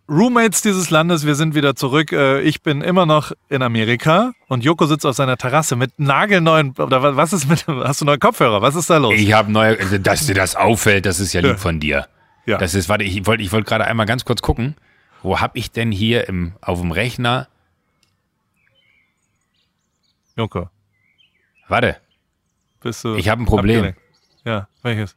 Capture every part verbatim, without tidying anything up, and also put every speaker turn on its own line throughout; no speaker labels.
Roommates dieses Landes, wir sind wieder zurück. Ich bin immer noch in Amerika und Joko sitzt auf seiner Terrasse mit nagelneuen, oder was ist mit, hast du neue Kopfhörer? Was ist da los?
Ich habe neue, dass dir das auffällt, das ist ja lieb
Ja.
von dir.
Ja.
Das ist, warte, ich wollte ich wollte gerade einmal ganz kurz gucken, wo habe ich denn hier im, auf dem Rechner,
Joko,
warte,
bist du
ich habe ein Problem.
abgelenkt? Ja, welches?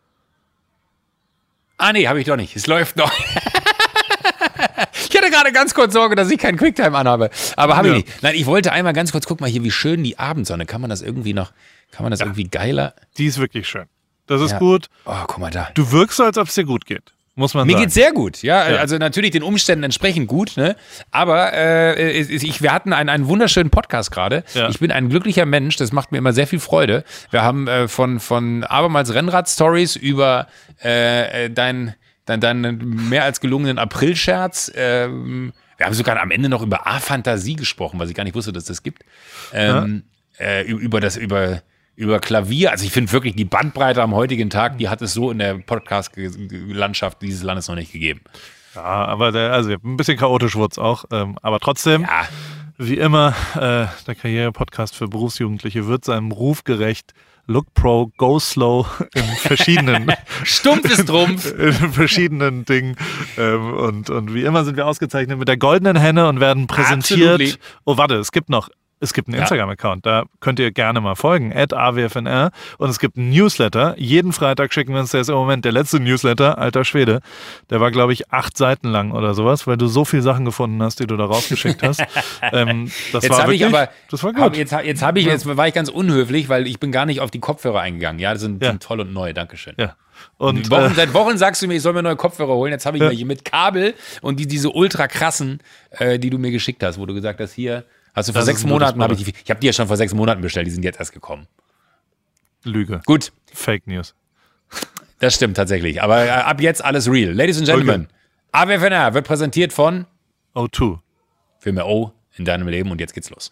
Ah nee, habe ich doch nicht, es läuft noch. Ich hatte gerade ganz kurz Sorge, dass ich keinen Quicktime anhabe, aber habe
Ja.
ich nicht. Nein, ich wollte einmal ganz kurz, guck mal hier, wie schön die Abendsonne, kann man das irgendwie noch, kann man das
Ja.
irgendwie geiler?
Die ist wirklich schön. Das ist
Ja.
gut.
Oh, guck mal da.
Du wirkst so, als ob es dir gut geht. Muss man
Mir
sagen.
geht's sehr gut, ja,
Ja.
also natürlich den Umständen entsprechend gut, ne? Aber äh, ich, wir hatten einen, einen wunderschönen Podcast gerade.
Ja.
Ich bin ein glücklicher Mensch, das macht mir immer sehr viel Freude. Wir haben äh, von, von abermals Rennrad-Stories über äh, dein, dein, deinen mehr als gelungenen April-Scherz. Ähm, wir haben sogar am Ende noch über A-Fantasie gesprochen, was ich gar nicht wusste, dass das gibt. Ähm, ja. äh, über das, über über Klavier, also ich finde wirklich die Bandbreite am heutigen Tag, die hat es so in der Podcast-Landschaft dieses Landes noch nicht gegeben.
Ja, aber der, also ein bisschen chaotisch wurde es auch. Ähm, aber trotzdem,
Ja,
wie immer, äh, der Karriere-Podcast für Berufsjugendliche wird seinem Ruf gerecht. Look Pro, Go Slow in verschiedenen,
stumpf ist Trumpf.
in verschiedenen Dingen. Ähm, und, und wie immer sind wir ausgezeichnet mit der goldenen Henne und werden präsentiert.
Absolutely.
Oh, warte, es gibt noch. Es gibt einen
Ja.
Instagram-Account, da könnt ihr gerne mal folgen, at A W F N R. Und es gibt einen Newsletter. Jeden Freitag schicken wir uns, der ist im Moment der letzte Newsletter, alter Schwede. Der war, glaube ich, acht Seiten lang oder sowas, weil du so viele Sachen gefunden hast, die du da rausgeschickt hast. ähm, das
Jetzt
war
habe
wirklich,
ich aber,
das war
hab,
gut.
jetzt, jetzt habe ich, jetzt war ich ganz unhöflich, weil ich bin gar nicht auf die Kopfhörer eingegangen. Ja, die sind,
Ja.
sind toll und neu, Dankeschön.
Ja. Und
Wochen,
äh,
seit Wochen sagst du mir, ich soll mir neue Kopfhörer holen. Jetzt habe ich
Ja.
welche mit Kabel und die, diese ultra krassen, äh, die du mir geschickt hast, wo du gesagt hast, hier, hast du vor
Das
sechs
ist ein gutes
Monaten, habe ich die, ich habe die ja schon vor sechs Monaten bestellt, die sind jetzt erst gekommen.
Lüge.
Gut,
Fake News.
das stimmt tatsächlich. Aber äh, ab jetzt alles real. Ladies and Gentlemen, A W F N R wird präsentiert von
O zwei.
für mehr O in deinem Leben und jetzt geht's los.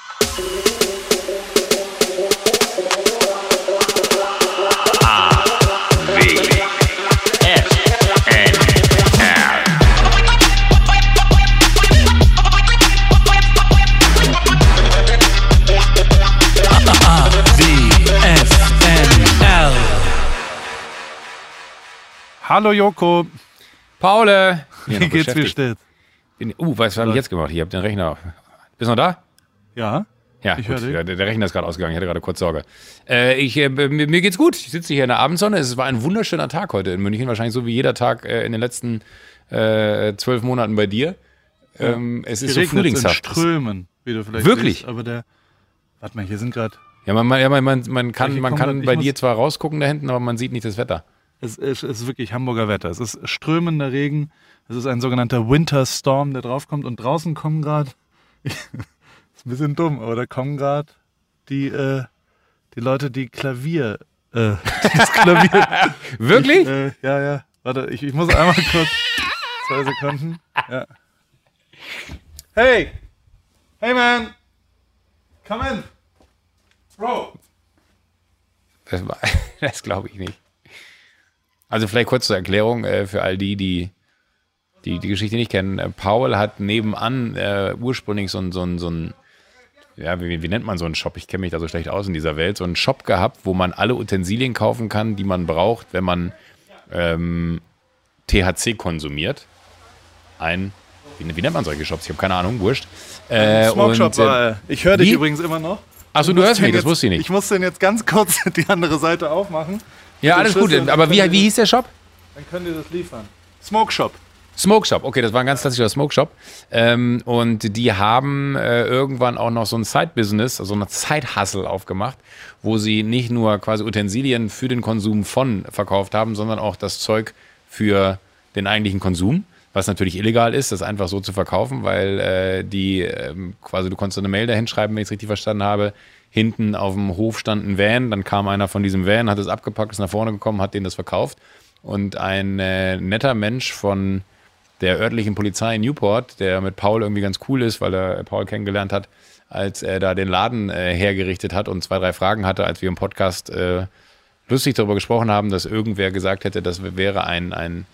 Hallo Joko,
Paul,
wie geht's, wie steht's?
Uh, was habe ich jetzt gemacht? Ich habe den Rechner. Bist du noch da?
Ja,
Ja,
Ich
gut,
höre dich.
der, der Rechner ist gerade ausgegangen. Ich hatte gerade kurz Sorge. Äh, ich, äh, mir, mir geht's gut. Ich sitze hier in der Abendsonne. Es war ein wunderschöner Tag heute in München. Wahrscheinlich so wie jeder Tag äh, in den letzten äh, zwölf Monaten bei dir. Ähm, es ist so
Hier regnet's in
frühlingshaft.
Strömen, wie du vielleicht
Wirklich?
siehst, aber der, warte mal, hier sind gerade,
Ja, man, man, ja, man, man, man kann,
Ich
man
komm
kann
grad- ich
bei
muss-
dir zwar rausgucken da hinten, aber man sieht nicht das Wetter.
es ist, es ist wirklich Hamburger Wetter. Es ist strömender Regen. Es ist ein sogenannter Winter Storm, der draufkommt. Und draußen kommen gerade, ist ein bisschen dumm, aber da kommen gerade die, äh, die Leute, die Klavier, äh, das Klavier.
Wirklich?
Ich, äh, ja, ja. Warte, ich, ich muss einmal kurz, zwei Sekunden. Ja. Hey! Hey, man! Come in! Bro!
Das, war- das glaube ich nicht. Also vielleicht kurz zur Erklärung äh, für all die, die die, die Geschichte nicht kennen. Äh, Paul hat nebenan äh, ursprünglich so ein, so ein, so ein ja, wie, wie nennt man so einen Shop? Ich kenne mich da so schlecht aus in dieser Welt. So einen Shop gehabt, wo man alle Utensilien kaufen kann, die man braucht, wenn man ähm, T H C konsumiert. Ein, wie, wie nennt man solche Shops? Ich habe keine Ahnung, wurscht. Äh,
Smoke Shop
und, äh,
war, äh, ich höre dich
wie?
übrigens immer noch.
Achso,
Ich
du
muss
hörst
den
mich, das
jetzt-
wusste ich nicht.
Ich muss den jetzt ganz kurz die andere Seite aufmachen.
Ja,
den
alles gut.
Schlüssel,
Aber
dann
wie,
können
wie
wir-
hieß der Shop?
Dann können die das liefern. Smoke Shop.
Smoke Shop, okay, das war ein ganz klassischer Smoke Shop. Ähm, und die haben äh, irgendwann auch noch so ein Side-Business, also eine Side-Hustle aufgemacht, wo sie nicht nur quasi Utensilien für den Konsum von verkauft haben, sondern auch das Zeug für den eigentlichen Konsum, was natürlich illegal ist, das einfach so zu verkaufen, weil äh, die ähm, quasi, du konntest eine Mail dahin schreiben, wenn ich es richtig verstanden habe. Hinten auf dem Hof stand ein Van, dann kam einer von diesem Van, hat es abgepackt, ist nach vorne gekommen, hat denen das verkauft. Und ein äh, netter Mensch von der örtlichen Polizei in Newport, der mit Paul irgendwie ganz cool ist, weil er Paul kennengelernt hat, als er da den Laden äh, hergerichtet hat und zwei, drei Fragen hatte, als wir im Podcast äh, lustig darüber gesprochen haben, dass irgendwer gesagt hätte, das wäre ein, ein,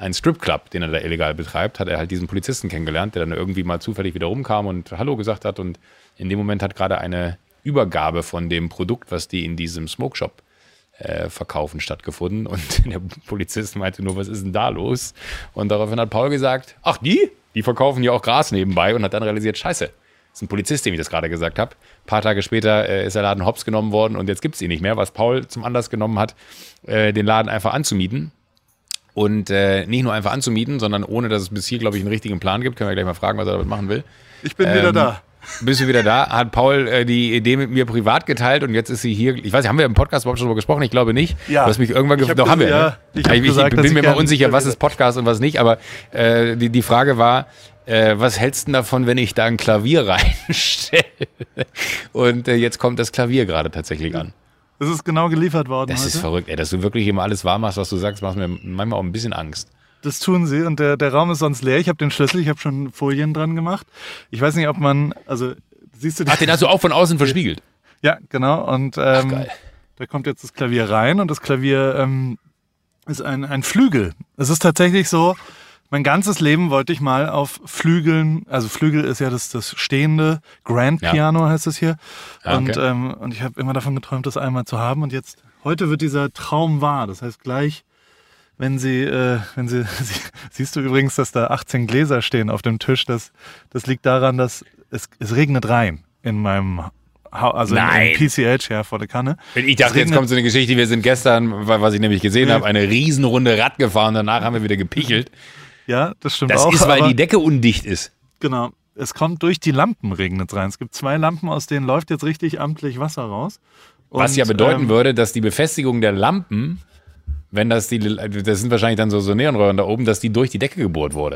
einen Stripclub, den er da illegal betreibt, hat er halt diesen Polizisten kennengelernt, der dann irgendwie mal zufällig wieder rumkam und Hallo gesagt hat. Und in dem Moment hat gerade eine Übergabe von dem Produkt, was die in diesem Smoke Shop äh, verkaufen, stattgefunden. Und der Polizist meinte nur, was ist denn da los? Und daraufhin hat Paul gesagt, ach die? Die verkaufen ja auch Gras nebenbei und hat dann realisiert, scheiße, das ist ein Polizist, dem ich das gerade gesagt habe. Ein paar Tage später äh, ist der Laden hops genommen worden und jetzt gibt es ihn nicht mehr, was Paul zum Anlass genommen hat, äh, den Laden einfach anzumieten. Und äh, nicht nur einfach anzumieten, sondern ohne, dass es bis hier, glaube ich, einen richtigen Plan gibt. Können wir gleich mal fragen, was er damit machen will.
Ich bin
ähm,
wieder da.
Bist du wieder da? Hat Paul äh, die Idee mit mir privat geteilt und jetzt ist sie hier. Ich weiß nicht, haben wir im Podcast überhaupt schon darüber gesprochen? Ich glaube nicht.
Ja.
Du hast mich irgendwann gefragt. Doch, haben wir.
Ja,
ne?
ich, hab
ich,
gesagt,
ich bin
dass
mir
ich
mal
gern
unsicher, was ist Podcast und was nicht. Aber äh, die, die Frage war, äh, was hältst du davon, wenn ich da ein Klavier reinstelle? Und äh, jetzt kommt das Klavier gerade tatsächlich an.
Das ist genau geliefert worden
Das
heute.
ist verrückt, ey, dass du wirklich immer alles wahr machst, was du sagst, macht mir manchmal auch ein bisschen Angst.
Das tun sie und der, der Raum ist sonst leer. Ich habe den Schlüssel, ich habe schon Folien dran gemacht. Ich weiß nicht, ob man, also siehst du...
Ach, den hast du auch von außen verspiegelt?
Ja, genau. Und ähm,
Ach, geil.
Da kommt jetzt das Klavier rein und das Klavier ähm, ist ein, ein Flügel. Es ist tatsächlich so, mein ganzes Leben wollte ich mal auf Flügeln, also Flügel ist ja das, das stehende, Grand Piano ja. heißt es hier.
Ah, okay.
Und, ähm, und ich habe immer davon geträumt, das einmal zu haben. Und jetzt, heute wird dieser Traum wahr. Das heißt gleich, wenn sie, äh, wenn sie, sie, siehst du übrigens, dass da achtzehn Gläser stehen auf dem Tisch. Das, das liegt daran, dass es, es regnet rein in meinem Haus, also
Nein.
in, in P C H, ja, vor der Kanne.
Ich dachte, jetzt kommt so eine Geschichte, wir sind gestern, was ich nämlich gesehen
Nee.
habe, eine Riesenrunde Rad gefahren, danach haben wir wieder gepichelt.
Ja, das stimmt
Das
auch.
ist, weil
aber-
die Decke undicht ist.
Genau. Es kommt durch die Lampen regnet rein. Es gibt zwei Lampen, aus denen läuft jetzt richtig amtlich Wasser raus.
Was
Und,
ja bedeuten
ähm,
würde, dass die Befestigung der Lampen, wenn das die, das sind wahrscheinlich dann so, so Neonröhren da oben, dass die durch die Decke gebohrt wurde.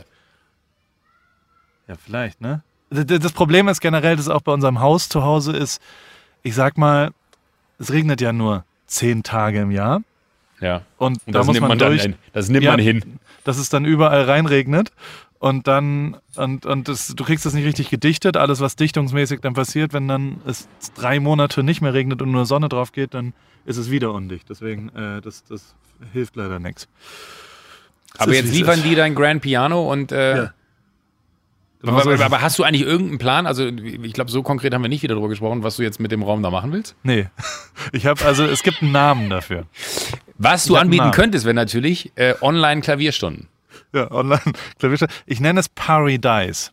Ja, vielleicht, ne? D- Das Problem ist generell, dass auch bei unserem Haus zu Hause ist, ich sag mal, es regnet ja nur zehn Tage im Jahr.
Ja.
Und,
Und
da
das
muss
nimmt
man
man dann
durch,
ein- das nimmt
Ja.
man hin.
dass es dann überall reinregnet. Und dann, und, und das, du kriegst das nicht richtig gedichtet. Alles, was dichtungsmäßig dann passiert, wenn dann es drei Monate nicht mehr regnet und nur Sonne drauf geht, dann ist es wieder undicht. Deswegen, äh, das, das hilft leider nichts.
Aber jetzt liefern die dein Grand Piano und äh,
Ja. Genau
aber,
so ist
aber,
es.
aber hast du eigentlich irgendeinen Plan? Also ich glaube, so konkret haben wir nicht wieder darüber gesprochen, was du jetzt mit dem Raum da machen willst.
Nee. Ich habe, also es gibt einen Namen dafür.
Was du
Ich hab einen
anbieten
Namen.
könntest, wäre natürlich äh, Online-Klavierstunden.
Ja, online Klavierstunden. Ich nenne es Paradise.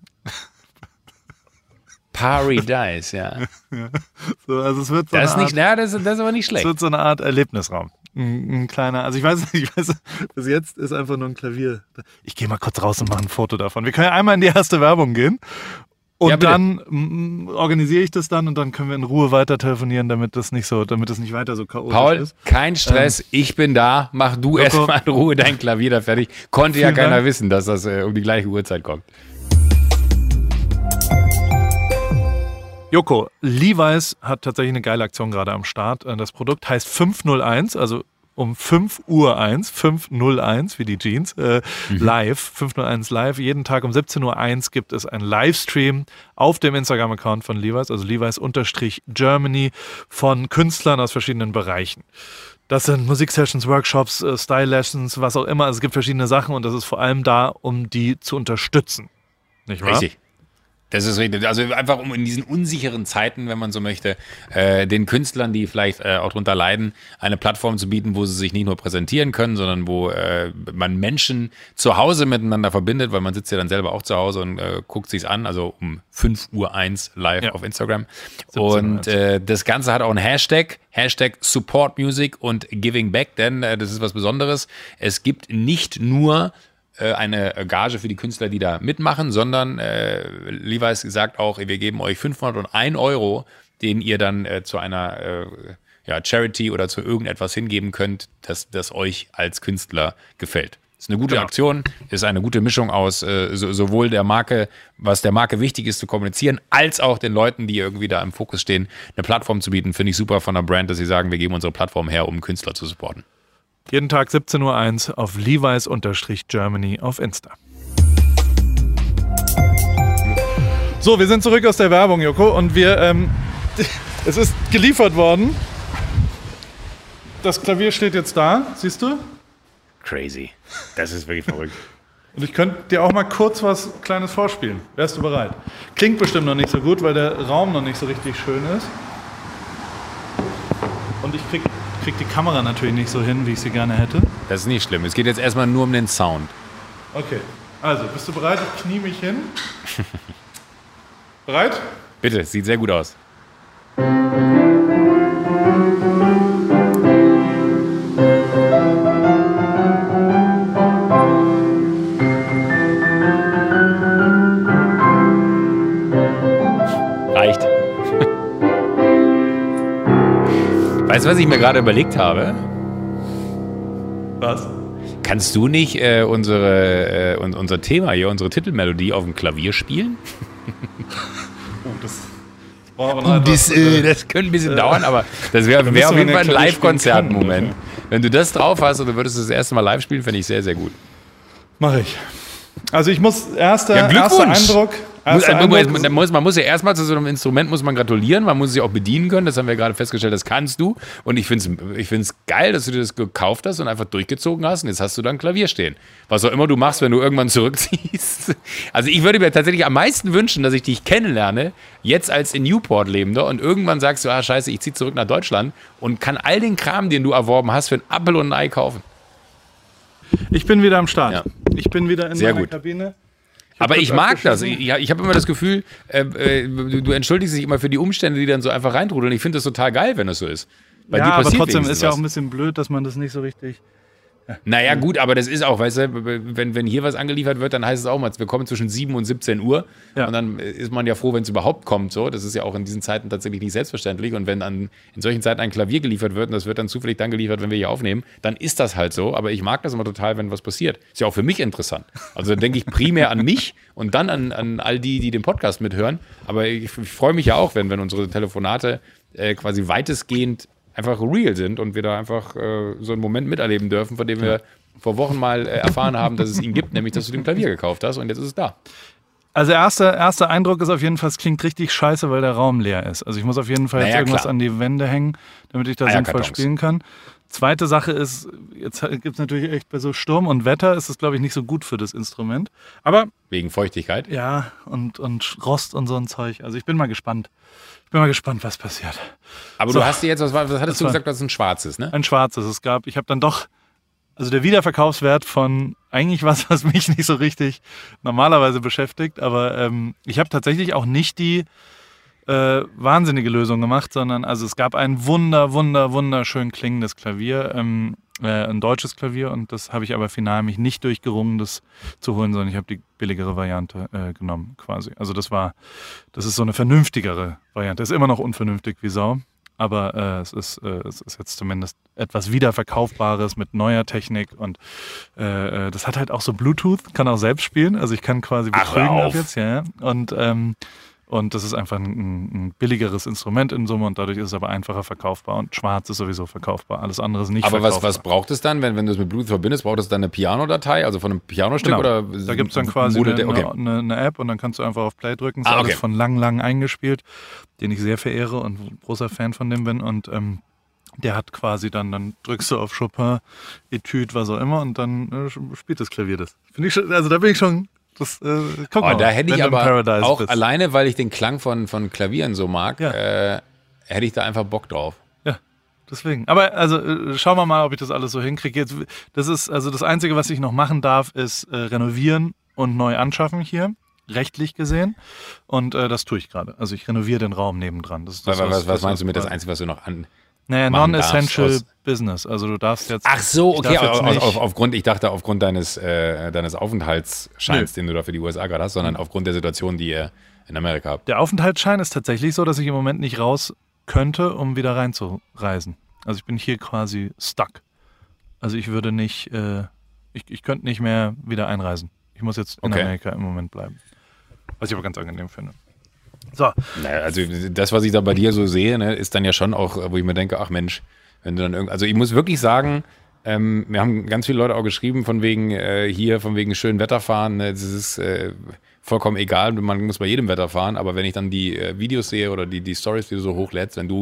Paradise, ja.
So, also es wird so
Das ist
eine
nicht,
Art,
ja, das, ist- das ist aber nicht
es
schlecht.
wird so eine Art Erlebnisraum. Ein, ein kleiner, also ich weiß nicht, ich weiß, bis jetzt ist einfach nur ein Klavier. Ich gehe mal kurz raus und mache ein Foto davon. Wir können ja einmal in die erste Werbung gehen. Und
Ja, bitte.
dann mm, organisiere ich das dann und dann können wir in Ruhe weiter telefonieren, damit das nicht so, damit das nicht weiter so chaotisch
Paul,
ist.
kein Stress, ich bin da, mach du
Joko.
erstmal in Ruhe dein Klavier da fertig. Konnte ja
Vielen
keiner
Dank.
wissen, dass das äh, um die gleiche Uhrzeit kommt.
Joko, Levi's hat tatsächlich eine geile Aktion gerade am Start. Äh, Das Produkt heißt fünf null eins, also um fünf Uhr eins, fünf null eins wie die Jeans, äh, live, fünf null eins live. Jeden Tag um siebzehn Uhr eins gibt es einen Livestream auf dem Instagram-Account von Levi's, also Levi's-Germany, von Künstlern aus verschiedenen Bereichen. Das sind Musiksessions, Workshops, äh, Style-Lessons, was auch immer. Also es gibt verschiedene Sachen und das ist vor allem da, um die zu unterstützen. Nicht wahr?
Richtig. Das ist richtig. Also einfach um in diesen unsicheren Zeiten, wenn man so möchte, äh, den Künstlern, die vielleicht äh, auch drunter leiden, eine Plattform zu bieten, wo sie sich nicht nur präsentieren können, sondern wo äh, man Menschen zu Hause miteinander verbindet, weil man sitzt ja dann selber auch zu Hause und äh, guckt sich's an, also um fünf Uhr eins live
Ja.
auf Instagram.
siebzehn Uhr eins.
Und äh, das Ganze hat auch einen Hashtag, Hashtag Support Music und Giving Back, denn äh, das ist was Besonderes. Es gibt nicht nur eine Gage für die Künstler, die da mitmachen, sondern äh, Levi's sagt auch, wir geben euch fünfhunderteins Euro, den ihr dann äh, zu einer äh, ja, Charity oder zu irgendetwas hingeben könnt, das, das euch als Künstler gefällt. Ist eine gute
Genau.
Aktion, ist eine gute Mischung aus äh, so, sowohl der Marke, was der Marke wichtig ist zu kommunizieren, als auch den Leuten, die irgendwie da im Fokus stehen, eine Plattform zu bieten. Finde ich super von der Brand, dass sie sagen, wir geben unsere Plattform her, um Künstler zu supporten.
Jeden Tag siebzehn Uhr eins auf Levi's-Germany auf Insta. So, wir sind zurück aus der Werbung, Joko, und wir, ähm, es ist geliefert worden. Das Klavier steht jetzt da, siehst du?
Crazy. Das ist wirklich verrückt.
Und ich könnte dir auch mal kurz was Kleines vorspielen. Wärst du bereit? Klingt bestimmt noch nicht so gut, weil der Raum noch nicht so richtig schön ist. Und ich krieg, krieg die Kamera natürlich nicht so hin, wie ich sie gerne hätte.
Das ist nicht schlimm. Es geht jetzt erstmal nur um den Sound.
Okay. Also, bist du bereit? Ich knie mich hin. Bereit?
Bitte, sieht sehr gut aus. Reicht. Weißt du, was ich mir gerade überlegt habe?
Was?
Kannst du nicht äh, unsere, äh, unser Thema hier, unsere Titelmelodie auf dem Klavier spielen?
Oh, das, das,
das, äh, das könnte ein bisschen äh, dauern, aber das wäre wär auf jeden Fall ein Live-Konzert-Moment. Wenn du das drauf hast und du würdest das erste Mal live spielen, fände ich sehr, sehr gut.
Mach ich. Also ich muss, erster,
ja,
erster Eindruck...
Muss, also, man, muss, man muss ja erstmal zu so einem Instrument muss man gratulieren, man muss sich auch bedienen können, das haben wir gerade festgestellt, das kannst du. Und ich finde es ich find's geil, dass du dir das gekauft hast und einfach durchgezogen hast und jetzt hast du da ein Klavier stehen. Was auch immer du machst, wenn du irgendwann zurückziehst. Also ich würde mir tatsächlich am meisten wünschen, dass ich dich kennenlerne, jetzt als in Newport lebender und irgendwann sagst du, ah scheiße, ich ziehe zurück nach Deutschland und kann all den Kram, den du erworben hast, für ein Apfel und ein Ei kaufen.
Ich bin wieder am Start. Ja. Ich bin wieder in
Sehr
meiner
gut.
Kabine.
Aber ich mag das. Ich, ich habe immer das Gefühl, äh, äh, du, du entschuldigst dich immer für die Umstände, die dann so einfach reintrudeln. Ich finde das total geil, wenn das so ist. Bei
ja,
dir
aber trotzdem ist
was.
ja auch ein bisschen blöd, dass man das nicht so richtig... Ja.
Naja, gut, aber das ist auch, weißt du, wenn, wenn hier was angeliefert wird, dann heißt es auch mal, wir kommen zwischen sieben und siebzehn Uhr. Ja. Und dann ist man ja froh, wenn es überhaupt kommt. So. Das ist ja auch in diesen Zeiten tatsächlich nicht selbstverständlich. Und wenn an, in solchen Zeiten ein Klavier geliefert wird und das wird dann zufällig dann geliefert, wenn wir hier aufnehmen, dann ist das halt so. Aber ich mag das immer total, wenn was passiert. Ist ja auch für mich interessant. Also dann denke ich primär an mich und dann an, an all die, die den Podcast mithören. Aber ich, ich freue mich ja auch, wenn, wenn unsere Telefonate äh, quasi weitestgehend einfach real sind und wir da einfach äh, so einen Moment miterleben dürfen, von dem wir vor Wochen mal äh, erfahren haben, dass es ihn gibt, nämlich, dass du den Klavier gekauft hast und jetzt ist es da.
Also erster, erster Eindruck ist auf jeden Fall, es klingt richtig scheiße, weil der Raum leer ist. Also ich muss auf jeden Fall
naja,
jetzt irgendwas
klar.
an die Wände hängen, damit ich da sinnvoll spielen kann. Zweite Sache ist, jetzt gibt es natürlich echt bei so Sturm und Wetter ist es, glaube ich, nicht so gut für das Instrument. Aber
wegen Feuchtigkeit?
Ja, und, und Rost und so ein Zeug. Also ich bin mal gespannt. Ich bin mal gespannt, was passiert.
Aber so, du hast dir jetzt, was, was hattest du gesagt, dass es ein schwarzes, ne?
Ein schwarzes. Es gab, ich habe dann doch, also der Wiederverkaufswert von eigentlich was, was mich nicht so richtig normalerweise beschäftigt, aber ähm, ich habe tatsächlich auch nicht die äh, wahnsinnige Lösung gemacht, sondern also es gab ein wunder, wunder, wunderschön klingendes Klavier, ähm, äh, ein deutsches Klavier und das habe ich aber final mich nicht durchgerungen, das zu holen, sondern ich habe die billigere Variante äh, genommen quasi. Also das war, das ist so eine vernünftigere Variante. Ist immer noch unvernünftig wie Sau, aber äh, es, ist, äh, es ist jetzt zumindest etwas Wiederverkaufbares mit neuer Technik und äh, das hat halt auch so Bluetooth, kann auch selbst spielen, also ich kann quasi betrügen ab jetzt, ja, und ähm, Und das ist einfach ein, ein billigeres Instrument in Summe und dadurch ist es aber einfacher verkaufbar. Und schwarz ist sowieso verkaufbar. Alles andere ist nicht
aber
verkaufbar.
Aber was, was braucht es dann, wenn, wenn du es mit Bluetooth verbindest? Braucht es dann eine Piano-Datei, also von einem Pianostück?
Genau.
Oder
da gibt es dann quasi eine, okay. eine, eine App und dann kannst du einfach auf Play drücken. Das ist ah, okay. alles von lang, lang eingespielt, den ich sehr verehre und ein großer Fan von dem bin. Und ähm, der hat quasi dann, dann drückst du auf Chopin, Etüde, was auch immer und dann äh, spielt das Klavier das. Finde ich schon, also da bin ich schon... Das, äh, guck
oh,
mal,
da hätte ich aber auch
bist.
alleine, weil ich den Klang von, von Klavieren so mag,
ja.
äh, hätte ich da einfach Bock drauf.
Ja, deswegen. Aber also äh, schauen wir mal, ob ich das alles so hinkriege. Jetzt, das ist also das Einzige, was ich noch machen darf, ist äh, renovieren und neu anschaffen hier, rechtlich gesehen. Und äh, das tue ich gerade. Also ich renoviere den Raum nebendran. Das, das,
was, was,
was,
was meinst du mit das Einzige, was du noch an...
Naja, non-essential Business. Also du darfst jetzt...
Ach so, okay, auf, auf, aufgrund, ich dachte aufgrund deines, äh, deines Aufenthaltsscheins, Nö. den du da für die U S A gerade hast, sondern aufgrund der Situation, die ihr in Amerika habt.
Der Aufenthaltsschein ist tatsächlich so, dass ich im Moment nicht raus könnte, um wieder reinzureisen. Also ich bin hier quasi stuck. Also ich würde nicht, äh, ich, ich könnte nicht mehr wieder einreisen. Ich muss jetzt in okay. Amerika im Moment bleiben. Was ich aber ganz angenehm finde. So.
Naja, also das, was ich da bei dir so sehe, ne, ist dann ja schon auch, wo ich mir denke, ach Mensch, wenn du dann irgendwie, also ich muss wirklich sagen, ähm, wir haben ganz viele Leute auch geschrieben von wegen äh, hier, von wegen schön Wetter fahren, ne, das ist äh, vollkommen egal, man muss bei jedem Wetter fahren, aber wenn ich dann die äh, Videos sehe oder die, die Stories, die du so hochlädst, wenn du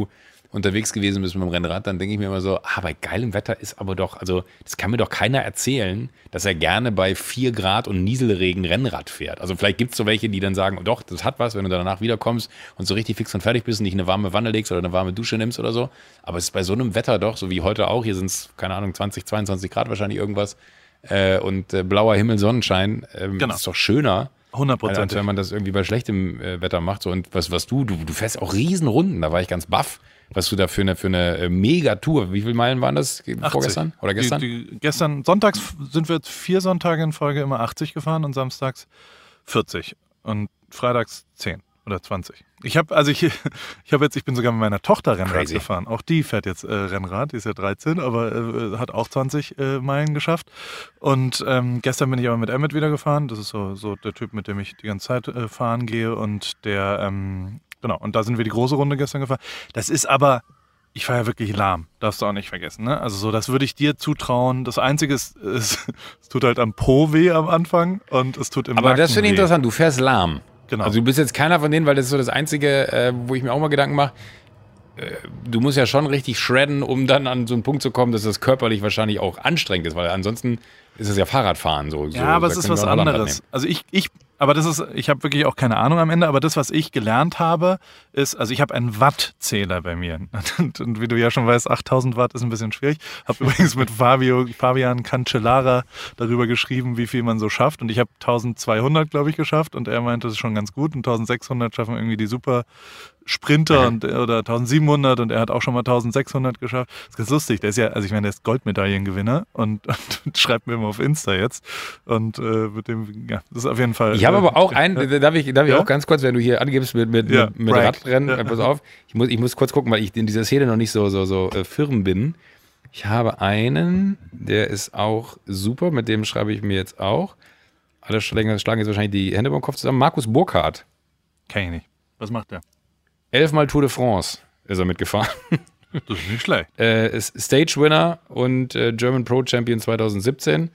unterwegs gewesen bist mit dem Rennrad, dann denke ich mir immer so, ah, bei geilem Wetter ist aber doch, also das kann mir doch keiner erzählen, dass er gerne bei vier Grad und Nieselregen Rennrad fährt. Also vielleicht gibt es so welche, die dann sagen, doch, das hat was, wenn du danach wiederkommst und so richtig fix und fertig bist und nicht eine warme Wanne legst oder eine warme Dusche nimmst oder so. Aber es ist bei so einem Wetter doch, so wie heute auch, hier sind es, keine Ahnung, zwanzig, zweiundzwanzig Grad wahrscheinlich irgendwas äh, und äh, blauer Himmel, Sonnenschein, ähm,
Genau.
ist doch schöner.
hundert Prozent.
Als wenn man das irgendwie bei schlechtem äh, Wetter macht. So. Und was, was du, du, du fährst auch Riesenrunden, da war ich ganz baff, was du da für eine, für eine äh, Mega-Tour, wie viele Meilen waren das vorgestern oder gestern?
Die, die, gestern, sonntags sind wir jetzt vier Sonntage in Folge immer achtzig gefahren und samstags vierzig und freitags zehn oder zwanzig. Ich habe also ich, ich habe jetzt, ich bin sogar mit meiner Tochter Rennrad
Crazy.
gefahren. Auch die fährt jetzt äh, Rennrad, die ist ja dreizehn, aber äh, hat auch zwanzig äh, Meilen geschafft. Und ähm, gestern bin ich aber mit Emmett wieder gefahren. Das ist so, so der Typ, mit dem ich die ganze Zeit äh, fahren gehe. Und der, ähm, genau, und da sind wir die große Runde gestern gefahren. Das ist aber, ich war ja wirklich lahm, darfst du auch nicht vergessen. Ne? Also so, das würde ich dir zutrauen. Das Einzige ist, ist, es tut halt am Po weh am Anfang und es tut im
Aber
Nacken
das finde ich
weh.
interessant, du fährst lahm.
Genau.
Also du bist jetzt keiner von denen, weil das ist so das Einzige, äh, wo ich mir auch mal Gedanken mache. Äh, du musst ja schon richtig shredden, um dann an so einen Punkt zu kommen, dass das körperlich wahrscheinlich auch anstrengend ist, weil ansonsten ist es ja Fahrradfahren so.
Ja,
so,
aber
da
es ist
können
was
wir auch Holland
anderes.
nehmen.
Also ich, ich, aber das ist, ich habe wirklich auch keine Ahnung am Ende, aber das, was ich gelernt habe, ist, also ich habe einen Wattzähler bei mir. Und, und wie du ja schon weißt, achttausend Watt ist ein bisschen schwierig. Habe übrigens mit Fabio, Fabian Cancellara darüber geschrieben, wie viel man so schafft. Und ich habe eintausendzweihundert, glaube ich, geschafft. Und er meinte, das ist schon ganz gut. Und eintausendsechshundert schaffen irgendwie die super Sprinter und, oder eintausendsiebenhundert und er hat auch schon mal eintausendsechshundert geschafft. Das ist ganz lustig. Der ist ja, also ich meine, der ist Goldmedaillengewinner und, und schreibt mir immer auf Insta jetzt. Und äh, mit dem, ja, das ist auf jeden Fall.
Ich habe
äh,
aber auch einen,
ja.
darf ich, darf ich
Ja?
auch ganz kurz, wenn du hier angibst mit, mit,
Ja,
mit, mit
right.
Radrennen,
Ja.
äh, pass auf, ich muss, ich muss kurz gucken, weil ich in dieser Szene noch nicht so, so, so äh, firm bin. Ich habe einen, der ist auch super, mit dem schreibe ich mir jetzt auch. Alle schlagen, schlagen jetzt wahrscheinlich die Hände beim Kopf zusammen. Markus Burkhardt.
Kenn ich nicht. Was macht der?
Elfmal Tour de France ist er mitgefahren.
Das ist nicht schlecht.
äh, ist Stage-Winner und äh, German Pro Champion zweitausendsiebzehn.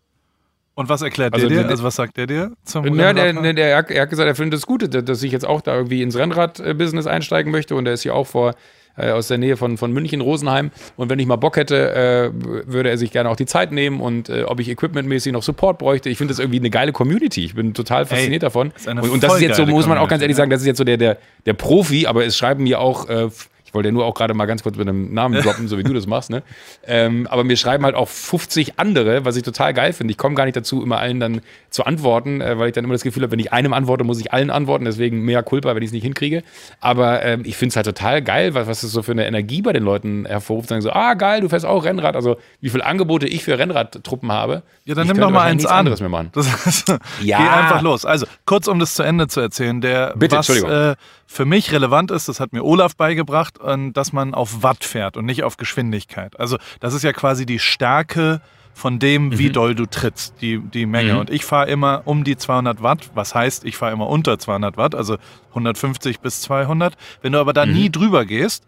Und was erklärt
Also
der dir?
der-
Also was sagt der dir zum
Ja, der,
Rennradfahren?
der, der, er hat gesagt, er findet es gut, dass dass ich jetzt auch da irgendwie ins Rennrad-Business einsteigen möchte und er ist hier auch vor äh, aus der Nähe von, von München, Rosenheim und wenn ich mal Bock hätte, äh, würde er sich gerne auch die Zeit nehmen und äh, ob ich equipmentmäßig noch Support bräuchte. Ich finde das irgendwie eine geile Community. Ich bin total fasziniert davon.
ist eine
Und, und das ist jetzt so,
voll geile
muss man auch ganz
Community,
ehrlich sagen, das ist jetzt so der, der, der Profi, aber es schreiben mir auch äh, ich wollte ja nur auch gerade mal ganz kurz mit einem Namen droppen, so wie du das machst, ne? Ähm, aber mir schreiben halt auch fünfzig andere, was ich total geil finde. Ich komme gar nicht dazu, immer allen dann zu antworten, äh, weil ich dann immer das Gefühl habe, wenn ich einem antworte, muss ich allen antworten. Deswegen mea culpa, wenn ich es nicht hinkriege. Aber ähm, ich finde es halt total geil, was, was das so für eine Energie bei den Leuten hervorruft. Sagen so, ah geil, du fährst auch Rennrad. Also wie viele Angebote ich für Rennradtruppen habe.
Ja, dann
ich
nimm
könnte
doch mal
wahrscheinlich
eins
nichts
an.
anderes mehr machen.
Das ist,
Ja.
Geh einfach los. Also, kurz um das zu Ende zu erzählen, der,
Bitte,
was
Entschuldigung.
äh, für mich relevant ist, das hat mir Olaf beigebracht, äh, dass man auf Watt fährt und nicht auf Geschwindigkeit. Also, das ist ja quasi die Stärke von dem, wie doll du trittst, die, die Menge.
Mhm.
Und ich fahre immer um die zweihundert Watt, was heißt, ich fahre immer unter zweihundert Watt, also hundertfünfzig bis zweihundert. Wenn du aber da
Mhm.
nie drüber gehst,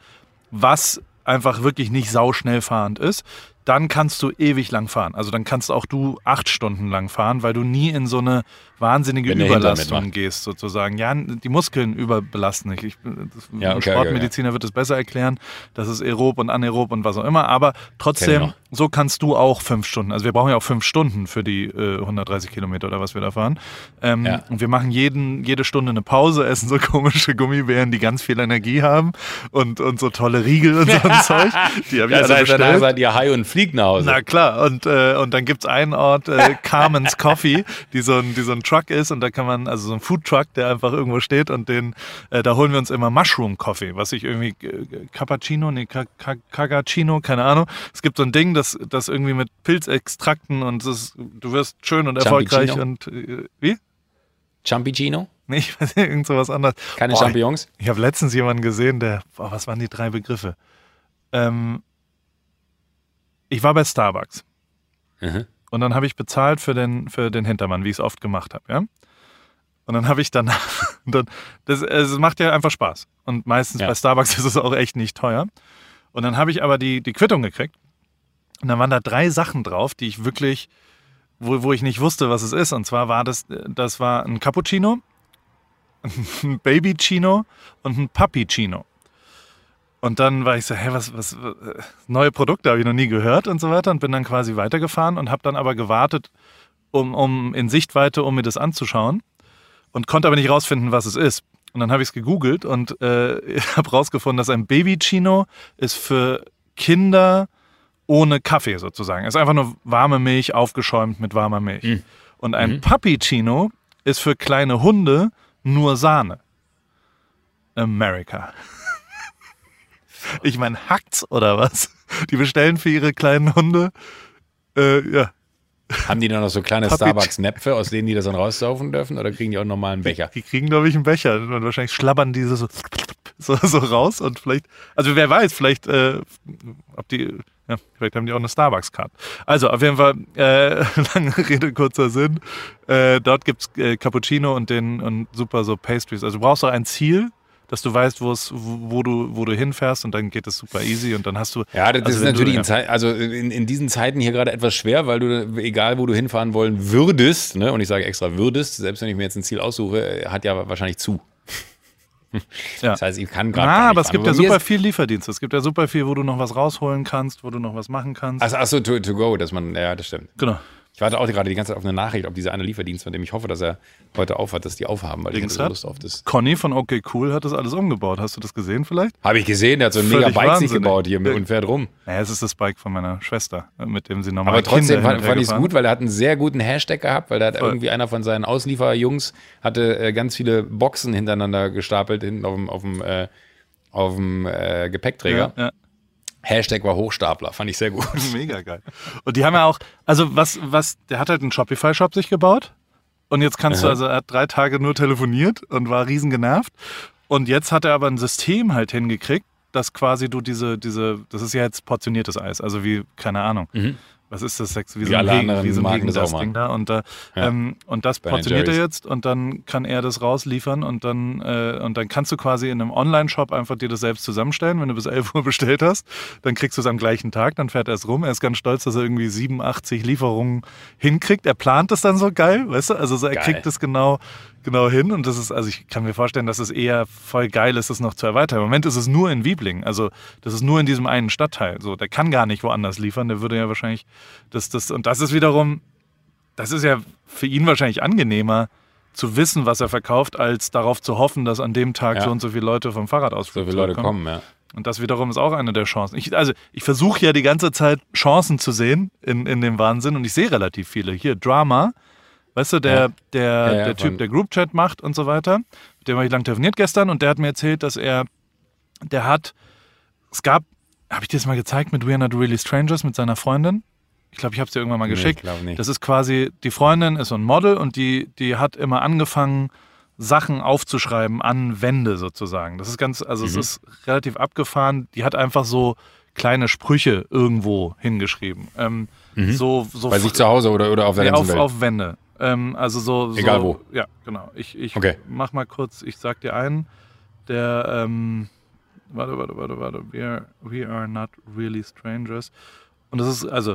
was einfach wirklich nicht sauschnell fahrend ist, dann kannst du ewig lang fahren. Also dann kannst auch du acht Stunden lang fahren, weil du nie in so eine wahnsinnige
Wenn der Hintern
Überlastung
mitmacht.
gehst sozusagen. Ja, die Muskeln überbelasten nicht. Ich, das,
Ja,
ein
okay,
Sportmediziner wird es besser erklären. Das ist aerob und anaerob und was auch immer. Aber
Kenn ich
trotzdem,
noch.
so kannst du auch fünf Stunden. Also wir brauchen ja auch fünf Stunden für die äh, hundertdreißig Kilometer oder was wir da fahren. Ähm,
Ja.
Und wir machen jeden, jede Stunde eine Pause, essen so komische Gummibären, die ganz viel Energie haben und, und so tolle Riegel und so ein Zeug. Die habe ich
Das
alle
heißt, danach
bestellt.
seid ihr high und fliegt nach Hause.
Na klar, und, äh, und dann gibt es einen Ort, äh, Carmen's Coffee, die so, ein, die so ein Truck ist und da kann man, also so ein Food Truck, der einfach irgendwo steht und den, äh, da holen wir uns immer Mushroom Coffee, was ich irgendwie, äh, Cappuccino, nee, Cagacino, keine Ahnung. Es gibt so ein Ding, das, das irgendwie mit Pilzextrakten und es ist, du wirst schön und erfolgreich
Champignino?
und, äh, wie?
Champigino?
Nee, ich weiß nicht, irgend sowas anderes.
Keine
Boah,
Champignons?
Ich habe letztens jemanden gesehen, der, boah, was waren die drei Begriffe? Ähm, ich war bei Starbucks.
Mhm.
Und dann habe ich bezahlt für den, für den Hintermann, wie ich es oft gemacht habe, ja. Und dann habe ich dann, dann das, es macht ja einfach Spaß. Und meistens
Ja.
bei Starbucks ist es auch echt nicht teuer. Und dann habe ich aber die, die Quittung gekriegt. Und dann waren da drei Sachen drauf, die ich wirklich, wo, wo ich nicht wusste, was es ist. Und zwar war das, das war ein Cappuccino, ein Babycino und ein Pappicino. Und dann war ich so, hä, was, was, was neue Produkte habe ich noch nie gehört und so weiter und bin dann quasi weitergefahren und habe dann aber gewartet, um, um in Sichtweite, um mir das anzuschauen und konnte aber nicht rausfinden, was es ist. Und dann habe ich es gegoogelt und äh, habe rausgefunden, dass ein Baby-Chino ist für Kinder ohne Kaffee sozusagen. Es ist einfach nur warme Milch, aufgeschäumt mit warmer Milch. Mhm. Und ein mhm. Puppy-Chino ist für kleine Hunde nur Sahne. America. Ich meine, hackt's oder was? Die bestellen für ihre kleinen Hunde, äh, ja.
Haben die dann noch so kleine Starbucks-Näpfe, aus denen die das dann raussaufen dürfen? Oder kriegen die auch einen normalen Becher?
Die, die kriegen, glaube ich, einen Becher. Und wahrscheinlich schlabbern diese so, so, so raus. Und vielleicht, also wer weiß, vielleicht, äh, ob die, ja, vielleicht haben die auch eine Starbucks-Card. Also auf jeden Fall, äh, lange Rede, kurzer Sinn. Äh, dort gibt es äh, Cappuccino und, den, und super so Pastries. Also du brauchst auch ein Ziel, dass du weißt, wo, wo, du, wo du hinfährst und dann geht es super easy und dann hast du...
Ja, das
also
ist natürlich
du,
in, Zeit, also in, in diesen Zeiten hier gerade etwas schwer, weil du, egal wo du hinfahren wollen würdest, ne, und ich sage extra würdest, selbst wenn ich mir jetzt ein Ziel aussuche, hat ja wahrscheinlich zu.
Ja.
Das heißt, ich kann gerade.
Ah, aber es gibt ja super viel Lieferdienste. Es gibt ja super viel, wo du noch was rausholen kannst, wo du noch was machen kannst.
Ach, ach so, to, to go, dass man, ja, das stimmt.
Genau.
Ich warte auch gerade die ganze Zeit auf eine Nachricht, ob dieser eine Lieferdienst, von dem ich hoffe, dass er heute aufhat, dass die aufhaben, weil ich hätte so Lust auf das.
Conny von Okay Cool hat das alles umgebaut. Hast du das gesehen vielleicht?
Habe ich gesehen, der hat so ein mega Bike sich gebaut hier und fährt rum.
Naja, es ist das Bike von meiner Schwester, mit dem sie normal
Aber trotzdem fand, fand ich es gut, weil er hat einen sehr guten Hashtag gehabt, weil da hat Voll. irgendwie einer von seinen Auslieferjungs hatte äh, ganz viele Boxen hintereinander gestapelt hinten auf dem, auf dem, äh, auf dem äh, Gepäckträger. Ja, ja. Hashtag war Hochstapler, fand ich sehr gut.
Mega geil. Und die haben ja auch, also was, was, der hat halt einen Shopify-Shop sich gebaut und jetzt kannst Aha. du, also er hat drei Tage nur telefoniert und war riesen genervt und jetzt hat er aber ein System halt hingekriegt, dass quasi du diese, diese, das ist ja jetzt portioniertes Eis, also wie, keine Ahnung, mhm. was ist das, wie, wie so ein Regen, wie so ein Regen das Ding da und, da, ja. ähm, und das portioniert er jetzt und dann kann er das rausliefern und dann, äh, und dann kannst du quasi in einem Online-Shop einfach dir das selbst zusammenstellen, wenn du bis elf Uhr bestellt hast, dann kriegst du es am gleichen Tag, dann fährt er es rum, er ist ganz stolz, dass er irgendwie siebenundachtzig Lieferungen hinkriegt, er plant es dann so geil, weißt du, also so, er geil. kriegt es genau, genau hin und das ist, also ich kann mir vorstellen, dass es eher voll geil ist, das noch zu erweitern. Im Moment ist es nur in Wiblingen, also das ist nur in diesem einen Stadtteil, so, der kann gar nicht woanders liefern, der würde ja wahrscheinlich Das, das, und das ist wiederum, das ist ja für ihn wahrscheinlich angenehmer, zu wissen, was er verkauft, als darauf zu hoffen, dass an dem Tag ja. so und so viele Leute vom Fahrradausflug
so viele Leute kommen. Ja.
Und das wiederum ist auch eine der Chancen. Ich, also ich versuche ja die ganze Zeit Chancen zu sehen in, in dem Wahnsinn und ich sehe relativ viele. Hier, Drama, weißt du, der, ja. der, ja, ja, der Typ, der Groupchat macht und so weiter, mit dem habe ich lang telefoniert gestern und der hat mir erzählt, dass er, der hat, es gab, habe ich dir das mal gezeigt mit We Are Not Really Strangers mit seiner Freundin? Ich glaube, ich habe es dir irgendwann mal geschickt.
Nee, ich nicht.
Das ist quasi, die Freundin ist so ein Model und die, die hat immer angefangen, Sachen aufzuschreiben an Wände sozusagen. Das ist ganz, also mhm. es ist relativ abgefahren. Die hat einfach so kleine Sprüche irgendwo hingeschrieben. Ähm,
mhm.
so, so
Bei sich zu Hause oder, oder auf der
nee,
ganzen
auf,
Welt?
Auf Wände. Ähm, also so,
Egal
so,
wo.
Ja, genau. Ich, ich
okay.
mach mal kurz, ich sag dir einen, der, ähm, warte, warte, warte, warte, we are, we are not really strangers. Und das ist, also,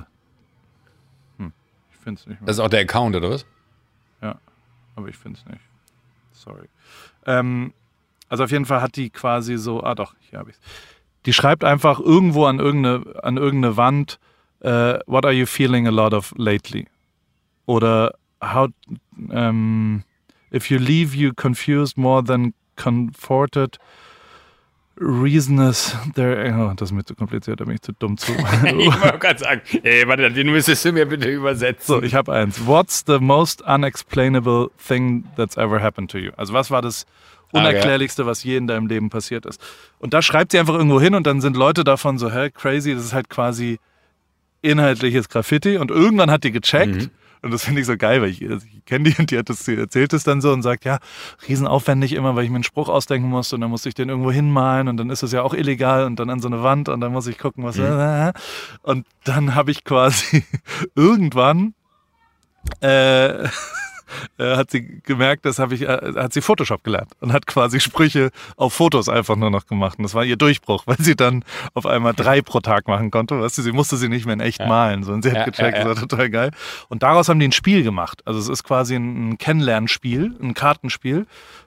Ich find's nicht mehr.
Das ist auch der Account, oder was?
Ja, aber ich finde es nicht. Sorry. Ähm, also auf jeden Fall hat die quasi so, ah doch, hier habe ich es. Die schreibt einfach irgendwo an irgendeine, an irgendeine Wand, uh, what are you feeling a lot of lately? Oder how, um, if you leave you confused more than comforted, reason is there, oh, das ist mir zu kompliziert, da bin ich zu dumm zu.
Ich wollte gerade sagen, ey, warte, den müsstest du mir bitte übersetzen.
So, ich habe eins. What's the most unexplainable thing that's ever happened to you? Also was war das Unerklärlichste, was je in deinem Leben passiert ist? Und da schreibt sie einfach irgendwo hin und dann sind Leute davon so, hä, crazy, das ist halt quasi inhaltliches Graffiti und irgendwann hat die gecheckt. Mhm. Und das finde ich so geil, weil ich, also ich kenne die und die hat das, die erzählt es dann so und sagt, ja, riesenaufwendig immer, weil ich mir einen Spruch ausdenken musste und dann musste ich den irgendwo hinmalen und dann ist es ja auch illegal und dann an so eine Wand und dann muss ich gucken, was... Mhm. Und dann habe ich quasi irgendwann äh, hat sie gemerkt, das habe ich, äh, hat sie Photoshop gelernt und hat quasi Sprüche auf Fotos einfach nur noch gemacht. Und das war ihr Durchbruch, weil sie dann auf einmal drei pro Tag machen konnte. Weißt du, sie musste sie nicht mehr in echt ja. malen. So. Und sie hat ja, gecheckt, ja, ja. das war total geil. Und daraus haben die ein Spiel gemacht. Also es ist quasi ein Kennenlernspiel, ein Kartenspiel,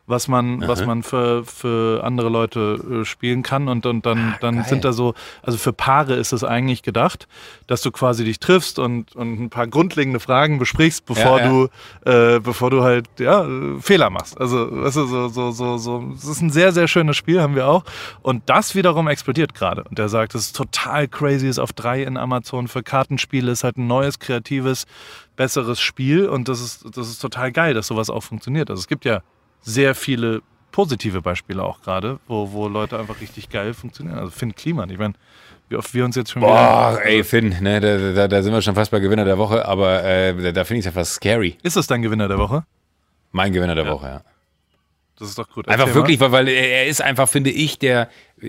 was man, was man für, für andere Leute äh, spielen kann. Und, und dann,
Ah,
dann
geil.
sind da so, also für Paare ist es eigentlich gedacht, dass du quasi dich triffst und, und ein paar grundlegende Fragen besprichst, bevor
Ja, ja.
du, äh, bevor du halt ja, äh, Fehler machst. Also, weißt du, so, so, so, so. Es ist ein sehr, sehr schönes Spiel, haben wir auch. Und das wiederum explodiert gerade. Und der sagt, es ist total crazy, ist auf drei in Amazon für Kartenspiele, ist halt ein neues, kreatives, besseres Spiel. Und das ist, das ist total geil, dass sowas auch funktioniert. Also es gibt ja sehr viele positive Beispiele auch gerade, wo, wo Leute einfach richtig geil funktionieren. Also Finn Kliman, ich meine, wie oft wir uns jetzt schon wieder...
Boah, ey, Finn, ne, da, da, da sind wir schon fast bei Gewinner der Woche, aber äh, da, da finde ich es ja fast scary.
Ist es dein Gewinner der Woche?
Mein Gewinner der
Ja.
Woche, ja.
Das ist doch gut.
Einfach
Erzähl
wirklich, weil, weil er ist einfach, finde ich, der,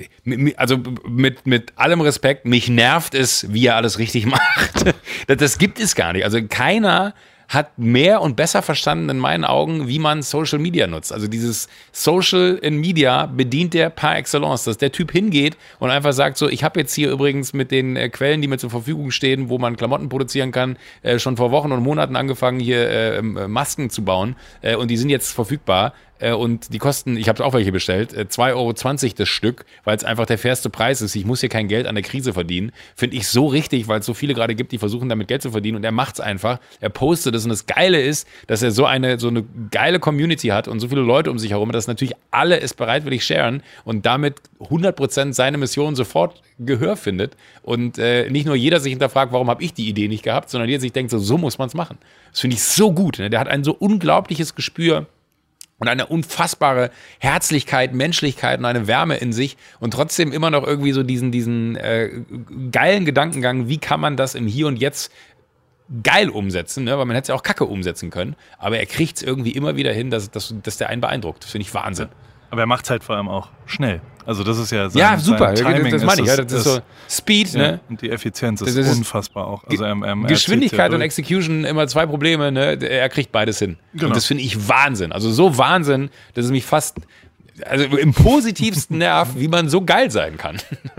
also mit, mit allem Respekt, mich nervt es, wie er alles richtig macht. Das, das gibt es gar nicht. Also keiner hat mehr und besser verstanden in meinen Augen, wie man Social Media nutzt. Also dieses Social in Media bedient der par excellence, dass der Typ hingeht und einfach sagt so, ich habe jetzt hier übrigens mit den äh, Quellen, die mir zur Verfügung stehen, wo man Klamotten produzieren kann, äh, schon vor Wochen und Monaten angefangen, hier äh, Masken zu bauen äh, und die sind jetzt verfügbar. Und die kosten, ich habe auch welche bestellt, zwei Euro zwanzig das Stück, weil es einfach der fairste Preis ist. Ich muss hier kein Geld an der Krise verdienen. Finde ich so richtig, weil es so viele gerade gibt, die versuchen damit Geld zu verdienen. Und er macht es einfach. Er postet es. Und das Geile ist, dass er so eine, so eine geile Community hat und so viele Leute um sich herum, dass natürlich alle es bereitwillig sharen und damit hundert Prozent seine Mission sofort Gehör findet. Und äh, nicht nur jeder sich hinterfragt, warum habe ich die Idee nicht gehabt, sondern jeder sich denkt, so, so muss man es machen. Das finde ich so gut. Ne? Der hat ein so unglaubliches Gespür und eine unfassbare Herzlichkeit, Menschlichkeit und eine Wärme in sich und trotzdem immer noch irgendwie so diesen, diesen äh, geilen Gedankengang, wie kann man das im Hier und Jetzt geil umsetzen, ne? Weil man hätte es ja auch kacke umsetzen können, aber er kriegt es irgendwie immer wieder hin, dass, dass, dass der einen beeindruckt. Das finde ich Wahnsinn.
Aber er macht es halt vor allem auch schnell. Also das ist ja sein,
Ja, super,
sein Timing
das meine ich.
ist,
Ja, das ist so Speed,
ja,
ne?
und die Effizienz ist,
Das ist
unfassbar auch. Also er, er, er
Geschwindigkeit
zieht ja
und Execution, immer zwei Probleme, ne? Er kriegt beides hin.
Genau.
Und das finde ich Wahnsinn. Also so Wahnsinn, dass es mich fast, also im positivsten nervt, wie man so geil sein kann.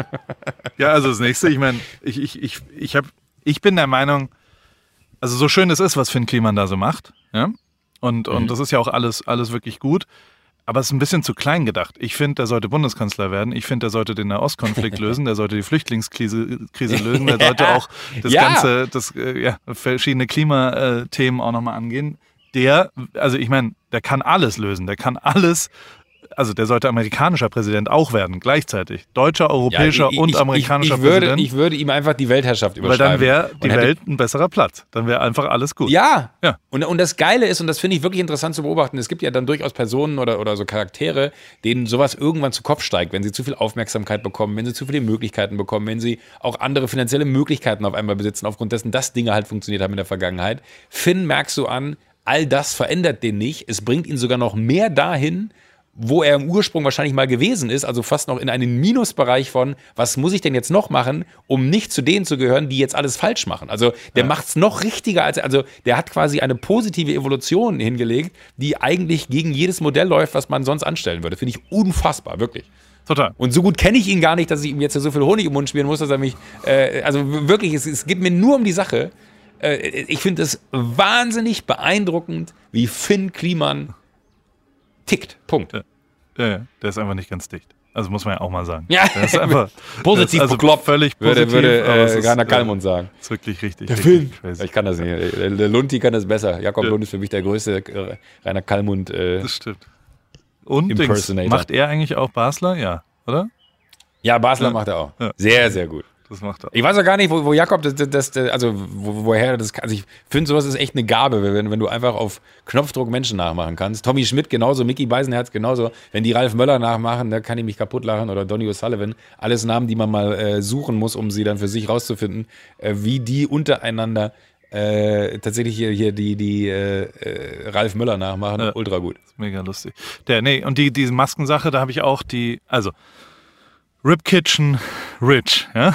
Ja, also das nächste, ich meine, ich, ich, ich, ich, hab, ich bin der Meinung, also so schön es ist, was Finn Kliman da so macht, ja, und, und
Mhm.
das ist ja auch alles, alles wirklich gut, aber es ist ein bisschen zu klein gedacht. Ich finde, der sollte Bundeskanzler werden. Ich finde, der sollte den Nahostkonflikt lösen. Der sollte die Flüchtlingskrise Krise lösen. Der sollte auch das
Ja.
ganze, das, äh, ja, verschiedene Klimathemen auch nochmal angehen. Der, also ich meine, der kann alles lösen. Der kann alles, also der sollte amerikanischer Präsident auch werden, gleichzeitig. Deutscher, europäischer
Ja, ich-
und
ich-
amerikanischer
ich, ich würde,
Präsident.
Ich würde ihm einfach die Weltherrschaft
Weil
überschreiben.
dann wäre die
Und hätte-
Welt ein besserer Platz. Dann wäre einfach alles gut.
Ja.
Ja.
Und, und das Geile ist, und das finde ich wirklich interessant zu beobachten, es gibt ja dann durchaus Personen oder, oder so Charaktere, denen sowas irgendwann zu Kopf steigt, wenn sie zu viel Aufmerksamkeit bekommen, wenn sie zu viele Möglichkeiten bekommen, wenn sie auch andere finanzielle Möglichkeiten auf einmal besitzen, aufgrund dessen, dass Dinge halt funktioniert haben in der Vergangenheit. Finn merkst du an, all das verändert den nicht. Es bringt ihn sogar noch mehr dahin, wo er im Ursprung wahrscheinlich mal gewesen ist, also fast noch in einen Minusbereich von, was muss ich denn jetzt noch machen, um nicht zu denen zu gehören, die jetzt alles falsch machen. Also der
Ja.
macht es noch richtiger, als also der hat quasi eine positive Evolution hingelegt, die eigentlich gegen jedes Modell läuft, was man sonst anstellen würde. Finde ich unfassbar, wirklich.
Total.
Und so gut kenne ich ihn gar nicht, dass ich ihm jetzt so viel Honig im Mund schmieren muss, dass er mich, äh, also wirklich, es, es geht mir nur um die Sache. Äh, ich finde es wahnsinnig beeindruckend, wie Finn Kliman tickt. Punkt.
Ja. Ja, ja, der ist einfach nicht ganz dicht. Also muss man ja auch mal sagen.
Ja,
der ist einfach
positiv
der ist also
bekloppt,
völlig
würde,
positiv.
würde
aber es
äh,
ist,
Rainer
äh,
Kallmund sagen.
Ist wirklich richtig.
Der
richtig
Film.
crazy.
Ich kann das nicht. Der, der Lunti kann das besser. Jakob
Ja.
Lund ist für mich der größte äh, Rainer Kallmund. Äh,
Das stimmt. Und Dings,
Impersonator.
macht er eigentlich auch Basler? Ja, oder?
ja, Basler
Ja.
macht er auch.
Ja.
Sehr, sehr gut.
Das macht er.
Ich weiß auch gar nicht, wo, wo Jakob, das, das, das, also wo, woher das, also ich finde, sowas ist echt eine Gabe, wenn, wenn du einfach auf Knopfdruck Menschen nachmachen kannst. Tommy Schmidt genauso, Micky Beisenherz genauso. Wenn die Ralf Möller nachmachen, da kann ich mich kaputt lachen oder Donny O'Sullivan. Alles Namen, die man mal äh, suchen muss, um sie dann für sich rauszufinden, äh, wie die untereinander äh, tatsächlich hier, hier die, die äh, äh, Ralf Möller nachmachen.
Ja.
Ultra gut.
Das ist mega lustig. Der, nee, und die, diese Maskensache, da habe ich auch die, also Rip Kitchen Rich, ja?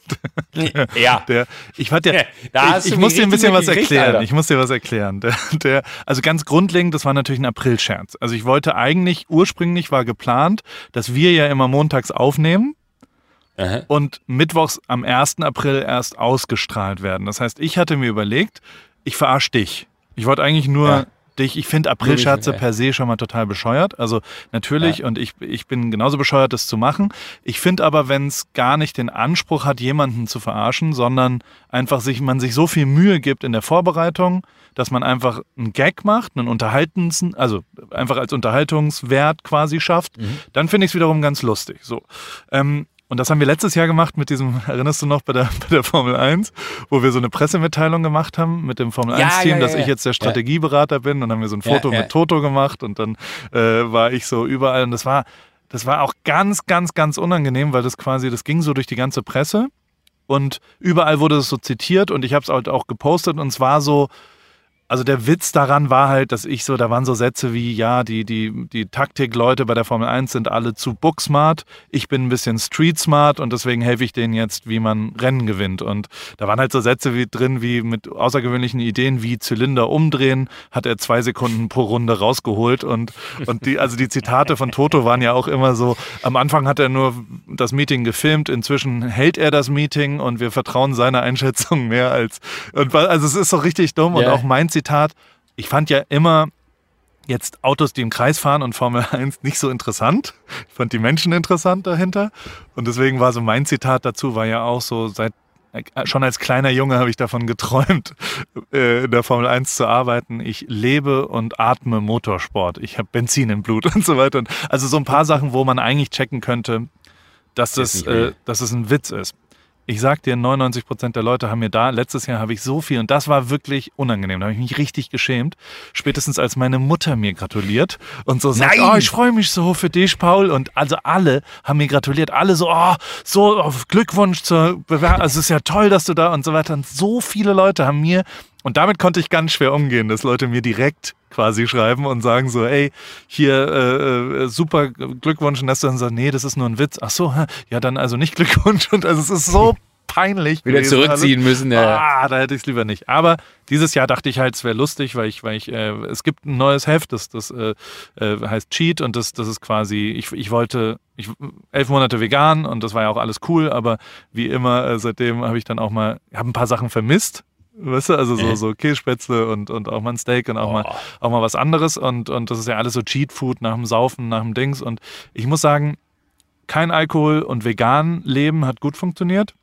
Ja.
Der, ich fand der,
Da hast
ich,
du
ich muss
mich
dir ein bisschen
richtig
was
gekriegt,
erklären.
Alter.
Ich muss dir was erklären. Der, der, also ganz grundlegend, das war natürlich ein April-Scherz. Also ich wollte eigentlich, ursprünglich war geplant, dass wir ja immer montags aufnehmen
Aha.
und mittwochs am ersten April erst ausgestrahlt werden. Das heißt, ich hatte mir überlegt, ich verarsche dich. Ich wollte eigentlich nur
Ja.
dich, ich finde Aprilscherze ja. per se schon mal total bescheuert. Also natürlich, ja. und ich, ich bin genauso bescheuert, das zu machen. Ich finde aber, wenn es gar nicht den Anspruch hat, jemanden zu verarschen, sondern einfach sich, man sich so viel Mühe gibt in der Vorbereitung, dass man einfach einen Gag macht, einen Unterhaltens, also einfach als Unterhaltungswert quasi schafft, mhm. dann finde ich es wiederum ganz lustig. So. Ähm, Und das haben wir letztes Jahr gemacht mit diesem, erinnerst du noch, bei der, bei der Formel eins, wo wir so eine Pressemitteilung gemacht haben mit dem Formel eins Team, ja, ja, dass ja. ich jetzt der Strategieberater bin, und dann haben wir so ein Foto ja, ja. mit Toto gemacht und dann äh, war ich so überall, und das war, das war auch ganz, ganz, ganz unangenehm, weil das quasi, das ging so durch die ganze Presse und überall wurde es so zitiert und ich habe es halt auch gepostet und es war so, also der Witz daran war halt, dass ich so, da waren so Sätze wie, ja, die, die, die Taktikleute bei der Formel eins sind alle zu booksmart, ich bin ein bisschen streetsmart und deswegen helfe ich denen jetzt, wie man Rennen gewinnt. Und da waren halt so Sätze wie drin, wie mit außergewöhnlichen Ideen, wie Zylinder umdrehen, hat er zwei Sekunden pro Runde rausgeholt. Und, und die, also die Zitate von Toto waren ja auch immer so, am Anfang hat er nur das Meeting gefilmt, inzwischen hält er das Meeting und wir vertrauen seiner Einschätzung mehr als, und also es ist so richtig dumm yeah. und auch mein Zitat, ich fand ja immer jetzt Autos, die im Kreis fahren und Formel eins nicht so interessant. Ich fand die Menschen interessant dahinter und deswegen war so mein Zitat dazu, war ja auch so, seit schon als kleiner Junge habe ich davon geträumt, in der Formel eins zu arbeiten. Ich lebe und atme Motorsport. Ich habe Benzin im Blut und so weiter. Also so ein paar Sachen, wo man eigentlich checken könnte, dass das, äh, dass es ein Witz ist. Ich sag dir, neunundneunzig Prozent der Leute haben mir da, letztes Jahr habe ich so viel, und das war wirklich unangenehm, da habe ich mich richtig geschämt, spätestens als meine Mutter mir gratuliert und so sagt, oh, ich freue mich so für dich, Paul, und also alle haben mir gratuliert, alle so, oh, so oh, Glückwunsch zur Bewerbung, also es ist ja toll, dass du da und so weiter, und so viele Leute haben mir, und damit konnte ich ganz schwer umgehen, dass Leute mir direkt quasi schreiben und sagen so, ey, hier äh, super Glückwunsch, und dass du dann sagst, nee, das ist nur ein Witz. Ach so, ja, dann also nicht Glückwunsch, und also es ist so peinlich.
Wieder zurückziehen alles. müssen, ja.
Ah, da hätte ich es lieber nicht. Aber dieses Jahr dachte ich halt, es wäre lustig, weil ich, weil ich, äh, es gibt ein neues Heft, das, das äh, äh, heißt Cheat, und das, das ist quasi, ich, ich wollte, ich, elf Monate vegan, und das war ja auch alles cool, aber wie immer, äh, seitdem habe ich dann auch mal, habe ein paar Sachen vermisst. Weißt du, also so, so Kässpätzle und, und auch mal ein Steak und auch, oh. mal, auch mal was anderes, und, und das ist ja alles so Cheat-Food nach dem Saufen, nach dem Dings, und ich muss sagen, kein Alkohol und vegan leben hat gut funktioniert.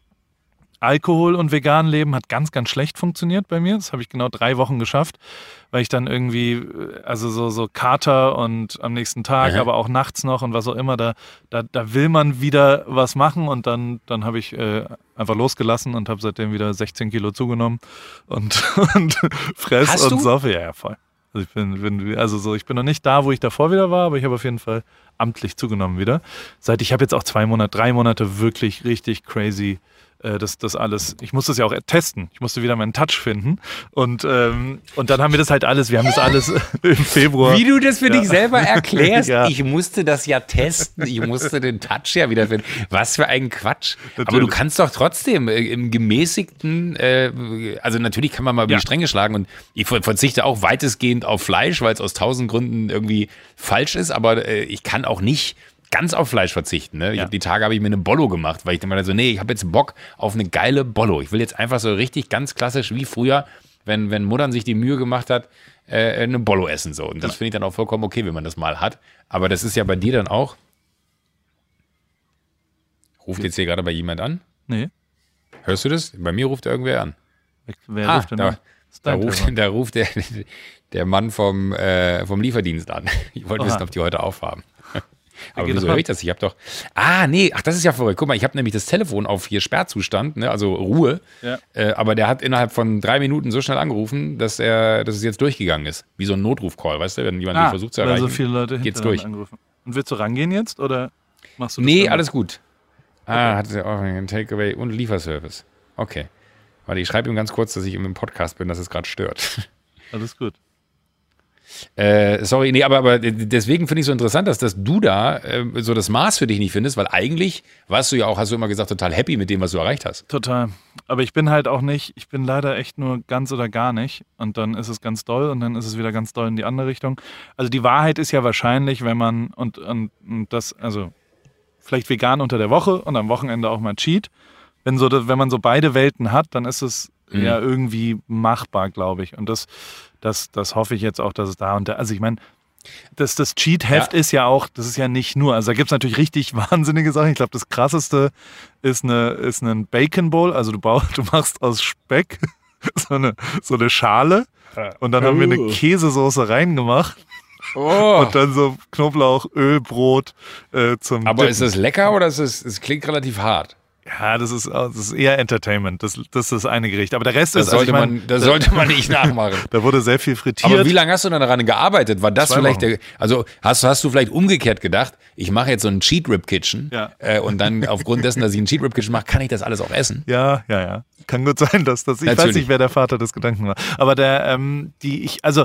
Alkohol und vegan leben hat ganz, ganz schlecht funktioniert bei mir. Das habe ich genau drei Wochen geschafft, weil ich dann irgendwie, also so, so Kater und am nächsten Tag, Aha. aber auch nachts noch und was auch immer, da, da, da will man wieder was machen, und dann, dann habe ich äh, einfach losgelassen und habe seitdem wieder sechzehn Kilo zugenommen und, und fress
Hast
und
du?
saufe. Ja, ja, voll. Also ich bin, bin, also so, ich bin noch nicht da, wo ich davor wieder war, aber ich habe auf jeden Fall amtlich zugenommen wieder. Seit ich habe jetzt auch zwei Monate, drei Monate wirklich richtig crazy Das, das alles, ich musste es ja auch testen. Ich musste wieder meinen Touch finden. Und, ähm, und dann haben wir das halt alles, wir haben das alles im Februar.
Wie du das für ja. dich selber erklärst,
ja.
ich musste das ja testen, ich musste den Touch ja wieder finden. Was für ein Quatsch. Natürlich. Aber du kannst doch trotzdem im gemäßigten, äh, also natürlich kann man mal über ja. die Stränge schlagen, und ich verzichte auch weitestgehend auf Fleisch, weil es aus tausend Gründen irgendwie falsch ist, aber äh, ich kann auch nicht ganz auf Fleisch verzichten. Ne? Ich
ja.
hab, die Tage habe ich mir eine Bollo gemacht, weil ich dann mal so, nee, ich habe jetzt Bock auf eine geile Bollo. Ich will jetzt einfach so richtig ganz klassisch wie früher, wenn, wenn Muttern sich die Mühe gemacht hat, äh, eine Bollo essen. So. Und das ja. finde ich dann auch vollkommen okay, wenn man das mal hat. Aber das ist ja bei dir dann auch. Ruft jetzt hier gerade bei jemand an?
Nee.
Hörst du das? Bei mir ruft irgendwer an.
Wer
ah,
ruft denn
da,
an?
Da ruft, da ruft der, der Mann vom, äh, vom Lieferdienst an. Ich wollte Oha. wissen, ob die heute aufhaben. Aber wieso höre ich das? Ich habe doch. Ah, nee, ach, das ist ja verrückt. Guck mal, ich habe nämlich das Telefon auf hier Sperrzustand, ne, also Ruhe. Ja. Äh, aber der hat innerhalb von drei Minuten so schnell angerufen, dass er, dass es jetzt durchgegangen ist. Wie so ein Notruf-Call, weißt du, wenn jemand ah, dich versucht zu erreichen.
Weil so viele Leute
geht's durch.
Angerufen. Und willst du rangehen jetzt oder machst du das?
Nee, alles gut. Okay. Ah, hat er auch einen Takeaway und Lieferservice. Okay. Warte, ich schreibe ihm ganz kurz, dass ich im Podcast bin, dass es gerade stört.
Alles gut.
Äh, sorry, nee, aber, aber deswegen finde ich es so interessant, dass, dass du da äh, so das Maß für dich nicht findest, weil eigentlich warst du ja auch, hast du immer gesagt, total happy mit dem, was du erreicht hast.
Total. Aber ich bin halt auch nicht, ich bin leider echt nur ganz oder gar nicht, und dann ist es ganz doll und dann ist es wieder ganz doll in die andere Richtung. Also die Wahrheit ist ja wahrscheinlich, wenn man, und, und, und das, also vielleicht vegan unter der Woche und am Wochenende auch mal Cheat, wenn, so, wenn man so beide Welten hat, dann ist es mhm. ja irgendwie machbar, glaube ich. Und das, das, das hoffe ich jetzt auch, dass es da und da, also ich meine, Das, das Cheat-Heft ja. ist ja auch, das ist ja nicht nur, also da gibt es natürlich richtig wahnsinnige Sachen. Ich glaube, das krasseste ist eine, ist ein Bacon Bowl, also du, baust, du machst aus Speck so eine, so eine Schale und dann oh. haben wir eine Käsesoße reingemacht. Oh. Und dann so Knoblauch, Öl, Brot äh, zum
Aber
Dippen.
Ist das lecker oder ist es, es klingt relativ hart?
Ja, das ist, das ist eher Entertainment. Das, das ist das eine Gericht. Aber der Rest
das
ist...
Sollte
also ich
man,
mein,
das sollte man nicht nachmachen.
Da wurde sehr viel frittiert.
Aber wie lange hast du dann daran gearbeitet? War das
Zwei
vielleicht
Wochen.
der... Also hast, hast du vielleicht umgekehrt gedacht, ich mache jetzt so ein Cheat Rib Kitchen
ja.
äh, und dann aufgrund dessen, dass ich ein Cheat Rib Kitchen mache, kann ich das alles auch essen?
Ja, ja, ja. Kann gut sein, dass das... Ich
Natürlich.
weiß nicht, wer der Vater des Gedanken war. Aber der, ähm, die, ich, also...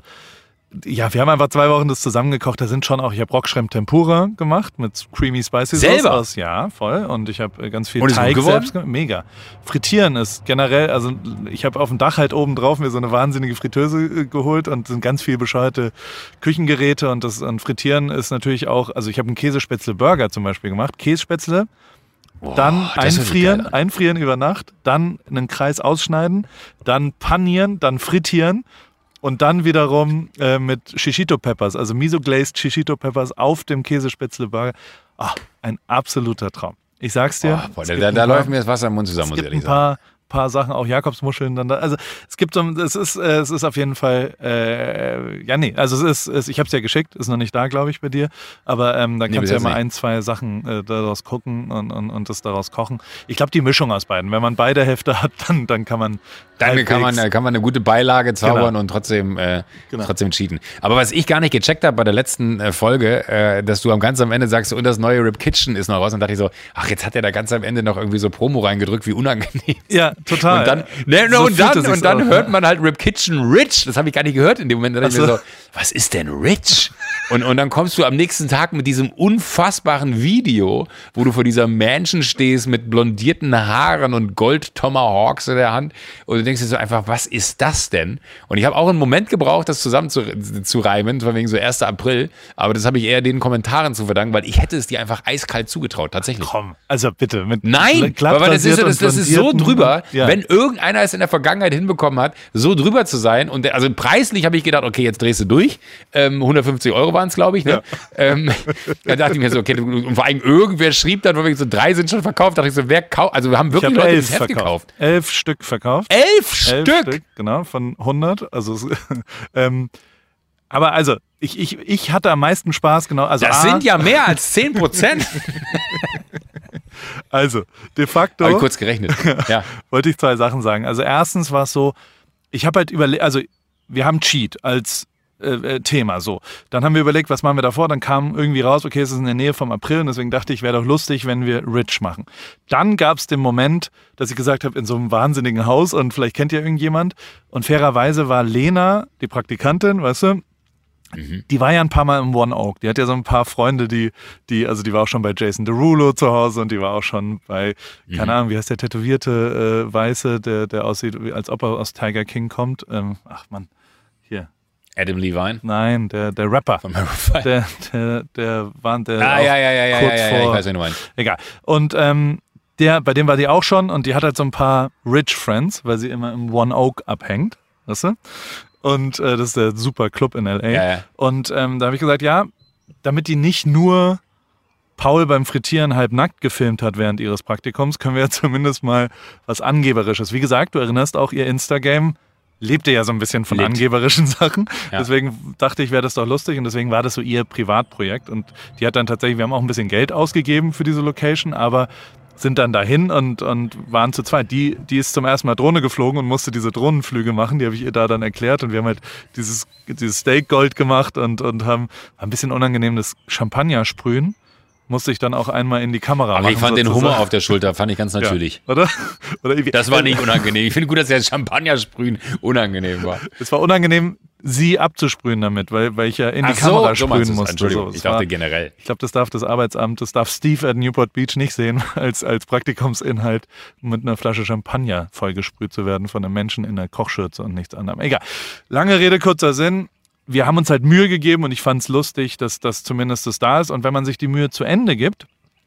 Ja, wir haben einfach zwei Wochen das zusammengekocht. Da sind schon auch, ich habe Rockschrimp Tempura gemacht mit Creamy Spicy
Selber?
Sauce. Aus, ja, voll. Und ich habe ganz viel
Und ist
Teig
gut
selbst gemacht. Mega. Frittieren ist generell, also ich habe auf dem Dach halt oben drauf mir so eine wahnsinnige Fritteuse geholt und sind ganz viel bescheuerte Küchengeräte und das und Frittieren ist natürlich auch, also ich habe einen Käsespätzle-Burger zum Beispiel gemacht. Kässpätzle,
Boah,
dann
das
einfrieren,
geil an.
einfrieren über Nacht, dann einen Kreis ausschneiden, dann panieren, dann frittieren. Und dann wiederum äh, mit Shishito Peppers, also Miso-glazed Shishito Peppers auf dem Käsespätzle-Burger. Ah, ein absoluter Traum. Ich sag's dir.
Oh, boah, da da, da läuft mir das Wasser im Mund zusammen,
es
muss ich
gibt
ehrlich
ein paar, paar Sachen, auch Jakobsmuscheln. Dann da, also es gibt so, es ist, äh, es ist auf jeden Fall, äh, ja nee, also es ist, es, ich habe es ja geschickt, ist noch nicht da, glaube ich, bei dir. Aber ähm, da
Nee,
kannst du ja
bis
mal
jetzt
ein, zwei Sachen äh, daraus gucken und, und, und das daraus kochen. Ich glaube, die Mischung aus beiden. Wenn man beide Hefte hat, dann, dann kann man
Dann kann man, kann man eine gute Beilage zaubern
Genau.
und trotzdem, äh,
Genau.
trotzdem cheaten. Aber was ich gar nicht gecheckt habe bei der letzten äh, Folge, äh, dass du am ganz am Ende sagst, und das neue Rib Kitchen ist noch raus, und dachte ich so, ach, jetzt hat er da ganz am Ende noch irgendwie so Promo reingedrückt, wie unangenehm.
Ja, total.
Und dann, ne, ne,
So
und
fühlt
dann,
es sich
und dann
auch,
hört
ja.
man halt Rib Kitchen Rich. Das habe ich gar nicht gehört in dem Moment. Da dachte ich mir
Ach so.
so, was ist denn Rich? Und, und dann kommst du am nächsten Tag mit diesem unfassbaren Video, wo du vor dieser Mansion stehst mit blondierten Haaren und Gold-Tomahawks in der Hand. Und du denkst dir so einfach, was ist das denn? Und ich habe auch einen Moment gebraucht, das zusammen zu, zu reimen, von wegen so erster April. Aber das habe ich eher den Kommentaren zu verdanken, weil ich hätte es dir einfach eiskalt zugetraut, tatsächlich.
Komm, also bitte. Mit
Nein,
glatt
aber das ist,
rasiert
das,
und
das ist so
blondierten-
drüber,
Ja.
wenn irgendeiner es in der Vergangenheit hinbekommen hat, so drüber zu sein. Und der, also preislich habe ich gedacht, okay, jetzt drehst du durch. Ähm, hundertfünfzig Euro waren es, glaube ich. Ne?
Ja.
Ähm, da dachte ich mir so, okay, und vor allem irgendwer schrieb dann, wo wir so drei sind schon verkauft. Da dachte ich so, wer kauft? Also wir haben
Ich
wirklich
habe
Leute
elf
das Heft
verkauft.
gekauft.
Elf Stück verkauft.
Elf,
Elf
Stück!
Stück, genau, von hundert. Also, es- ähm, aber also, ich, ich, ich hatte am meisten Spaß, genau. Also,
Das
A,
sind ja mehr als zehn Prozent.
also, de facto
Habe ich kurz gerechnet. Ja.
wollte ich zwei Sachen sagen. Also, erstens war es so, ich habe halt überlegt, also, wir haben Cheat als äh, Thema, so. Dann haben wir überlegt, was machen wir davor? Dann kam irgendwie raus, okay, es ist in der Nähe vom April und deswegen dachte ich, wäre doch lustig, wenn wir Rich machen. Dann gab es den Moment, dass ich gesagt habe, in so einem wahnsinnigen Haus und vielleicht kennt ihr irgendjemand und fairerweise war Lena, die Praktikantin, weißt du, die war ja ein paar Mal im One Oak. Die hat ja so ein paar Freunde, die, die, also die war auch schon bei Jason Derulo zu Hause und die war auch schon bei,
Mhm.
keine Ahnung, wie heißt der tätowierte äh, Weiße, der, der aussieht, wie- als ob er aus Tiger King kommt. Ähm, ach Mann, hier.
Adam Levine.
Nein, der, der Rapper.
Von Maroon five.
Der, der, der war der
Ah,
auch
ja, ja, ja, ja,
kurz
ja, ja, ich
vor,
weiß, wen du meinst.
egal. Und ähm, der, bei dem war die auch schon und die hat halt so ein paar Rich Friends, weil sie immer im One Oak abhängt, weißt du? Und äh, das ist der super Club in L A.
Ja, ja.
Und ähm, da habe ich gesagt, ja, damit die nicht nur Paul beim Frittieren halb nackt gefilmt hat während ihres Praktikums, können wir ja zumindest mal was Angeberisches. Wie gesagt, du erinnerst auch, ihr Instagram lebte ja so ein bisschen von
Lebt.
angeberischen Sachen.
Ja.
Deswegen dachte ich, wäre das doch lustig und deswegen war das so ihr Privatprojekt. Und die hat dann tatsächlich, wir haben auch ein bisschen Geld ausgegeben für diese Location, aber sind dann dahin und, und waren zu zweit. Die, die ist zum ersten Mal Drohne geflogen und musste diese Drohnenflüge machen. Die habe ich ihr da dann erklärt und wir haben halt dieses, dieses Steak Gold gemacht und, und haben war ein bisschen unangenehm das Champagner sprühen. Musste ich dann auch einmal in die Kamera
Aber
machen.
ich fand den
sozusagen.
Hummer auf der Schulter, fand ich ganz natürlich.
Ja, oder? oder irgendwie-
Das war nicht unangenehm. Ich finde gut, dass der Champagner sprühen unangenehm war.
Es war unangenehm, sie abzusprühen damit, weil, weil ich ja in die
Ach so,
Kamera
so
sprühen
meinst du es.
musste.
Entschuldigung,
So, es
ich dachte
war,
generell.
ich glaube, das darf das Arbeitsamt, das darf Steve at Newport Beach nicht sehen, als, als Praktikumsinhalt mit einer Flasche Champagner vollgesprüht zu werden von einem Menschen in einer Kochschürze und nichts anderem. Egal. Lange Rede, kurzer Sinn. Wir haben uns halt Mühe gegeben und ich fand es lustig, dass das zumindest das da ist. Und wenn man sich die Mühe zu Ende gibt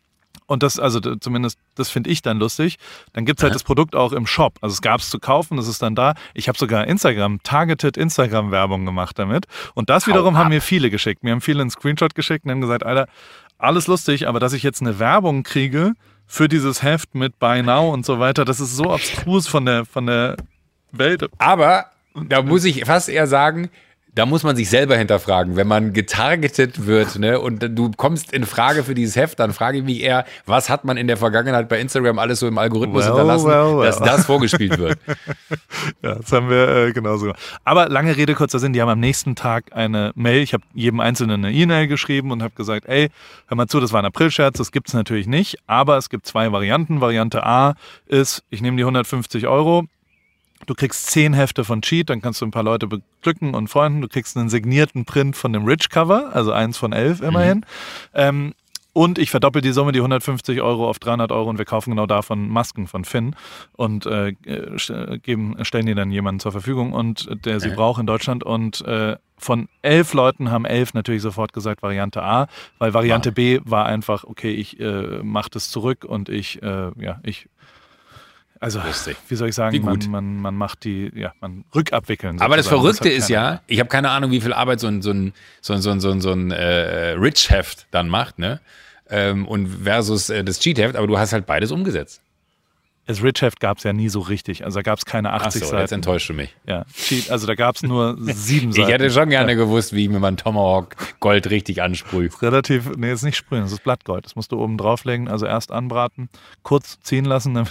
und das, also zumindest, das finde ich dann lustig, dann gibt es halt ja. das Produkt auch im Shop. Also es gab es zu kaufen, das ist dann da. Ich habe sogar Instagram, targeted Instagram-Werbung gemacht damit. Und das wiederum Hau haben ab. mir viele geschickt. Mir haben viele einen Screenshot geschickt und haben gesagt, Alter, alles lustig, aber dass ich jetzt eine Werbung kriege für dieses Heft mit Buy Now und so weiter, das ist so abstrus von der, von der Welt.
Aber da muss ich fast eher sagen, da muss man sich selber hinterfragen, wenn man getargetet wird, ne, und du kommst in Frage für dieses Heft, dann frage ich mich eher, was hat man in der Vergangenheit bei Instagram alles so im Algorithmus well, hinterlassen, well, well. dass das vorgespielt wird.
Ja, das haben wir äh, genauso gemacht. Aber lange Rede, kurzer Sinn, die haben am nächsten Tag eine Mail, ich habe jedem Einzelnen eine E-Mail geschrieben und habe gesagt, ey, hör mal zu, das war ein Aprilscherz, das gibt es natürlich nicht, aber es gibt zwei Varianten. Variante A ist, ich nehme die hundertfünfzig Euro, du kriegst zehn Hefte von Cheat, dann kannst du ein paar Leute beglücken und Freunden. Du kriegst einen signierten Print von dem Rich-Cover, also eins von elf immerhin. Mhm. Ähm, und ich verdoppel die Summe, die hundertfünfzig Euro auf dreihundert Euro und wir kaufen genau davon Masken von Finn und äh, geben, stellen die dann jemanden zur Verfügung und der sie mhm. braucht in Deutschland. Und äh, von elf Leuten haben elf natürlich sofort gesagt Variante A, weil Variante wow. B war einfach, okay, ich äh, mache das zurück und ich, äh, ja, ich Also, lustig. Wie soll ich sagen,
wie
man, man, man macht die, ja, man rückabwickeln.
Aber das Verrückte das ist ja, ich habe keine Ahnung, wie viel Arbeit so ein, so ein, so ein, so ein, so ein, so ein äh, Rich-Heft dann macht, ne? Ähm, und versus äh, das Cheat-Heft, aber du hast halt beides umgesetzt.
Das Rich-Heft gab es ja nie so richtig, also da gab es keine achtzig
Ach so,
Seiten.
Jetzt enttäuscht du mich.
Ja, Cheat, also da gab es nur sieben Seiten.
Ich hätte schon gerne ja. gewusst, wie mir man Tomahawk Gold richtig ansprüht.
Relativ, nee, jetzt nicht sprühen, das ist Blattgold, das musst du oben drauflegen, also erst anbraten, kurz ziehen lassen, damit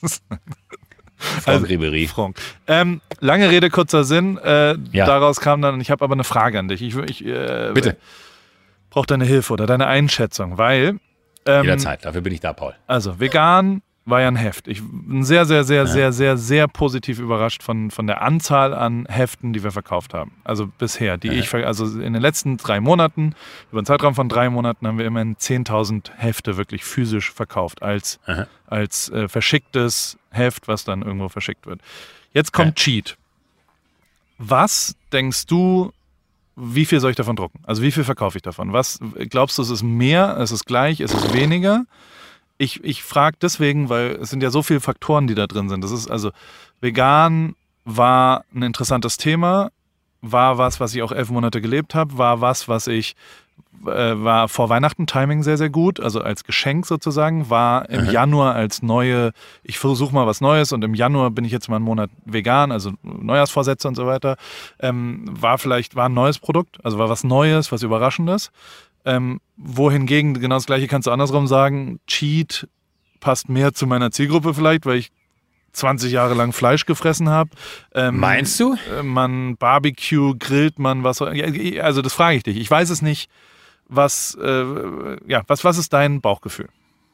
Franck also, Ribery.
Franck. Ähm, lange Rede, kurzer Sinn. Äh, ja. Daraus kam dann, ich habe aber eine Frage an dich. Ich, ich äh,
Bitte.
Brauche deine Hilfe oder deine Einschätzung, weil... Ähm,
Jederzeit, dafür bin ich da, Paul.
Also, vegan war ja ein Heft. Ich bin sehr, sehr, sehr, ja. sehr, sehr, sehr positiv überrascht von, von der Anzahl an Heften, die wir verkauft haben. Also bisher, die ja. ich, also in den letzten drei Monaten, über einen Zeitraum von drei Monaten haben wir immerhin zehntausend Hefte wirklich physisch verkauft, als, als äh, verschicktes Heft, was dann irgendwo verschickt wird. Jetzt kommt ja. Cheat. Was denkst du, wie viel soll ich davon drucken? Also wie viel verkaufe ich davon? Was glaubst du, ist es mehr, ist es gleich, ist es weniger? Ich, ich frage deswegen, weil es sind ja so viele Faktoren, die da drin sind. Das ist also, vegan war ein interessantes Thema, war was, was ich auch elf Monate gelebt habe, war was, was ich, äh, war vor Weihnachten Timing sehr, sehr gut, also als Geschenk sozusagen, war im mhm. Januar als neue, ich versuche mal was Neues und im Januar bin ich jetzt mal einen Monat vegan, also Neujahrsvorsätze und so weiter, ähm, war vielleicht, war ein neues Produkt, also war was Neues, was Überraschendes. Ähm, wohingegen, genau das Gleiche kannst du andersrum sagen, Cheat passt mehr zu meiner Zielgruppe vielleicht, weil ich zwanzig Jahre lang Fleisch gefressen habe. Ähm,
Meinst du?
Äh, man Barbecue, grillt man, was, also das frage ich dich. Ich weiß es nicht, was, äh, ja, was, was ist dein Bauchgefühl?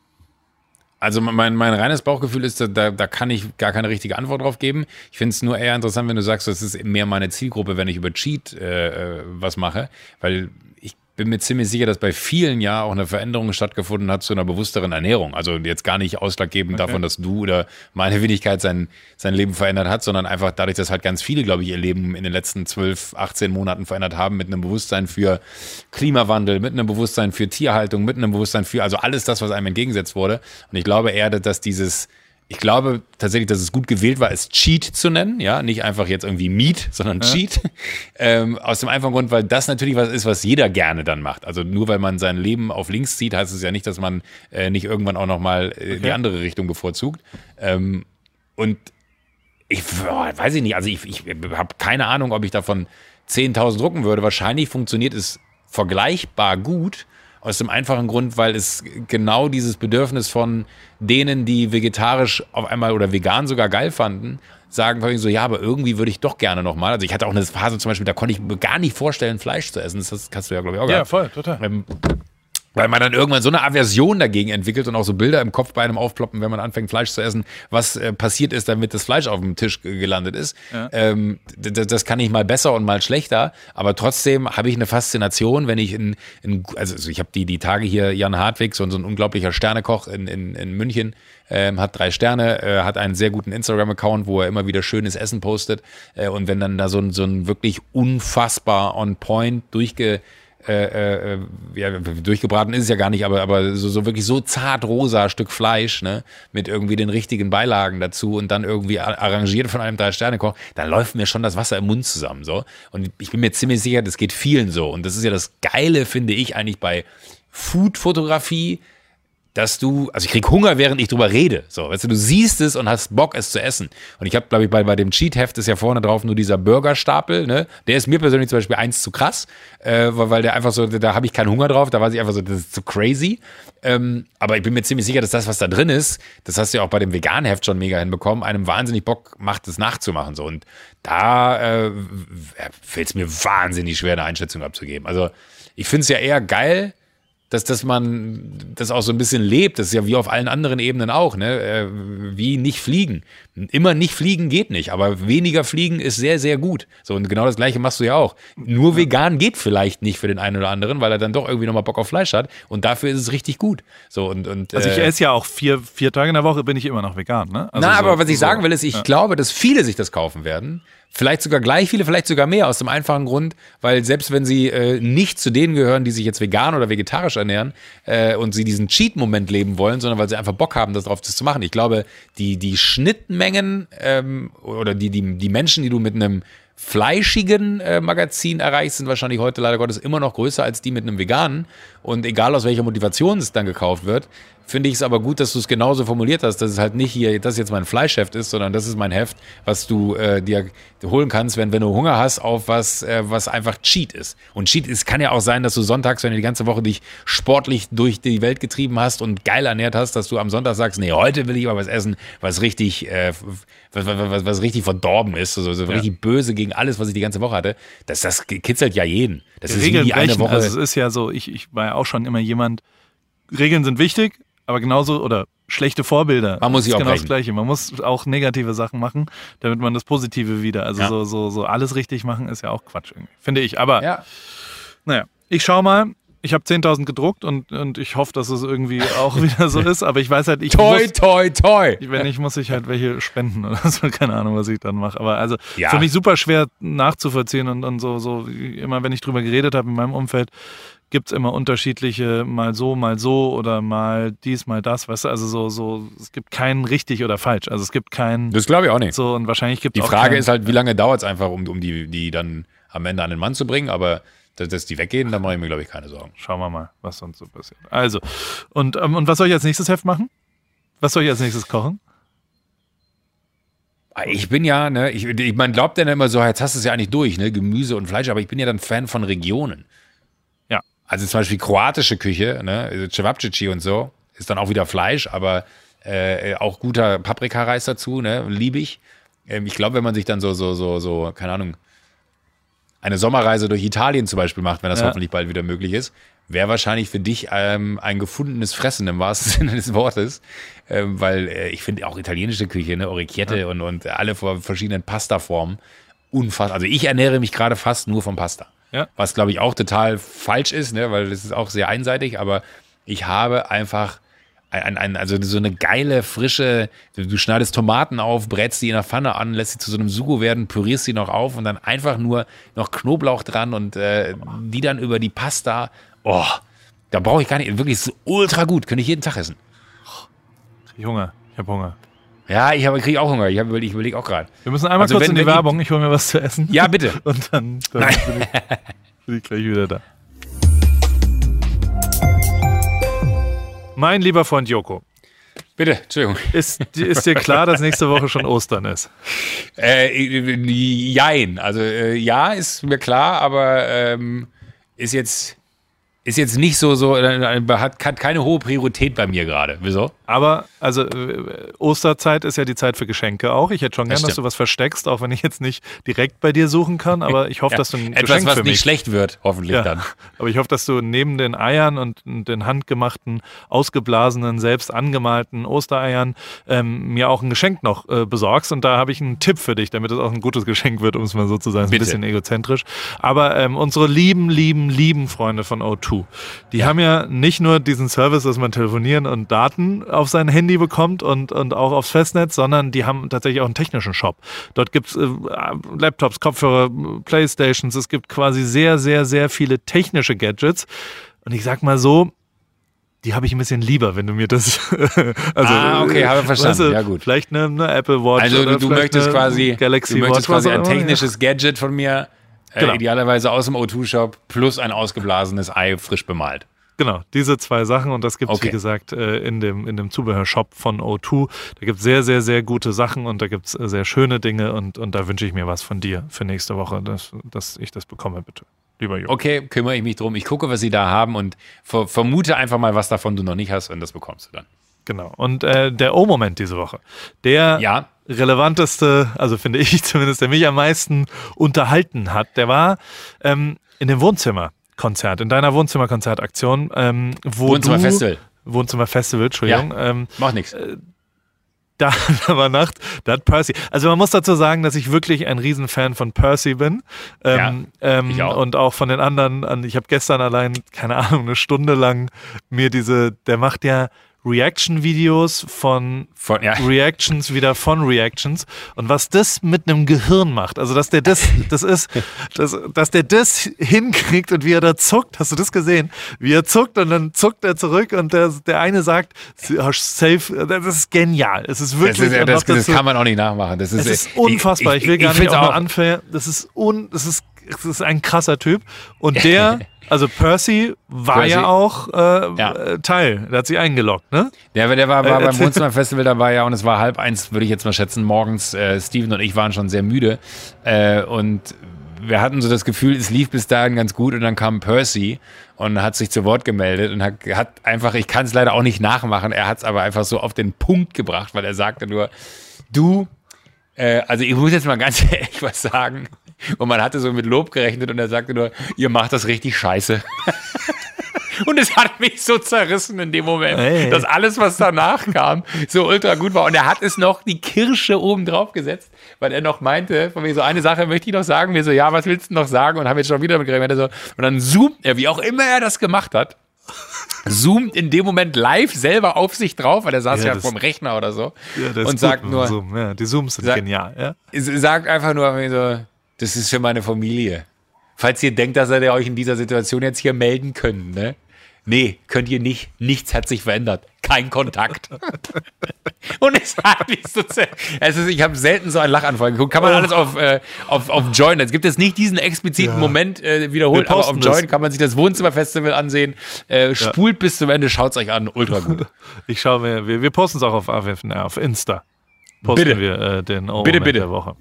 Also mein, mein reines Bauchgefühl ist, da, da kann ich gar keine richtige Antwort drauf geben. Ich finde es nur eher interessant, wenn du sagst, das ist mehr meine Zielgruppe, wenn ich über Cheat äh, was mache, weil ich bin mir ziemlich sicher, dass bei vielen ja auch eine Veränderung stattgefunden hat zu einer bewussteren Ernährung. Also jetzt gar nicht ausschlaggebend okay. davon, dass du oder meine Wenigkeit sein, sein Leben verändert hat, sondern einfach dadurch, dass halt ganz viele, glaube ich, ihr Leben in den letzten zwölf, achtzehn Monaten verändert haben mit einem Bewusstsein für Klimawandel, mit einem Bewusstsein für Tierhaltung, mit einem Bewusstsein für, also alles das, was einem entgegengesetzt wurde. Und ich glaube eher, dass dieses Ich glaube tatsächlich, dass es gut gewählt war, es Cheat zu nennen, ja, nicht einfach jetzt irgendwie Meat, sondern ja. Cheat. Ähm, aus dem einfachen Grund, weil das natürlich was ist, was jeder gerne dann macht. Also nur weil man sein Leben auf links zieht, heißt es ja nicht, dass man äh, nicht irgendwann auch nochmal äh, okay. die andere Richtung bevorzugt. Ähm, und ich boah, weiß ich nicht, also ich, ich habe keine Ahnung, ob ich davon zehntausend drucken würde. Wahrscheinlich funktioniert es vergleichbar gut. Aus dem einfachen Grund, weil es genau dieses Bedürfnis von denen, die vegetarisch auf einmal oder vegan sogar geil fanden, sagen so, ja, aber irgendwie würde ich doch gerne nochmal. Also ich hatte auch eine Phase zum Beispiel, da konnte ich mir gar nicht vorstellen, Fleisch zu essen. Das kannst du ja, glaube ich, auch
Ja, voll, total.
Ähm, weil man dann irgendwann so eine Aversion dagegen entwickelt und auch so Bilder im Kopf bei einem aufploppen, wenn man anfängt, Fleisch zu essen, was äh, passiert ist, damit das Fleisch auf dem Tisch gelandet ist. Ja. Ähm, d- das kann ich mal besser und mal schlechter, aber trotzdem habe ich eine Faszination, wenn ich in, in also ich habe die, die Tage hier, Jan Hartwig, so, so ein unglaublicher Sternekoch in, in, in München, ähm, hat drei Sterne, äh, hat einen sehr guten Instagram-Account, wo er immer wieder schönes Essen postet, äh, und wenn dann da so ein, so ein wirklich unfassbar on point durchge äh, äh, ja, durchgebraten ist es ja gar nicht, aber, aber so, so wirklich so zart rosa Stück Fleisch, ne, mit irgendwie den richtigen Beilagen dazu und dann irgendwie arrangiert von einem Drei-Sterne-Koch, dann läuft mir schon das Wasser im Mund zusammen, so. Und ich bin mir ziemlich sicher, das geht vielen so. Und das ist ja das Geile, finde ich, eigentlich bei Food-Fotografie, dass du, also ich krieg Hunger, während ich drüber rede. So, weißt du, du siehst es und hast Bock, es zu essen. Und ich habe, glaube ich, bei, bei dem Cheat-Heft ist ja vorne drauf nur dieser Burgerstapel, ne? Der ist mir persönlich zum Beispiel eins zu krass, äh, weil der einfach so, da habe ich keinen Hunger drauf, da weiß ich einfach so, das ist zu crazy. Ähm, aber ich bin mir ziemlich sicher, dass das, was da drin ist, das hast du ja auch bei dem Vegan-Heft schon mega hinbekommen, einem wahnsinnig Bock macht, das nachzumachen. So. Und da äh, fällt es mir wahnsinnig schwer, eine Einschätzung abzugeben. Also ich finde es ja eher geil, dass, dass man das auch so ein bisschen lebt. Das ist ja wie auf allen anderen Ebenen auch, ne? Äh, wie nicht fliegen. Immer nicht fliegen geht nicht, aber weniger fliegen ist sehr, sehr gut. So, und genau das Gleiche machst du ja auch. Nur vegan geht vielleicht nicht für den einen oder anderen, weil er dann doch irgendwie nochmal Bock auf Fleisch hat. Und dafür ist es richtig gut. So, und, und,
also ich
äh,
esse ja auch vier, vier Tage in der Woche, bin ich immer noch vegan, ne? Also
na,
so,
aber was ich
so,
sagen will, ist, ich
ja.
glaube, dass viele sich das kaufen werden. Vielleicht sogar gleich viele, vielleicht sogar mehr, aus dem einfachen Grund, weil selbst wenn sie äh, nicht zu denen gehören, die sich jetzt vegan oder vegetarisch ernähren äh, und sie diesen Cheat-Moment leben wollen, sondern weil sie einfach Bock haben, das drauf das zu machen. Ich glaube, die, die Schnittmengen ähm, oder die, die, die Menschen, die du mit einem fleischigen äh, Magazin erreichst, sind wahrscheinlich heute leider Gottes immer noch größer als die mit einem veganen. Und egal aus welcher Motivation es dann gekauft wird, finde ich es aber gut, dass du es genauso formuliert hast, dass es halt nicht hier, das jetzt mein Fleischheft ist, sondern das ist mein Heft, was du äh, dir holen kannst, wenn, wenn du Hunger hast auf was, äh, was einfach Cheat ist. Und Cheat ist, kann ja auch sein, dass du sonntags, wenn du die ganze Woche dich sportlich durch die Welt getrieben hast und geil ernährt hast, dass du am Sonntag sagst, nee, heute will ich aber was essen, was richtig, äh, was, was, was, was richtig verdorben ist, so, so ja. richtig böse gegen alles, was ich die ganze Woche hatte. Das, das kitzelt ja jeden. Das ist
Regeln
wie eine Woche.
Also es ist ja so, ich, ich war ja auch schon immer jemand, Regeln sind wichtig, aber genauso, oder schlechte Vorbilder.
Man muss sie
das ist
auch
genau
brechen.
Das Gleiche. Man muss auch negative Sachen machen, damit man das Positive wieder, also
ja.
so, so, so alles richtig machen ist ja auch Quatsch irgendwie, finde ich. Aber
ja.
naja, ich schau mal, ich habe zehntausend gedruckt und, und ich hoffe, dass es irgendwie auch wieder so ist, aber ich weiß halt, ich
toi,
muss,
toi, toi.
wenn nicht, muss ich halt welche spenden oder so, keine Ahnung, was ich dann mache. Aber also
ja.
für mich super schwer nachzuvollziehen und, und so, so immer, wenn ich drüber geredet habe in meinem Umfeld, gibt es immer unterschiedliche, mal so, mal so oder mal dies, mal das, weißt du, also so, so, es gibt keinen richtig oder falsch, also es gibt keinen...
Das glaube ich auch nicht.
So, und wahrscheinlich gibt
Die
es auch
Frage
keinen,
ist halt, wie lange dauert es einfach, um, um die, die dann am Ende an den Mann zu bringen, aber dass, dass die weggehen, da mache ich mir, glaube ich, keine Sorgen.
Schauen wir mal, was sonst so passiert. Also, und, ähm, und was soll ich als nächstes Heft machen? Was soll ich als nächstes kochen?
Ich bin ja, ne, ich, ich man glaubt ja immer so, jetzt hast du es ja eigentlich durch, ne, Gemüse und Fleisch, aber ich bin ja dann Fan von Regionen.
Ja.
Also zum Beispiel kroatische Küche, ne, Cevapcici und so, ist dann auch wieder Fleisch, aber äh, auch guter Paprikareis dazu, ne, liebe ich. Ähm, ich glaube, wenn man sich dann so, so, so, so, keine Ahnung, eine Sommerreise durch Italien zum Beispiel macht, wenn das ja. hoffentlich bald wieder möglich ist, wäre wahrscheinlich für dich ähm, ein gefundenes Fressen im wahrsten Sinne des Wortes, ähm, weil äh, ich finde auch italienische Küche, ne, Orecchiette ja. und, und alle verschiedenen Pastaformen, unfassbar. Also ich ernähre mich gerade fast nur vom Pasta. Ja. Was, glaube ich, auch total falsch ist, ne, weil das ist auch sehr einseitig, aber ich habe einfach ein, ein, also so eine geile, frische, du schneidest Tomaten auf, brätst die in der Pfanne an, lässt sie zu so einem Sugo werden, pürierst sie noch auf und dann einfach nur noch Knoblauch dran und äh, die dann über die Pasta, oh, da brauche ich gar nicht, wirklich so ultra gut, könnte ich jeden Tag essen.
Ich habe Hunger, ich habe Hunger.
Ja, ich kriege auch Hunger, ich, überlege ich überleg auch gerade.
Wir müssen einmal also kurz wenn, in die Werbung, ich hole mir was zu essen.
Ja, bitte.
Und dann, dann bin, ich, bin ich gleich wieder da. Mein lieber Freund Joko.
Bitte, Entschuldigung.
Ist, ist dir klar, dass nächste Woche schon Ostern ist?
Äh, jein. Also äh, ja, ist mir klar, aber ähm, ist jetzt ist jetzt nicht so, so äh, hat, hat keine hohe Priorität bei mir gerade. Wieso?
Aber, also äh, Osterzeit ist ja die Zeit für Geschenke auch. Ich hätte schon gern, das dass du was versteckst, auch wenn ich jetzt nicht direkt bei dir suchen kann, aber ich hoffe, ja, dass du ein
etwas,
Geschenk
was
für
nicht
mich.
schlecht wird, hoffentlich
ja,
dann.
Aber ich hoffe, dass du neben den Eiern und den handgemachten, ausgeblasenen, selbst angemalten Ostereiern ähm, mir auch ein Geschenk noch äh, besorgst. Und da habe ich einen Tipp für dich, damit es auch ein gutes Geschenk wird, um es mal so zu sagen. Ist ein bisschen egozentrisch. Aber ähm, unsere lieben, lieben, lieben Freunde von O zwei, die ja. haben ja nicht nur diesen Service, dass man telefonieren und Daten auf sein Handy bekommt und, und auch aufs Festnetz, sondern die haben tatsächlich auch einen technischen Shop. Dort gibt es äh, Laptops, Kopfhörer, Playstations, es gibt quasi sehr, sehr, sehr viele technische Gadgets. Und ich sag mal so, die habe ich ein bisschen lieber, wenn du mir das... also,
ah, okay, habe verstanden,
weißt du,
ja gut.
Vielleicht eine, eine Apple Watch
also
oder
du, du möchtest quasi,
Galaxy
du möchtest
Watch,
quasi ein
immer,
technisches Gadget von mir, äh,
Genau.
idealerweise aus dem O zwei Shop, plus ein ausgeblasenes Ei, frisch bemalt.
Genau, diese zwei Sachen und das gibt es,
Okay.
wie gesagt, äh, in dem, in dem Zubehörshop von O zwei. Da gibt es sehr, sehr, sehr gute Sachen und da gibt es sehr schöne Dinge und, und da wünsche ich mir was von dir für nächste Woche, dass, dass ich das bekomme, bitte. Lieber Jo.
Okay, kümmere ich mich drum. Ich gucke, was sie da haben und ver- vermute einfach mal, was davon du noch nicht hast und das bekommst du dann.
Genau. Und äh, der O-Moment diese Woche, der
Ja.
relevanteste, also finde ich zumindest, der mich am meisten unterhalten hat, der war ähm, in dem Wohnzimmerkonzert, in deiner Wohnzimmerkonzertaktion, ähm, wo
Wohnzimmerfestival.
du... Wohnzimmerfestival, Entschuldigung.
Ja.
Ähm,
Mach nichts.
Da, da war Nacht, da hat Percy. Also man muss dazu sagen, dass ich wirklich ein Riesenfan von Percy bin. Ähm,
Ja,
ähm,
ich auch.
Und auch von den anderen. an- Ich habe gestern allein, keine Ahnung, eine Stunde lang mir diese, der macht ja Reaction-Videos von
Von, ja.
Reactions wieder von Reactions. Und was das mit einem Gehirn macht, also dass der das, das ist, dass, dass der das hinkriegt und wie er da zuckt, hast du das gesehen? Wie er zuckt und dann zuckt er zurück und der, der eine sagt, safe, das ist genial. Es ist wirklich,
Das, ist, ja-
und
das,
noch
das
dazu-
kann man auch nicht nachmachen. Das ist,
es ist unfassbar. Ich, will gar nicht
find's
auch mal
auch-
anfangen. Das ist un, das ist, das ist ein krasser Typ. Und der, also Percy war
Percy.
ja auch äh,
Ja.
äh, Teil. Der hat sich eingeloggt, ne?
Der, der war, war
Äh,
beim
erzähl.
Wohnzimmerfestival dabei, ja, und es war halb eins, würde ich jetzt mal schätzen, morgens. Äh, Steven und ich waren schon sehr müde. Äh, und wir hatten so das Gefühl, es lief bis dahin ganz gut und dann kam Percy und hat sich zu Wort gemeldet und hat, hat einfach, ich kann es leider auch nicht nachmachen, er hat es aber einfach so auf den Punkt gebracht, weil er sagte nur, du, äh, also ich muss jetzt mal ganz ehrlich was sagen. Und man hatte so mit Lob gerechnet und er sagte nur, ihr macht das richtig scheiße. Und es hat mich so zerrissen in dem Moment,
Hey.
dass alles, was danach kam, so ultra gut war. Und er hat es noch die Kirsche oben drauf gesetzt, weil er noch meinte, von mir so eine Sache möchte ich noch sagen. Wir so, ja, was willst du noch sagen? Und haben jetzt schon wieder damit gerechnet. So, und dann zoomt er, wie auch immer er das gemacht hat, zoomt in dem Moment live selber auf sich drauf, weil er saß
Ja,
ja,
das-
vorm Rechner oder so.
Ja, das ist
und
gut
sagt
mit
nur,
dem Zoom. Ja, die Zooms sind
Sag-
genial. Ja?
sagt einfach nur so, das ist für meine Familie. Falls ihr denkt, dass ihr euch in dieser Situation jetzt hier melden könnt, ne? Nee, könnt ihr nicht. Nichts hat sich verändert. Kein Kontakt. Und es hat mich so sehr, es ist, ich habe selten so einen Lachanfall geguckt. Kann man
Oh.
alles auf, äh, auf, auf Join. Es gibt jetzt nicht diesen expliziten
Ja.
Moment äh, wiederholt,
Wir
aber auf
posten
Join
das.
kann man sich das Wohnzimmerfestival ansehen. Äh, spult bis zum Ende, schaut's euch an. Ultra gut.
Ich schaue mir, wir, wir posten es auch auf A W F N R, auf Insta. Posten
Bitte.
wir äh, den O-Moment
Bitte, bitte.
der Woche.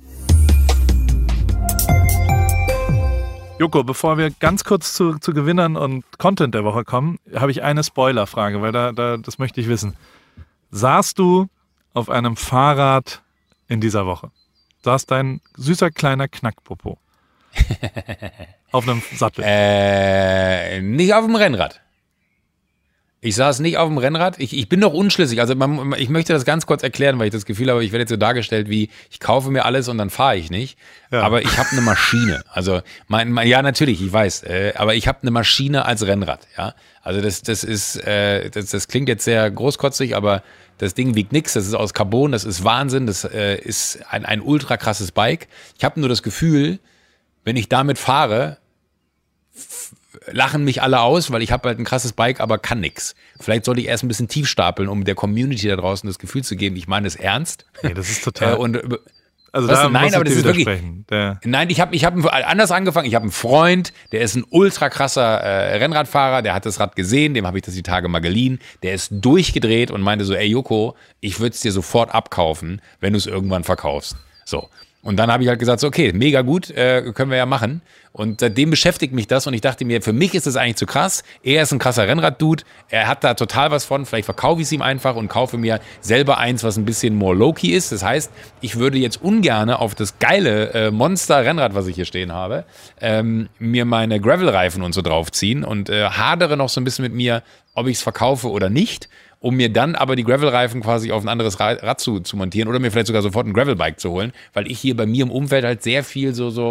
Joko, bevor wir ganz kurz zu, zu Gewinnern und Content der Woche kommen, habe ich eine Spoilerfrage, weil da, da, das möchte ich wissen. Saßt du auf einem Fahrrad in dieser Woche? Saß dein süßer kleiner Knackpopo auf einem Sattel?
Äh, nicht auf dem Rennrad. Ich saß nicht auf dem Rennrad. Ich, ich bin noch unschlüssig. Also man, ich möchte das ganz kurz erklären, weil ich das Gefühl habe, ich werde jetzt so dargestellt wie, ich kaufe mir alles und dann fahre ich nicht.
Ja.
Aber ich habe eine Maschine. Also mein, mein, ja, natürlich, ich weiß. Äh, aber ich habe eine Maschine als Rennrad. Ja, also das, das ist, äh, das, das klingt jetzt sehr großkotzig, aber das Ding wiegt nix. Das ist aus Carbon. Das ist Wahnsinn. Das äh, ist ein, ein ultra krasses Bike. Ich habe nur das Gefühl, wenn ich damit fahre, lachen mich alle aus, weil ich habe halt ein krasses Bike, aber kann nix. Vielleicht sollte ich erst ein bisschen tief stapeln, um der Community da draußen das Gefühl zu geben, ich meine es ernst.
Nee, das ist total...
Äh, und
also
was?
da
Nein,
muss ich
aber das
dir
ist wirklich-
widersprechen. Der,
nein, ich habe ich hab anders angefangen. Ich habe einen Freund, der ist ein ultra krasser äh, Rennradfahrer, der hat das Rad gesehen, dem habe ich das die Tage mal geliehen. Der ist durchgedreht und meinte so, ey Joko, ich würde es dir sofort abkaufen, wenn du es irgendwann verkaufst. So. Und dann habe ich halt gesagt, so, okay, mega gut, äh, können wir ja machen. Und seitdem beschäftigt mich das und ich dachte mir, für mich ist das eigentlich zu krass. Er ist ein krasser Rennrad-Dude, er hat da total was von, vielleicht verkaufe ich es ihm einfach und kaufe mir selber eins, was ein bisschen more low-key ist. Das heißt, ich würde jetzt ungerne auf das geile äh, Monster-Rennrad, was ich hier stehen habe, ähm, mir meine Gravel-Reifen und so draufziehen und äh, hadere noch so ein bisschen mit mir, ob ich es verkaufe oder nicht, um mir dann aber die Gravel-Reifen quasi auf ein anderes Ra- Rad zu, zu montieren oder mir vielleicht sogar sofort ein Gravel-Bike zu holen, weil ich hier bei mir im Umfeld halt sehr viel so, so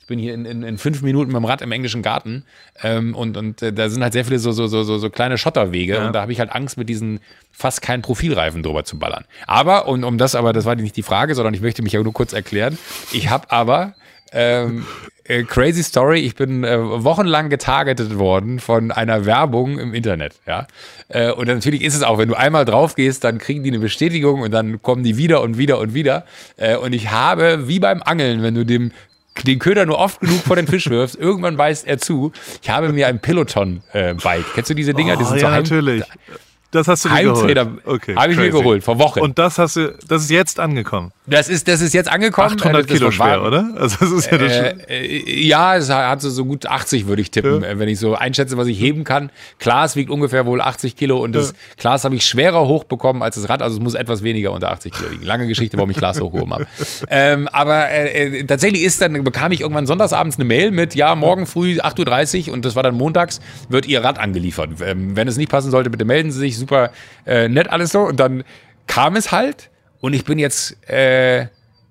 Ich bin hier in, in, in fünf Minuten mit dem Rad im englischen Garten ähm, und, und äh, da sind halt sehr viele so, so, so, so, so kleine Schotterwege ja. und da habe ich halt Angst, mit diesen fast keinen Profilreifen drüber zu ballern. Aber, und um das aber, das war nicht die Frage, sondern ich möchte mich ja nur kurz erklären. Ich habe aber ähm, äh, crazy Story, ich bin äh, wochenlang getargetet worden von einer Werbung im Internet, ja. Äh, und natürlich ist es auch, wenn du einmal drauf gehst, dann kriegen die eine Bestätigung und dann kommen die wieder und wieder und wieder. Äh, und ich habe, wie beim Angeln, wenn du dem den Köder nur oft genug vor den Fisch wirfst, irgendwann weist er zu. Ich habe mir ein Peloton-Bike. Äh, Kennst du diese Dinger?
Oh,
die sind
ja,
so Heim-
natürlich. Das hast du dir
Heimtrainer,
geholt. Okay,
habe ich mir geholt, vor Wochen.
Und das hast du, das ist jetzt angekommen.
Das ist, das ist jetzt angekommen.
achthundert Kilo schwer,
war,
oder? Also das ist ja, das
äh, äh, ja, es hat so, so gut achtzig, würde ich tippen, ja. wenn ich so einschätze, was ich heben kann. Klar, es wiegt ungefähr wohl achtzig Kilo und das ja. Glas habe ich schwerer hochbekommen als das Rad, also es muss etwas weniger unter achtzig Kilo liegen. Lange Geschichte, warum ich Glas hochgehoben habe. Ähm, aber äh, äh, tatsächlich ist dann, bekam ich irgendwann sonntagsabends eine Mail mit, ja, morgen früh acht Uhr dreißig und das war dann montags, wird Ihr Rad angeliefert. Ähm, wenn es nicht passen sollte, bitte melden Sie sich, super äh, nett alles so. Und dann kam es halt und ich bin jetzt, äh,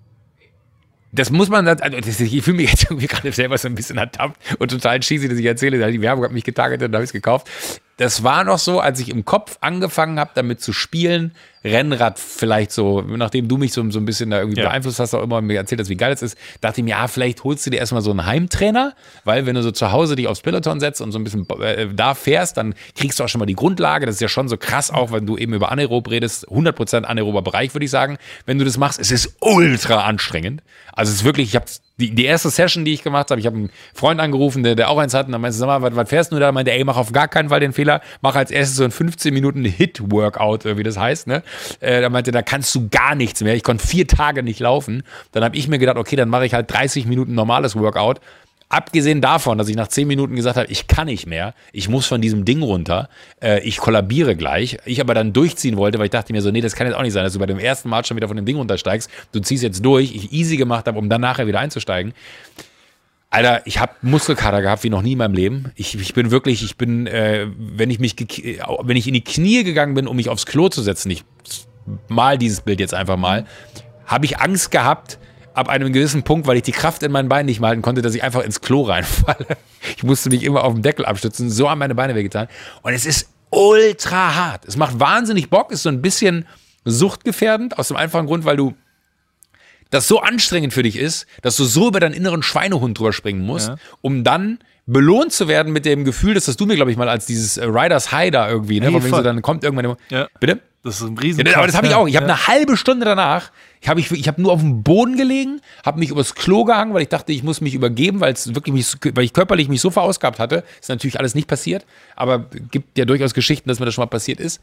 das muss man, also ich fühle mich jetzt irgendwie gerade selber so ein bisschen ertappt und total cheesy, dass ich erzähle, die Werbung hat mich getargetet und da habe ich es gekauft. Das war noch so, als ich im Kopf angefangen habe, damit zu spielen, Rennrad vielleicht so, nachdem du mich so, so ein bisschen da irgendwie ja. beeinflusst hast, auch immer mir erzählt hast, wie geil es ist, dachte ich mir, ja, vielleicht holst du dir erstmal so einen Heimtrainer, weil wenn du so zu Hause dich aufs Peloton setzt und so ein bisschen äh, da fährst, dann kriegst du auch schon mal die Grundlage. Das ist ja schon so krass auch, wenn du eben über anaerob redest, hundert Prozent anaerober Bereich, würde ich sagen. Wenn du das machst, es ist ultra anstrengend. Also es ist wirklich, ich habe die, die erste Session, die ich gemacht habe, ich habe einen Freund angerufen, der, der auch eins hat und dann meinte, sag mal, was, was fährst du da? Meinte, ey, mach auf gar keinen Fall den Fehler, mach als erstes so ein fünfzehn Minuten Hit-Workout, wie das heißt, ne? Äh, da meinte, da kannst du gar nichts mehr. Ich konnte vier Tage nicht laufen. Dann habe ich mir gedacht, okay, dann mache ich halt dreißig Minuten normales Workout. Abgesehen davon, dass ich nach zehn Minuten gesagt habe, ich kann nicht mehr, ich muss von diesem Ding runter, äh, ich kollabiere gleich. Ich aber dann durchziehen wollte, weil ich dachte mir so, nee, das kann jetzt auch nicht sein, dass du bei dem ersten Mal schon wieder von dem Ding runtersteigst. Du ziehst jetzt durch, ich easy gemacht habe, um dann nachher wieder einzusteigen. Alter, ich habe Muskelkater gehabt wie noch nie in meinem Leben. Ich, ich bin wirklich, ich bin, äh, wenn ich mich, ge- wenn ich in die Knie gegangen bin, um mich aufs Klo zu setzen, ich mal dieses Bild jetzt einfach mal, habe ich Angst gehabt, ab einem gewissen Punkt, weil ich die Kraft in meinen Beinen nicht mehr halten konnte, dass ich einfach ins Klo reinfalle. Ich musste mich immer auf den Deckel abstützen, so haben meine Beine wehgetan. Und es ist ultra hart. Es macht wahnsinnig Bock, ist so ein bisschen suchtgefährdend, aus dem einfachen Grund, weil du das so anstrengend für dich ist, dass du so über deinen inneren Schweinehund drüber springen musst, ja. um dann belohnt zu werden mit dem Gefühl, das hast du mir, glaube ich, mal als dieses Riders High da irgendwie, ne? Hey, so, dann kommt irgendwann immer,
ja.
Bitte?
Das ist ein riesen
ja, aber das habe ich auch. Ich habe ja. eine halbe Stunde danach, ich habe ich, ich hab nur auf dem Boden gelegen, habe mich übers Klo gehangen, weil ich dachte, ich muss mich übergeben, weil es wirklich mich, weil ich körperlich mich so verausgabt hatte. Ist natürlich alles nicht passiert, aber gibt ja durchaus Geschichten, dass mir das schon mal passiert ist.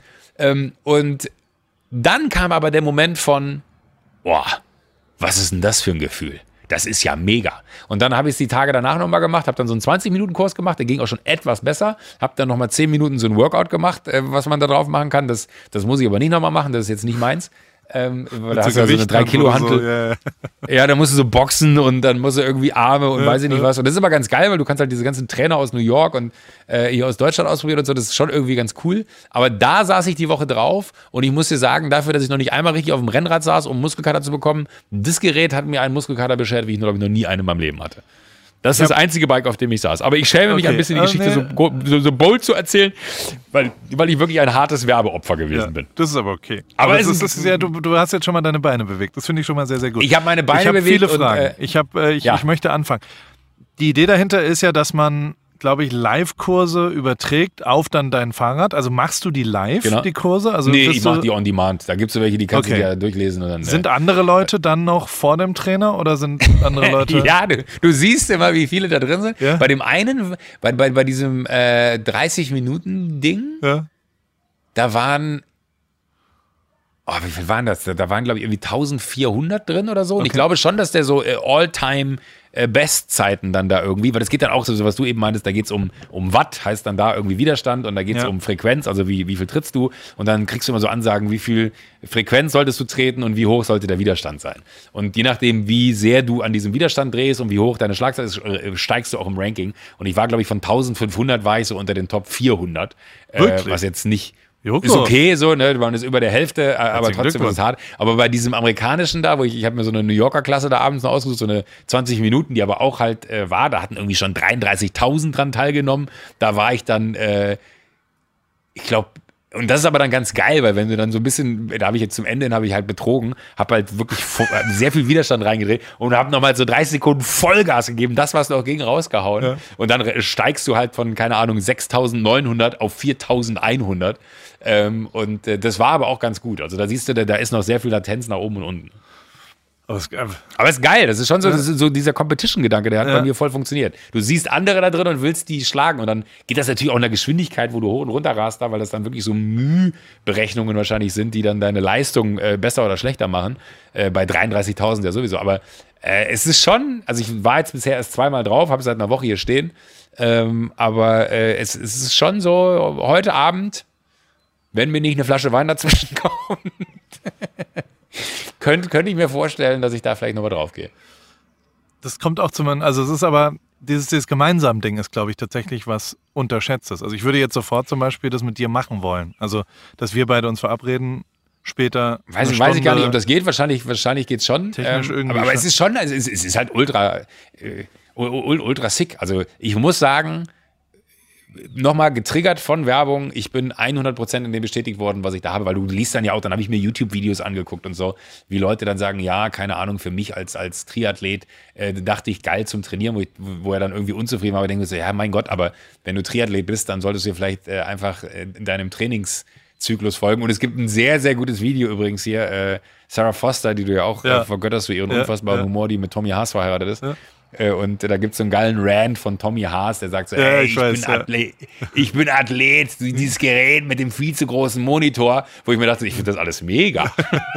Und dann kam aber der Moment von, boah, was ist denn das für ein Gefühl? Das ist ja mega. Und dann habe ich es die Tage danach nochmal gemacht, habe dann so einen zwanzig-Minuten-Kurs gemacht, der ging auch schon etwas besser, habe dann nochmal zehn Minuten so ein Workout gemacht, äh, was man da drauf machen kann. Das, das muss ich aber nicht nochmal machen, das ist jetzt nicht meins. Ähm, weil da hast du ja so eine drei Kilo Hantel. So, yeah. Ja, da musst du so boxen und dann musst du irgendwie Arme und ja, weiß ich nicht ja. was. Und das ist aber ganz geil, weil du kannst halt diese ganzen Trainer aus New York und äh, hier aus Deutschland ausprobieren und so. Das ist schon irgendwie ganz cool. Aber da saß ich die Woche drauf und ich muss dir sagen, dafür, dass ich noch nicht einmal richtig auf dem Rennrad saß, um Muskelkater zu bekommen, das Gerät hat mir einen Muskelkater beschert, wie ich, glaube ich, noch nie einen in meinem Leben hatte. Das ist das einzige Bike, auf dem ich saß. Aber ich schäme mich okay. ein bisschen, die Geschichte oh, nee. so, so, so bold zu erzählen, weil, weil ich wirklich ein hartes Werbeopfer gewesen
ja,
bin.
Das ist aber okay. Aber, aber es ist, das ist ja, du, du hast jetzt schon mal deine Beine bewegt. Das finde ich schon mal sehr, sehr gut.
Ich habe meine Beine
ich hab
bewegt.
Ich habe viele Fragen.
Und, äh,
ich, hab, äh, ich,
ja.
ich möchte anfangen. Die Idee dahinter ist ja, dass man, glaube ich, Live-Kurse überträgt auf dann dein Fahrrad. Also machst du die live, genau. die Kurse? Also
nee, ich mache die on demand. Da gibt es welche, die kannst okay. du ja durchlesen. Und dann,
sind
äh,
andere Leute dann noch vor dem Trainer oder sind andere Leute...
ja, du, du siehst immer, wie viele da drin sind. Ja? Bei dem einen, bei, bei, bei diesem äh, dreißig-Minuten-Ding,
ja.
da waren... Oh, wie viel waren das? Da waren, glaube ich, irgendwie eintausendvierhundert drin oder so. Und okay. ich glaube schon, dass der so äh, All-Time äh, Bestzeiten dann da irgendwie, weil das geht dann auch so, was du eben meintest, da geht es um, um Watt, heißt dann da irgendwie Widerstand und da geht es ja. um Frequenz, also wie, wie viel trittst du und dann kriegst du immer so Ansagen, wie viel Frequenz solltest du treten und wie hoch sollte der Widerstand sein. Und je nachdem, wie sehr du an diesem Widerstand drehst und wie hoch deine Schlagzahl ist, steigst du auch im Ranking. Und ich war, glaube ich, von eintausendfünfhundert war ich so unter den Top vierhundert, äh, was jetzt nicht
Joko.
Ist okay, so, ne, man ist über der Hälfte, aber
Herzlichen
trotzdem ist es hart. Aber bei diesem amerikanischen da, wo ich, ich habe mir so eine New Yorker Klasse da abends noch ausgesucht, so eine zwanzig Minuten, die aber auch halt äh, war, da hatten irgendwie schon dreiunddreißigtausend dran teilgenommen. Da war ich dann, äh, ich glaube, und das ist aber dann ganz geil, weil wenn du dann so ein bisschen, da habe ich jetzt zum Ende hin habe ich halt betrogen, habe halt wirklich sehr viel Widerstand reingedreht und habe nochmal so dreißig Sekunden Vollgas gegeben, das was noch gegen rausgehauen. Ja. Und dann steigst du halt von, keine Ahnung, sechstausendneunhundert auf viertausendeinhundert. Ähm, und äh, das war aber auch ganz gut. Also da siehst du, da, da ist noch sehr viel Latenz nach oben und unten. Aber es ist geil, das ist schon so, das ist so dieser Competition-Gedanke, der hat ja. bei mir voll funktioniert. Du siehst andere da drin und willst die schlagen und dann geht das natürlich auch in der Geschwindigkeit, wo du hoch und runter rast, da, weil das dann wirklich so Mühberechnungen wahrscheinlich sind, die dann deine Leistung äh, besser oder schlechter machen. Äh, bei dreiunddreißigtausend ja sowieso. Aber äh, es ist schon, also ich war jetzt bisher erst zweimal drauf, habe seit einer Woche hier stehen. Ähm, aber äh, es, es ist schon so, heute Abend, wenn mir nicht eine Flasche Wein dazwischen kommt, könnte könnt ich mir vorstellen, dass ich da vielleicht nochmal drauf gehe.
Das kommt auch zu meinem, also es ist aber, dieses, dieses Gemeinsam-Ding ist, glaube ich, tatsächlich was Unterschätztes. Also ich würde jetzt sofort zum Beispiel das mit dir machen wollen. Also, dass wir beide uns verabreden, später.
Weiß ich, weiß ich gar nicht, ob das geht. Wahrscheinlich, wahrscheinlich geht es schon.
Technisch ähm, irgendwie.
Aber, aber es ist schon, also es, es ist halt ultra, äh, ultra sick. Also ich muss sagen, nochmal getriggert von Werbung, ich bin hundert Prozent in dem bestätigt worden, was ich da habe, weil du liest dann ja auch, dann habe ich mir YouTube-Videos angeguckt und so, wie Leute dann sagen, ja, keine Ahnung, für mich als, als Triathlet äh, dachte ich, geil zum Trainieren, wo, ich, wo er dann irgendwie unzufrieden war, aber ich denke so, ja, mein Gott, aber wenn du Triathlet bist, dann solltest du dir vielleicht äh, einfach äh, in deinem Trainingszyklus folgen. Und es gibt ein sehr, sehr gutes Video übrigens hier, äh, Sarah Foster, die du ja auch ja. äh, vergötterst für ihren ja, unfassbaren ja. Humor, die mit Tommy Haas verheiratet ist. Ja. Und da gibt es so einen geilen Rant von Tommy Haas, der sagt so,
ja,
ey,
ich,
ich,
weiß,
bin
ja.
Athlet, ich bin Athlet, dieses Gerät mit dem viel zu großen Monitor, wo ich mir dachte, ich finde das alles mega.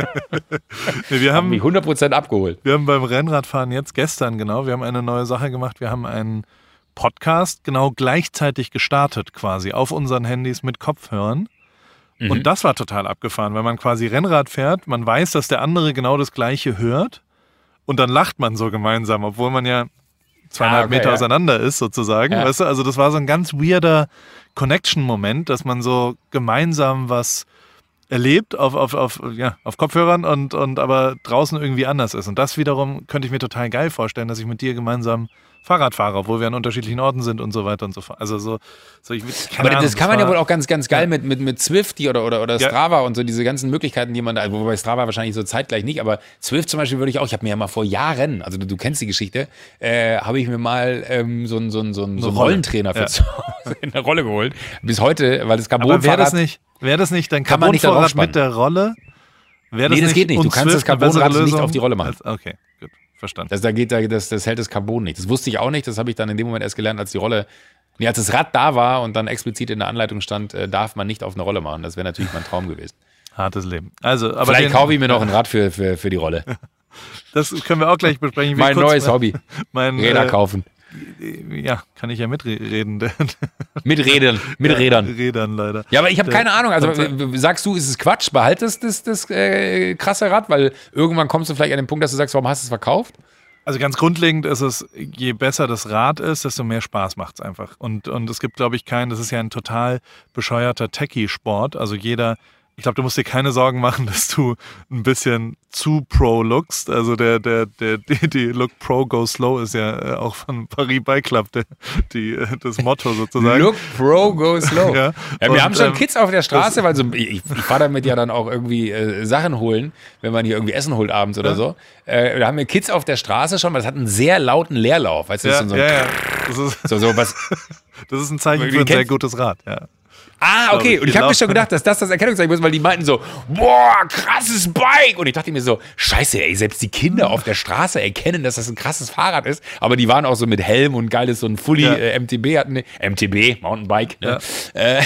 nee, wir haben
mich hundert Prozent abgeholt.
Wir haben beim Rennradfahren jetzt gestern, genau, wir haben eine neue Sache gemacht, wir haben einen Podcast genau gleichzeitig gestartet quasi auf unseren Handys mit Kopfhörern. Mhm. Und das war total abgefahren, weil man quasi Rennrad fährt, man weiß, dass der andere genau das Gleiche hört. Und dann lacht man so gemeinsam, obwohl man ja zweieinhalb ah, okay, Meter ja. auseinander ist sozusagen. Ja. Weißt du? Also das war so ein ganz weirder Connection-Moment, dass man so gemeinsam was erlebt auf, auf, auf, ja, auf Kopfhörern und, und aber draußen irgendwie anders ist. Und das wiederum könnte ich mir total geil vorstellen, dass ich mit dir gemeinsam Fahrrad fahre, obwohl wir an unterschiedlichen Orten sind und so weiter und so fort. Also so, so ich,
aber
Ahnung,
das kann
das
man
war,
ja wohl auch ganz, ganz geil ja. mit, mit, mit Zwifty oder, oder, oder Strava ja. und so diese ganzen Möglichkeiten, die man da, wobei Strava wahrscheinlich so zeitgleich nicht, aber Zwift zum Beispiel würde ich auch, ich habe mir ja mal vor Jahren, also du, du kennst die Geschichte, äh, habe ich mir mal ähm, so einen so so ein, so ein Rollentrainer für ja. zu Hause in der Rolle geholt. Bis heute, weil das Carbon-Fahrrad...
Aber wäre das nicht, wäre das nicht dein Carbon-Fahrrad mit der Rolle?
Nee, das nicht geht nicht. Du kannst das Carbonrad nicht auf die Rolle machen.
Okay, gut. Verstanden.
Das, da geht, das, das hält das Carbon nicht. Das wusste ich auch nicht. Das habe ich dann in dem Moment erst gelernt, als die Rolle, nee, als das Rad da war und dann explizit in der Anleitung stand, äh, darf man nicht auf eine Rolle machen. Das wäre natürlich mein Traum gewesen.
Hartes Leben. Also, aber
vielleicht den, kaufe ich mir noch ein Rad für, für, für die Rolle.
Das können wir auch gleich besprechen. Wie
mein neues mein, Hobby.
Mein,
Räder
äh,
kaufen.
Ja, kann ich ja mitreden.
Mitreden, mit
ja,
Rädern.
Rädern leider.
Ja, aber ich habe keine Ahnung. Also sagst du, ist es Quatsch? Behaltest das, das äh, krasse Rad? Weil irgendwann kommst du vielleicht an den Punkt, dass du sagst, warum hast du es verkauft?
Also ganz grundlegend ist es, je besser das Rad ist, desto mehr Spaß macht es einfach. Und, und es gibt, glaube ich, keinen, das ist ja ein total bescheuerter Techie-Sport. Also jeder, ich glaube, du musst dir keine Sorgen machen, dass du ein bisschen zu pro lookst. Also der, der, der, die, die Look Pro Go Slow ist ja auch von Paris Bike Club der, die, das Motto sozusagen.
Look Pro Go Slow.
ja.
Ja, wir
und,
haben schon
ähm,
Kids auf der Straße, weil so, ich, ich fahre damit ja dann auch irgendwie äh, Sachen holen, wenn man hier irgendwie Essen holt abends oder ja. so. Äh, da haben wir Kids auf der Straße schon, weil das hat einen sehr lauten Leerlauf. Weißt du,
ja,
das ist so,
ja, ja. Das ist,
so, so was.
Das ist ein Zeichen für ein sehr gutes Rad, ja.
Ah, okay. Und ich habe mir schon gedacht, dass das das Erkennungszeichen ist, weil die meinten so, boah, krasses Bike. Und ich dachte mir so, scheiße, ey, selbst die Kinder auf der Straße erkennen, dass das ein krasses Fahrrad ist. Aber die waren auch so mit Helm und geiles, so ein Fully ja. äh, M T B hatten. M T B, Mountainbike. Ne? Ja. Äh,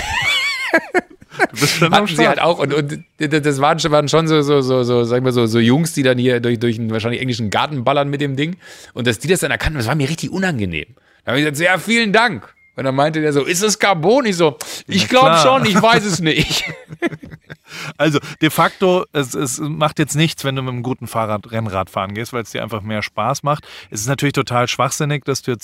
du bist schon
hatten sie halt auch. Und, und das waren schon, waren schon so, so, so, so, sagen wir so, so Jungs, die dann hier durch, durch einen wahrscheinlich englischen Garten ballern mit dem Ding. Und dass die das dann erkannten, das war mir richtig unangenehm. Da habe ich gesagt, ja, vielen Dank. Und dann meinte der so, ist es Carbon? Ich so, ich glaube schon, ich weiß es nicht.
Also de facto, es, es macht jetzt nichts, wenn du mit einem guten Fahrrad Rennrad fahren gehst, weil es dir einfach mehr Spaß macht. Es ist natürlich total schwachsinnig, dass du jetzt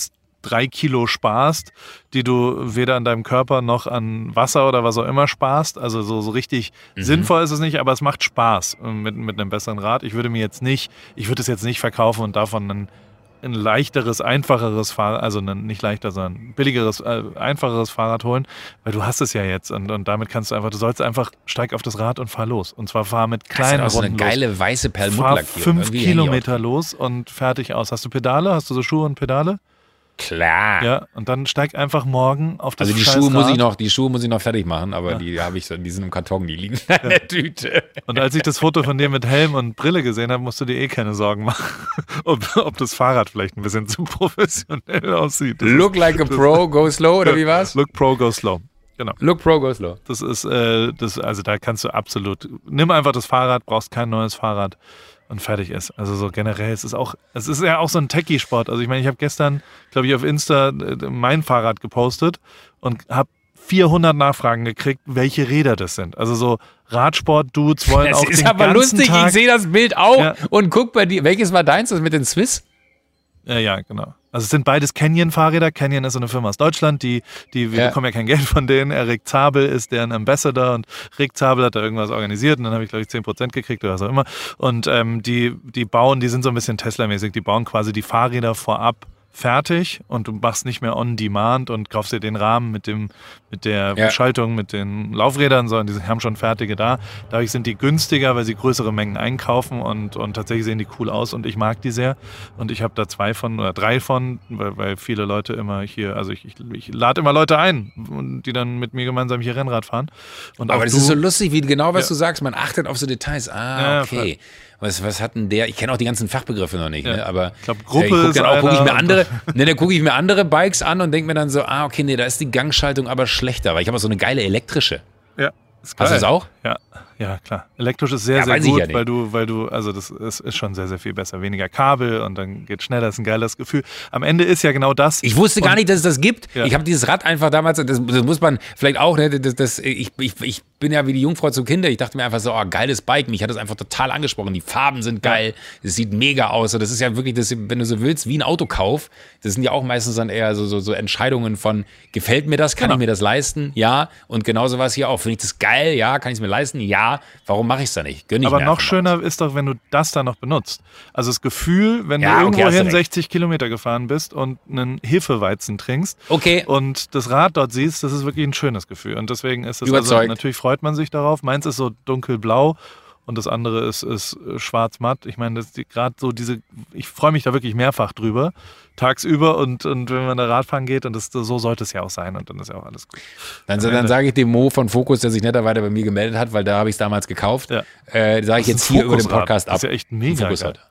drei Kilo sparst, die du weder an deinem Körper noch an Wasser oder was auch immer sparst. Also so, so richtig mhm. sinnvoll ist es nicht, aber es macht Spaß mit, mit einem besseren Rad. Ich würde mir jetzt nicht, ich würde es jetzt nicht verkaufen und davon ein, ein leichteres, einfacheres Fahrrad, also ein, nicht leichter, sondern billigeres, äh, einfacheres Fahrrad holen, weil du hast es ja jetzt und, und damit kannst du einfach, du sollst einfach, steig auf das Rad und fahr los. Und zwar fahr mit kleinen
das ist
Runden
eine geile
los.
weiße Perlmuttlackierung.
Fahr fünf Kilometer los und fertig aus. Hast du Pedale? Hast du so Schuhe und Pedale?
Klar.
Ja, und dann steig einfach morgen auf das
Also die
scheiß
Schuhe muss
Rad.
ich noch, die Schuhe muss ich noch fertig machen, aber
Ja.
die habe ich so, die sind im Karton, die liegen in der Tüte.
Und als ich das Foto von dir mit Helm und Brille gesehen habe, musst du dir eh keine Sorgen machen, ob, ob das Fahrrad vielleicht ein bisschen zu professionell aussieht. Das
Look
ist,
like a pro, go slow, oder wie war's?
Look pro, go slow. Genau.
Look pro, go slow.
Das ist, äh, das, also da kannst du absolut, nimm einfach das Fahrrad, brauchst kein neues Fahrrad und fertig ist. Also so generell, es ist auch, es ist ja auch so ein Techie-Sport. Also ich meine, ich habe gestern, glaube ich, auf Insta äh, mein Fahrrad gepostet und habe vierhundert Nachfragen gekriegt, welche Räder das sind. Also so Radsport-Dudes wollen
Das
auch
ist
den
aber
ganzen
lustig,
Tag,
ich sehe das Bild auch
Ja.
und guck bei dir. Welches war deins, das mit den Swiss?
Ja, ja, genau. Also es sind beides Canyon-Fahrräder. Canyon ist so eine Firma aus Deutschland, die, die wir
Ja.
bekommen ja kein Geld von denen. Rick Zabel ist deren Ambassador und Rick Zabel hat da irgendwas organisiert und dann habe ich, glaube ich, zehn Prozent gekriegt oder was auch immer. Und ähm, die, die bauen, die sind so ein bisschen Tesla-mäßig, die bauen quasi die Fahrräder vorab fertig und du machst nicht mehr on demand und kaufst dir den Rahmen mit dem mit der
Ja.
Schaltung, mit den Laufrädern, sondern die haben schon fertige da. Dadurch sind die günstiger, weil sie größere Mengen einkaufen und, und tatsächlich sehen die cool aus und ich mag die sehr. Und ich habe da zwei von oder drei von, weil, weil viele Leute immer hier, also ich, ich, ich lade immer Leute ein, die dann mit mir gemeinsam hier Rennrad fahren. Und
Aber
auch
das
du,
ist so lustig, wie genau was
Ja.
du sagst. Man achtet auf so Details. Ah,
Ja,
okay. Was, was hat denn der? Ich kenne auch die ganzen Fachbegriffe noch nicht,
Ja.
ne? Aber
Ich glaube, Gruppe
äh, guck
ist
dann auch, gucke ich
einer
mir
und-
andere, ne, dann gucke ich mir andere Bikes an und denke mir dann so, ah, okay, nee, da ist die Gangschaltung aber schlechter, weil ich habe auch so eine geile elektrische.
Ja, ist
Hast du
geil.
das auch?
Ja, ja, klar. Elektrisch ist sehr,
Ja,
sehr
weiß ich
gut,
ja nicht.
weil du, weil du, also das ist, ist schon sehr, sehr viel besser. Weniger Kabel und dann geht schneller, ist ein geiles Gefühl. Am Ende ist ja genau das.
Ich wusste gar
Und-
nicht, dass es das gibt.
Ja.
Ich habe dieses Rad einfach damals, das, das muss man vielleicht auch, ne, das, das, ich, ich, ich bin ja wie die Jungfrau zum Kinder. Ich dachte mir einfach so, oh, geiles Bike. Mich hat das einfach total angesprochen. Die Farben sind geil. Es sieht mega aus. Und das ist ja wirklich, das, wenn du so willst, wie ein Autokauf. Das sind ja auch meistens dann eher so, so, so Entscheidungen von, gefällt mir das? Kann
Genau.
ich mir das leisten? Ja. Und genauso war es hier auch. Finde ich das geil? Ja. Kann ich es mir leisten? Ja. Warum mache ich es da nicht? Gönn ich
Aber
mir
noch
einfach mal.
schöner ist doch, wenn du das dann noch benutzt. Also das Gefühl, wenn
Ja,
du
okay, hast du
irgendwohin
recht.
sechzig Kilometer gefahren bist und einen Hefeweizen trinkst
Okay.
und das Rad dort siehst, das ist wirklich ein schönes Gefühl. Und deswegen ist es, also,
Überzeugt.
natürlich freut man sich darauf. Meins ist so dunkelblau und das andere ist, ist schwarz-matt. Ich meine, gerade so diese, ich freue mich da wirklich mehrfach drüber, tagsüber und, und wenn man da Radfahren geht und das, so sollte es ja auch sein und dann ist ja auch alles gut.
Dann,
Am
dann
Ende-
sage ich dem Mo von Focus, der sich netterweise bei mir gemeldet hat, weil da habe ich es damals gekauft,
Ja.
äh, sage ich
Das
jetzt
ist ein
hier über den
Fokusrad.
Podcast ab.
Das ist ja echt mega
Fokus
geil.
hat.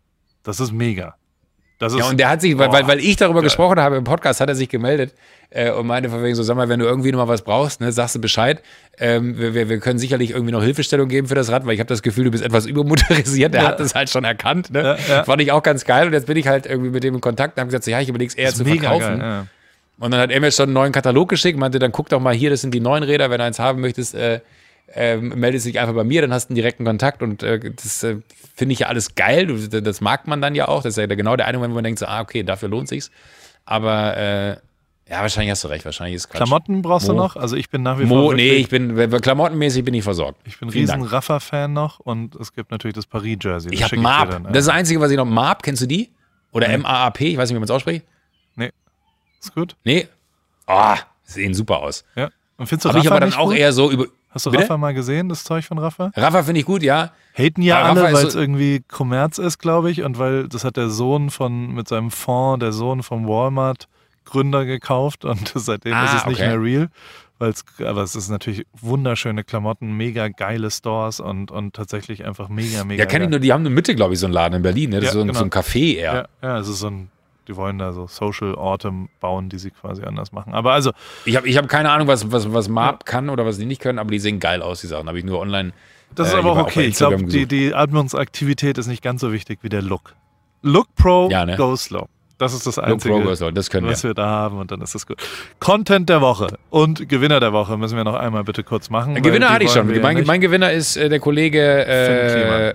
Das ist mega. Das ist,
Ja, und der hat sich, weil,
Boah,
weil, weil ich darüber
geil.
gesprochen habe im Podcast, hat er sich gemeldet äh, und meinte von wegen so, sag mal, wenn du irgendwie noch mal was brauchst, ne, sagst du Bescheid. Ähm, wir, wir, wir können sicherlich irgendwie noch Hilfestellung geben für das Rad, weil ich habe das Gefühl, du bist etwas übermotorisiert. Der
Ja.
hat das halt schon erkannt. Ne?
Ja, ja.
Fand ich auch ganz geil. Und jetzt bin ich halt irgendwie mit dem in Kontakt und habe gesagt, so, ja, ich überlege es eher
das
zu
ist mega
verkaufen.
geil. Ja.
Und dann hat er mir schon einen neuen Katalog geschickt, meinte, dann guck doch mal hier, das sind die neuen Räder, wenn du eins haben möchtest, äh, äh, meldest dich einfach bei mir, dann hast du einen direkten Kontakt und äh, das äh, finde ich ja alles geil, du, das mag man dann ja auch, das ist ja genau der eine Moment, wo man denkt so, ah, okay, dafür lohnt sich's, aber äh, ja, wahrscheinlich hast du recht, wahrscheinlich ist Quatsch.
Klamotten brauchst du
Mo.
noch? Also ich bin nach wie
Mo,
vor
nee,
wirklich,
ich bin, klamottenmäßig bin ich versorgt.
ich bin
Vielen
riesen
Dank.
Raffa-Fan noch und es gibt natürlich das Paris-Jersey.
Ich
Das
habe
schicke dir
Marp,
dann,
das ist das Einzige, was ich noch, Marp, kennst du die? Oder
Nee.
M A A P, ich weiß nicht, wie man es ausspricht.
Nee. Ist gut?
Nee? Ah, sehen super aus.
Ja. Und findest du
Habe
Raffa
ich aber dann
nicht
auch
gut?
eher so über...
Hast du
Bitte?
Raffa mal gesehen, das Zeug von Raffa?
Raffa finde ich gut, ja.
Haten ja
Aber Raffa
alle,
ist
weil es
so-
irgendwie Kommerz ist, glaube ich. Und weil das hat der Sohn von, mit seinem Fonds, der Sohn vom Walmart-Gründer gekauft. Und seitdem
Ah,
ist es nicht
okay.
mehr real. Weil's, aber es ist natürlich wunderschöne Klamotten, mega geile Stores und, und tatsächlich einfach mega, mega
Ja, kenne ich
geil.
nur, die haben eine Mitte, glaube ich, so einen Laden in Berlin. Ne? Das
Ja,
ist so ein,
genau.
so ein Café eher.
Ja, ja, es ist so ein, die wollen da so Social-Orte bauen, die sie quasi anders machen. Aber also,
Ich habe ich hab keine Ahnung, was, was, was Marp kann oder was die nicht können, aber die sehen geil aus, die Sachen. Habe ich nur online.
das ist
äh,
aber auch
lieber bei
okay. Ich glaube,
Instagram
die,
gesucht.
die Atmungsaktivität ist nicht ganz so wichtig wie der Look. Look Pro,
Ja, ne?
go slow. Das ist das
Look
Einzige,
Pro Girls, das können wir.
was wir da haben und dann ist das gut. Content der Woche und Gewinner der Woche müssen wir noch einmal bitte kurz machen.
Ein
weil
Gewinner
die
hatte ich
wollen
schon.
wir ja
Mein,
nicht.
mein Gewinner ist äh, der Kollege äh,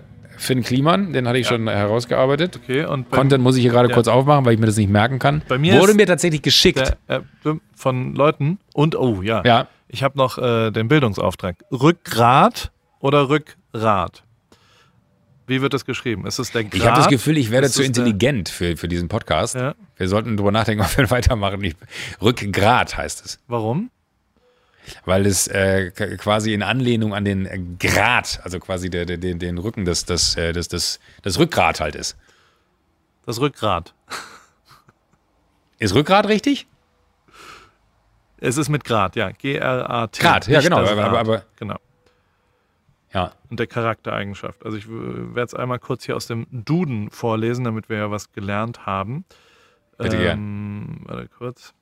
Finn Kliman, den hatte ich ja. schon herausgearbeitet.
Okay, und bei,
Content muss ich hier gerade
ja.
kurz aufmachen, weil ich mir das nicht merken kann.
Bei mir
Wurde mir tatsächlich geschickt.
Der, äh, von Leuten und, oh ja,
ja.
ich habe noch äh, den Bildungsauftrag. Rückgrat oder Rückgrat? Wie wird das geschrieben? Ist es der Grad?
Ich habe das Gefühl, ich werde
ist
zu intelligent für, für diesen Podcast.
Ja.
Wir sollten drüber nachdenken, ob wir weitermachen. Ich, Rückgrat heißt es.
Warum?
Weil es äh, quasi in Anlehnung an den Grat, also quasi der, der, den, den Rücken des, des, des, des, des Rückgrat halt ist.
Das Rückgrat.
Ist Rückgrat richtig?
Es ist mit Grad, ja. G R A T.
Grad, ja genau. Aber, aber, aber,
genau.
Ja.
Und der Charaktereigenschaft. Also ich werde es einmal kurz hier aus dem Duden vorlesen, damit wir ja was gelernt haben.
Bitte
ähm, warte kurz.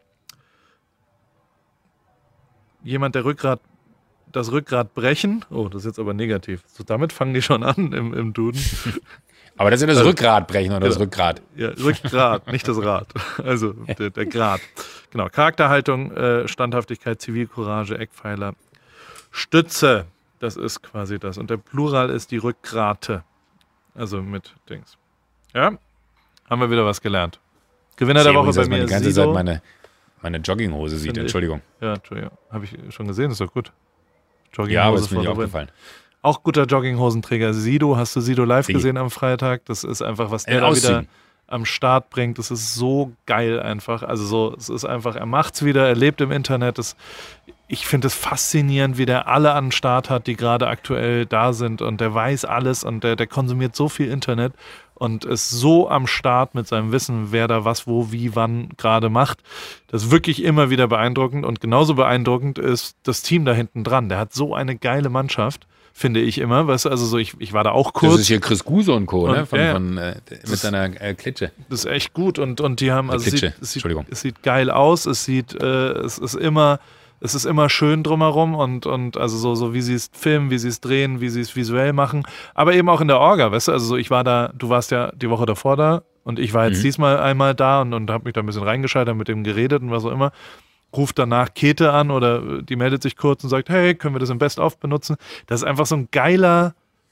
Jemand, der Rückgrat, das Rückgrat brechen. Oh, das ist jetzt aber negativ. So, damit fangen die schon an im, im Duden.
Aber das ist ja das also, Rückgrat brechen oder ja, das Rückgrat?
Ja, Rückgrat, nicht das Rad. Also der, der Grad. Genau, Charakterhaltung, äh, Standhaftigkeit, Zivilcourage, Eckpfeiler, Stütze. Das ist quasi das. Und der Plural ist die Rückgrate. Also mit Dings. Ja, haben wir wieder was gelernt. Gewinner der Woche bei mir ist
die ganze
Sido.
Zeit meine, meine Jogginghose sieht. Entschuldigung.
Ja, Entschuldigung. Habe ich schon gesehen, ist doch gut.
Jogginghose ja, aber ist mir nicht aufgefallen.
Auch guter Jogginghosenträger. Sido, hast du Sido live Sie. gesehen am Freitag? Das ist einfach, was der da wieder am Start bringt. Das ist so geil einfach. Also so, es ist einfach, er macht's wieder, er lebt im Internet. Das, ich finde es faszinierend, wie der alle an den Start hat, die gerade aktuell da sind, und der weiß alles und der, der konsumiert so viel Internet und ist so am Start mit seinem Wissen, wer da was, wo, wie, wann gerade macht. Das ist wirklich immer wieder beeindruckend, und genauso beeindruckend ist das Team da hinten dran. Der hat so eine geile Mannschaft, finde ich immer. Weißt du, also so, ich, ich war da auch kurz.
Das ist hier Chris Guse und Co.,
und,
ne? Von,
ja,
von, äh, mit das, seiner äh, Klitsche.
Das ist echt gut, und, und die haben, also es
Klitsche.
sieht, es, sieht,
Entschuldigung.
es sieht geil aus, es sieht, äh, es ist immer, es ist immer schön drumherum, und, und also so, so wie sie es filmen, wie sie es drehen, wie sie es visuell machen, aber eben auch in der Orga, weißt du, also so, ich war da, du warst ja die Woche davor da, und ich war jetzt mhm. diesmal einmal da und, und habe mich da ein bisschen reingeschaltet, mit dem geredet und was auch immer. Ruft danach Käthe an oder die meldet sich kurz und sagt, hey, können wir das im Best-of benutzen? Das ist einfach so ein geiler,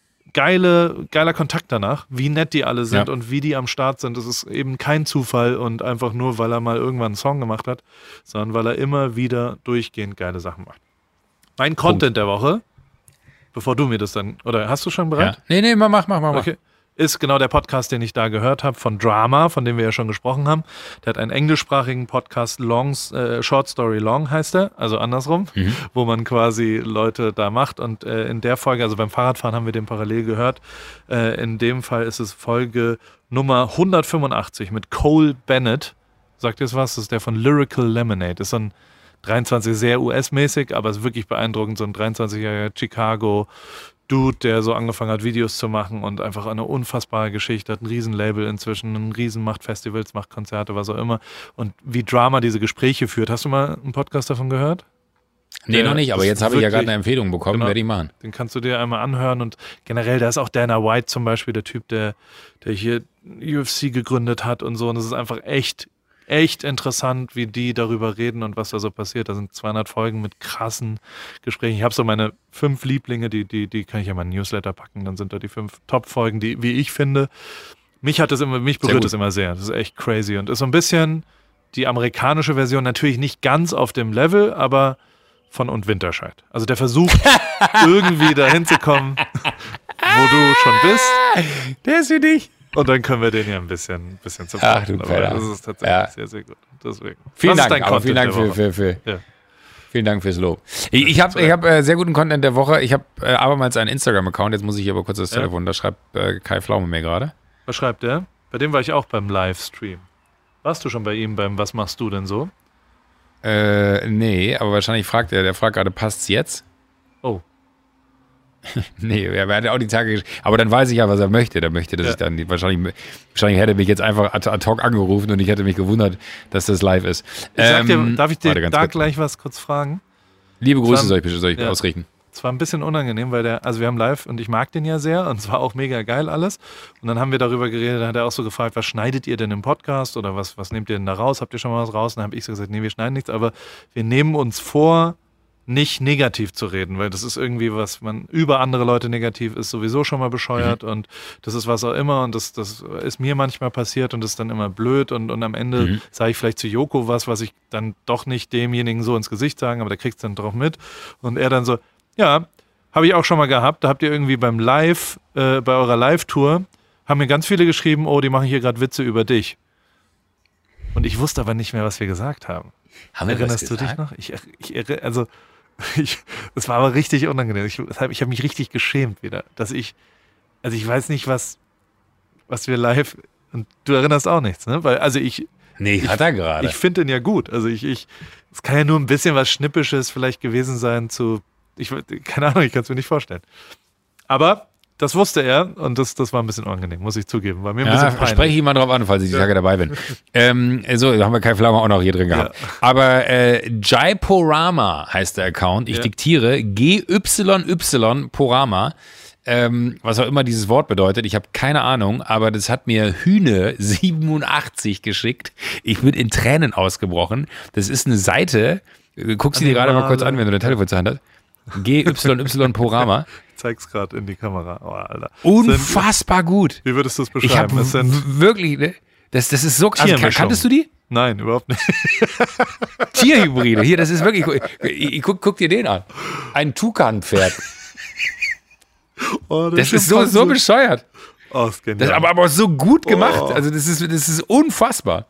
geile, geiler Kontakt danach, wie nett die alle sind, ja, und wie die am Start sind. Das ist eben kein Zufall und einfach nur, weil er mal irgendwann einen Song gemacht hat, sondern weil er immer wieder durchgehend geile Sachen macht. Mein Content Punkt. der Woche, bevor du mir das dann, oder hast du schon bereit?
Ja. Nee, nee, mach, mach, mach, mach.
Okay. Ist genau der Podcast, den ich da gehört habe, von Drama, von dem wir ja schon gesprochen haben. Der hat einen englischsprachigen Podcast, Longs, äh, Short Story Long heißt er, also andersrum, mhm. wo man quasi Leute da macht. Und äh, in der Folge, also beim Fahrradfahren haben wir den parallel gehört, äh, in dem Fall ist es Folge Nummer hundertfünfundachtzig mit Cole Bennett. Sagt ihr es was? Das ist der von Lyrical Lemonade. Das ist so ein dreiundzwanzig, sehr U S-mäßig, aber ist wirklich beeindruckend, so ein dreiundzwanzigjähriger Chicago Dude, der so angefangen hat, Videos zu machen und einfach eine unfassbare Geschichte hat, ein Riesenlabel inzwischen, ein Riesen, macht Festivals, macht Konzerte, was auch immer. Und wie Drama diese Gespräche führt. Hast du mal einen Podcast davon gehört?
Nee, der, noch nicht, aber jetzt habe ich ja gerade eine Empfehlung bekommen, genau, werde ich machen.
Den kannst du dir einmal anhören, und generell, da ist auch Dana White zum Beispiel, der Typ, der, der hier U F C gegründet hat und so, und es ist einfach echt Echt interessant, wie die darüber reden und was da so passiert. Da sind zweihundert Folgen mit krassen Gesprächen. Ich habe so meine fünf Lieblinge, die, die, die kann ich ja mal in den Newsletter packen. Dann sind da die fünf Top-Folgen, die, wie ich finde, mich hat das immer, mich berührt das immer sehr. Das ist echt crazy und ist so ein bisschen die amerikanische Version, natürlich nicht ganz auf dem Level, aber von Und Winterscheid. Also der versucht irgendwie dahin zu kommen, wo du schon bist.
Der ist für dich.
Und dann können wir den ja ein bisschen, bisschen zu
Ach, du Penner.
Das ist tatsächlich
ja.
sehr, sehr gut. Deswegen.
Vielen Dank, aber vielen Dank für, für, für, ja. vielen Dank fürs Lob. Ich, ich habe ich hab, äh, sehr guten Content der Woche. Ich habe äh, abermals einen Instagram-Account. Jetzt muss ich hier aber kurz das ja. Telefon. Da schreibt äh, Kai Pflaume mir gerade.
Was schreibt der? Bei dem war ich auch beim Livestream. Warst du schon bei ihm beim Was machst du denn so?
Äh, nee, aber wahrscheinlich fragt er, der fragt gerade, passt's jetzt?
Oh.
Nee, er hat ja auch die Tage, aber dann weiß ich ja, was er möchte. Der möchte, dass ja. ich dann, die, wahrscheinlich, wahrscheinlich hätte er mich jetzt einfach ad, ad hoc angerufen und ich hätte mich gewundert, dass das live ist.
Ich sag dir, ähm, darf ich dir da kurz gleich was kurz fragen?
Liebe Grüße war, soll ich, soll ich ja. ausrichten.
Es war ein bisschen unangenehm, weil der, also wir haben live und ich mag den ja sehr und es war auch mega geil alles. Und dann haben wir darüber geredet, da hat er auch so gefragt, was schneidet ihr denn im Podcast oder was, was nehmt ihr denn da raus? Habt ihr schon mal was raus? Und dann habe ich so gesagt, nee, wir schneiden nichts, aber wir nehmen uns vor, nicht negativ zu reden, weil das ist irgendwie was, man über andere Leute negativ ist sowieso schon mal bescheuert mhm. und das ist was auch immer und das, das ist mir manchmal passiert und das ist dann immer blöd und, und am Ende mhm. sage ich vielleicht zu Joko was, was ich dann doch nicht demjenigen so ins Gesicht sagen, aber der kriegt es dann drauf mit und er dann so, ja, habe ich auch schon mal gehabt, da habt ihr irgendwie beim Live, äh, bei eurer Live-Tour, haben mir ganz viele geschrieben, oh, die machen hier gerade Witze über dich. Und ich wusste aber nicht mehr, was wir gesagt haben.
Haben wir
Erinnerst du dich noch? Ich, ich, also Ich, das war aber richtig unangenehm. Ich, ich habe mich richtig geschämt wieder, dass ich, also ich weiß nicht, was, was wir live, und du erinnerst auch nichts, ne? Weil, also ich,
nee,
ich,
hat er gerade.
Ich finde den ja gut. Also ich, ich, es kann ja nur ein bisschen was Schnippisches vielleicht gewesen sein zu, ich, keine Ahnung, ich kann es mir nicht vorstellen. Aber das wusste er und das, das war ein bisschen unangenehm, muss ich zugeben. War mir ein
ja,
bisschen peinlich.
Spreche ich mal drauf an, falls ich die
ja.
Tage dabei bin. ähm, so, da haben wir Kai Flammer auch noch hier drin gehabt. Ja. Aber äh, Jaiporama heißt der Account. Ich ja. diktiere G Y Y Porama. Ähm, was auch immer dieses Wort bedeutet. Ich habe keine Ahnung, aber das hat mir Hühne siebenundachtzig geschickt. Ich bin in Tränen ausgebrochen. Das ist eine Seite, guck sie dir gerade mal kurz an, wenn du dein Telefon zur Hand hast. G Y Y Porama.
Ich zeig's gerade in die Kamera. Oh, Alter.
Unfassbar
sind,
gut.
Wie würdest du es beschreiben?
Ich habe w- wirklich, ne? das, das ist so krass. Also, kanntest du die?
Nein, überhaupt nicht.
Tierhybride. Hier, das ist wirklich, ich, ich, guck, guck dir den an. Ein Tukan-Pferd. Oh, das, das ist so, so bescheuert.
Oh, ist genial.
Das ist aber, aber so gut gemacht.
Oh.
Also das ist, das ist unfassbar.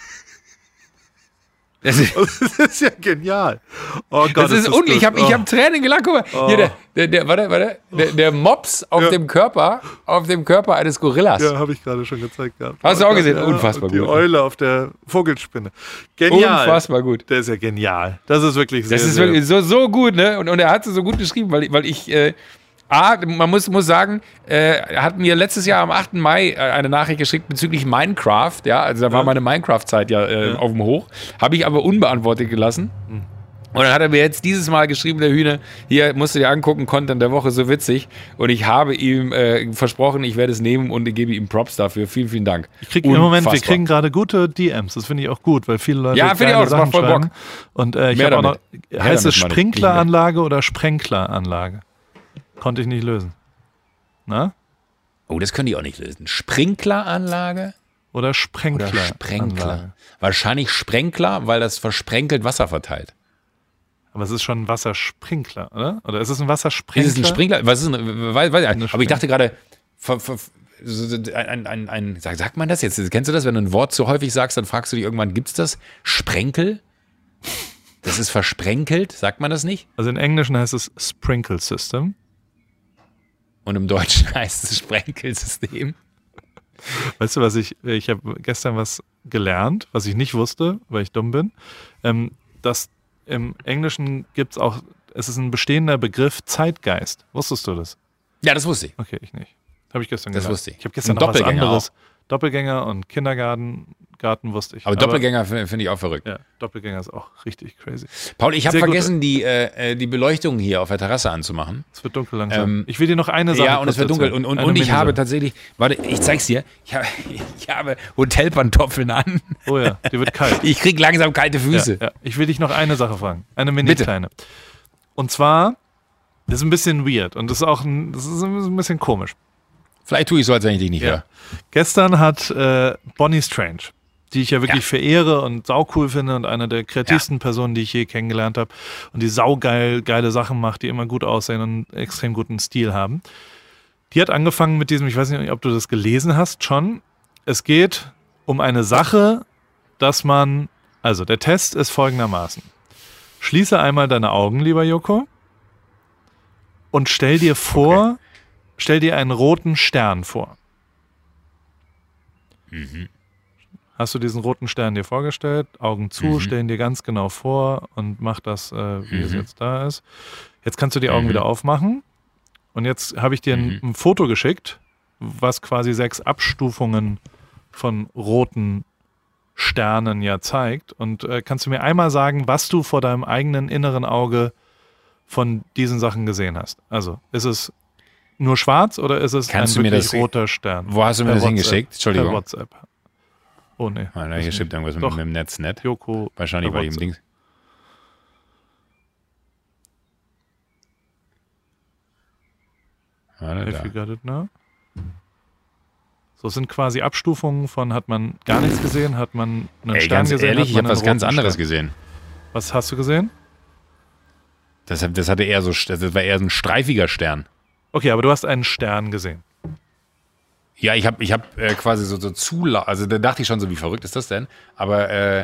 Das ist, das ist ja genial. Oh Gott,
das ist, ist unglücklich. Ich habe
oh.
hab Tränen gelacht. Guck mal, oh. hier der, der, der, warte, warte, der, der Mops auf ja. dem Körper, auf dem Körper eines Gorillas.
Ja, habe ich gerade schon gezeigt gehabt.
Hast du auch gesehen?
Ja,
unfassbar
und
gut.
Die Eule auf der Vogelspinne. Genial.
Unfassbar gut.
Der ist ja genial. Das ist wirklich sehr,
Das ist
sehr
wirklich so, so gut, ne? Und, und er hat es so gut geschrieben, weil, weil ich, äh, A, man muss, muss sagen, äh, er hat mir letztes Jahr am achten Mai äh, eine Nachricht geschickt bezüglich Minecraft, ja, also da war
ja.
meine Minecraft-Zeit ja, äh, ja auf dem Hoch, habe ich aber unbeantwortet gelassen.
Hm.
Und dann hat er mir jetzt dieses Mal geschrieben, der Hühne, hier, musst du dir angucken, Content der Woche, so witzig. Und ich habe ihm äh, versprochen, ich werde es nehmen und gebe ihm Props dafür. Vielen, vielen Dank.
Ich krieg, im Moment, wir kriegen gerade gute D Ms, das finde ich auch gut, weil viele Leute
ja, finde ich auch, das macht voll Bock.
Und äh, ich habe auch noch, Mehr heißt es Sprinkleranlage oder Sprenkleranlage? Konnte ich nicht lösen. Na?
Oh, das können die auch nicht lösen. Sprinkleranlage?
Oder Sprenkler.
Oder Sprenkler. Wahrscheinlich Sprenkler, weil das versprenkelt Wasser verteilt.
Aber es ist schon ein Wassersprinkler, oder? Oder ist es ein Wassersprinkler?
Ist es ein Sprinkler? Was ist ein, weiß, weiß, ein aber ich dachte gerade, ein, ein, ein, sagt man das jetzt? Kennst du das, wenn du ein Wort zu häufig sagst, dann fragst du dich irgendwann, gibt's das? Sprenkel? Das ist versprenkelt, sagt man das nicht?
Also im Englischen heißt es Sprinkle System.
Und im Deutschen heißt es Sprenkelsystem.
Weißt du, was ich, ich habe gestern was gelernt, was ich nicht wusste, weil ich dumm bin, ähm, dass im Englischen gibt es auch, es ist ein bestehender Begriff Zeitgeist. Wusstest du das?
Ja, das wusste ich.
Okay, ich nicht. Habe ich gestern
das
gelernt.
Das wusste ich.
Ich habe gestern
ein
noch was anderes.
Auch.
Doppelgänger und Kindergarten Garten wusste ich.
Aber, aber Doppelgänger finde ich auch verrückt.
Ja, Doppelgänger ist auch richtig crazy.
Paul, ich habe vergessen, gut. die, äh, die Beleuchtung hier auf der Terrasse anzumachen.
Es wird dunkel langsam. Ähm, ich will dir noch eine Sache
Ja, und es wird dunkel. Und, und, und ich habe tatsächlich, warte, ich zeig's dir. Ich habe, ich habe Hotelpantoffeln an.
Oh ja, die wird kalt.
Ich krieg langsam kalte Füße.
Ja, ja. Ich will dich noch eine Sache fragen. Eine mini kleine. Und zwar, das ist ein bisschen weird und das ist auch ein, das ist ein bisschen komisch.
Vielleicht tue ich so, als wenn ich dich nicht
ja.
höre.
Gestern hat äh, Bonnie Strange, die ich ja wirklich ja. verehre und saucool finde und eine der kreativsten ja. Personen, die ich je kennengelernt habe und die saugeil geile Sachen macht, die immer gut aussehen und einen extrem guten Stil haben. Die hat angefangen mit diesem, ich weiß nicht, ob du das gelesen hast schon, es geht um eine Sache, dass man, also der Test ist folgendermaßen. Schließe einmal deine Augen, lieber Joko, und stell dir vor, okay. stell dir einen roten Stern vor.
Mhm.
Hast du diesen roten Stern dir vorgestellt? Augen zu, mhm. stellen dir ganz genau vor und mach das, äh, wie mhm. es jetzt da ist. Jetzt kannst du die Augen mhm. wieder aufmachen. Und jetzt habe ich dir ein,
mhm.
ein Foto geschickt, was quasi sechs Abstufungen von roten Sternen ja zeigt. Und äh, kannst du mir einmal sagen, was du vor deinem eigenen inneren Auge von diesen Sachen gesehen hast? Also, ist es nur schwarz oder ist es
Kannst
ein
du mir
wirklich
das,
roter Stern?
Wo hast du mir
per
das
WhatsApp,
hingeschickt? Entschuldigung.
Per WhatsApp. Oh ne.
Ah, hier stimmt irgendwas mit, mit dem Netz nicht.
Joko.
Wahrscheinlich bei dem Ding. Warte,
Have you got it now? So, es sind quasi Abstufungen von, hat man gar nichts gesehen, hat man einen
Ey,
Stern
ganz
gesehen,
ehrlich,
hat
ich
man
habe was
einen
ganz
roten
anderes
Stern.
gesehen.
Was hast du gesehen?
Das, das hatte eher so, das war eher so ein streifiger Stern.
Okay, aber du hast einen Stern gesehen.
Ja, ich habe ich hab, äh, quasi so, so Zula, also da dachte ich schon so, wie verrückt ist das denn? Aber äh,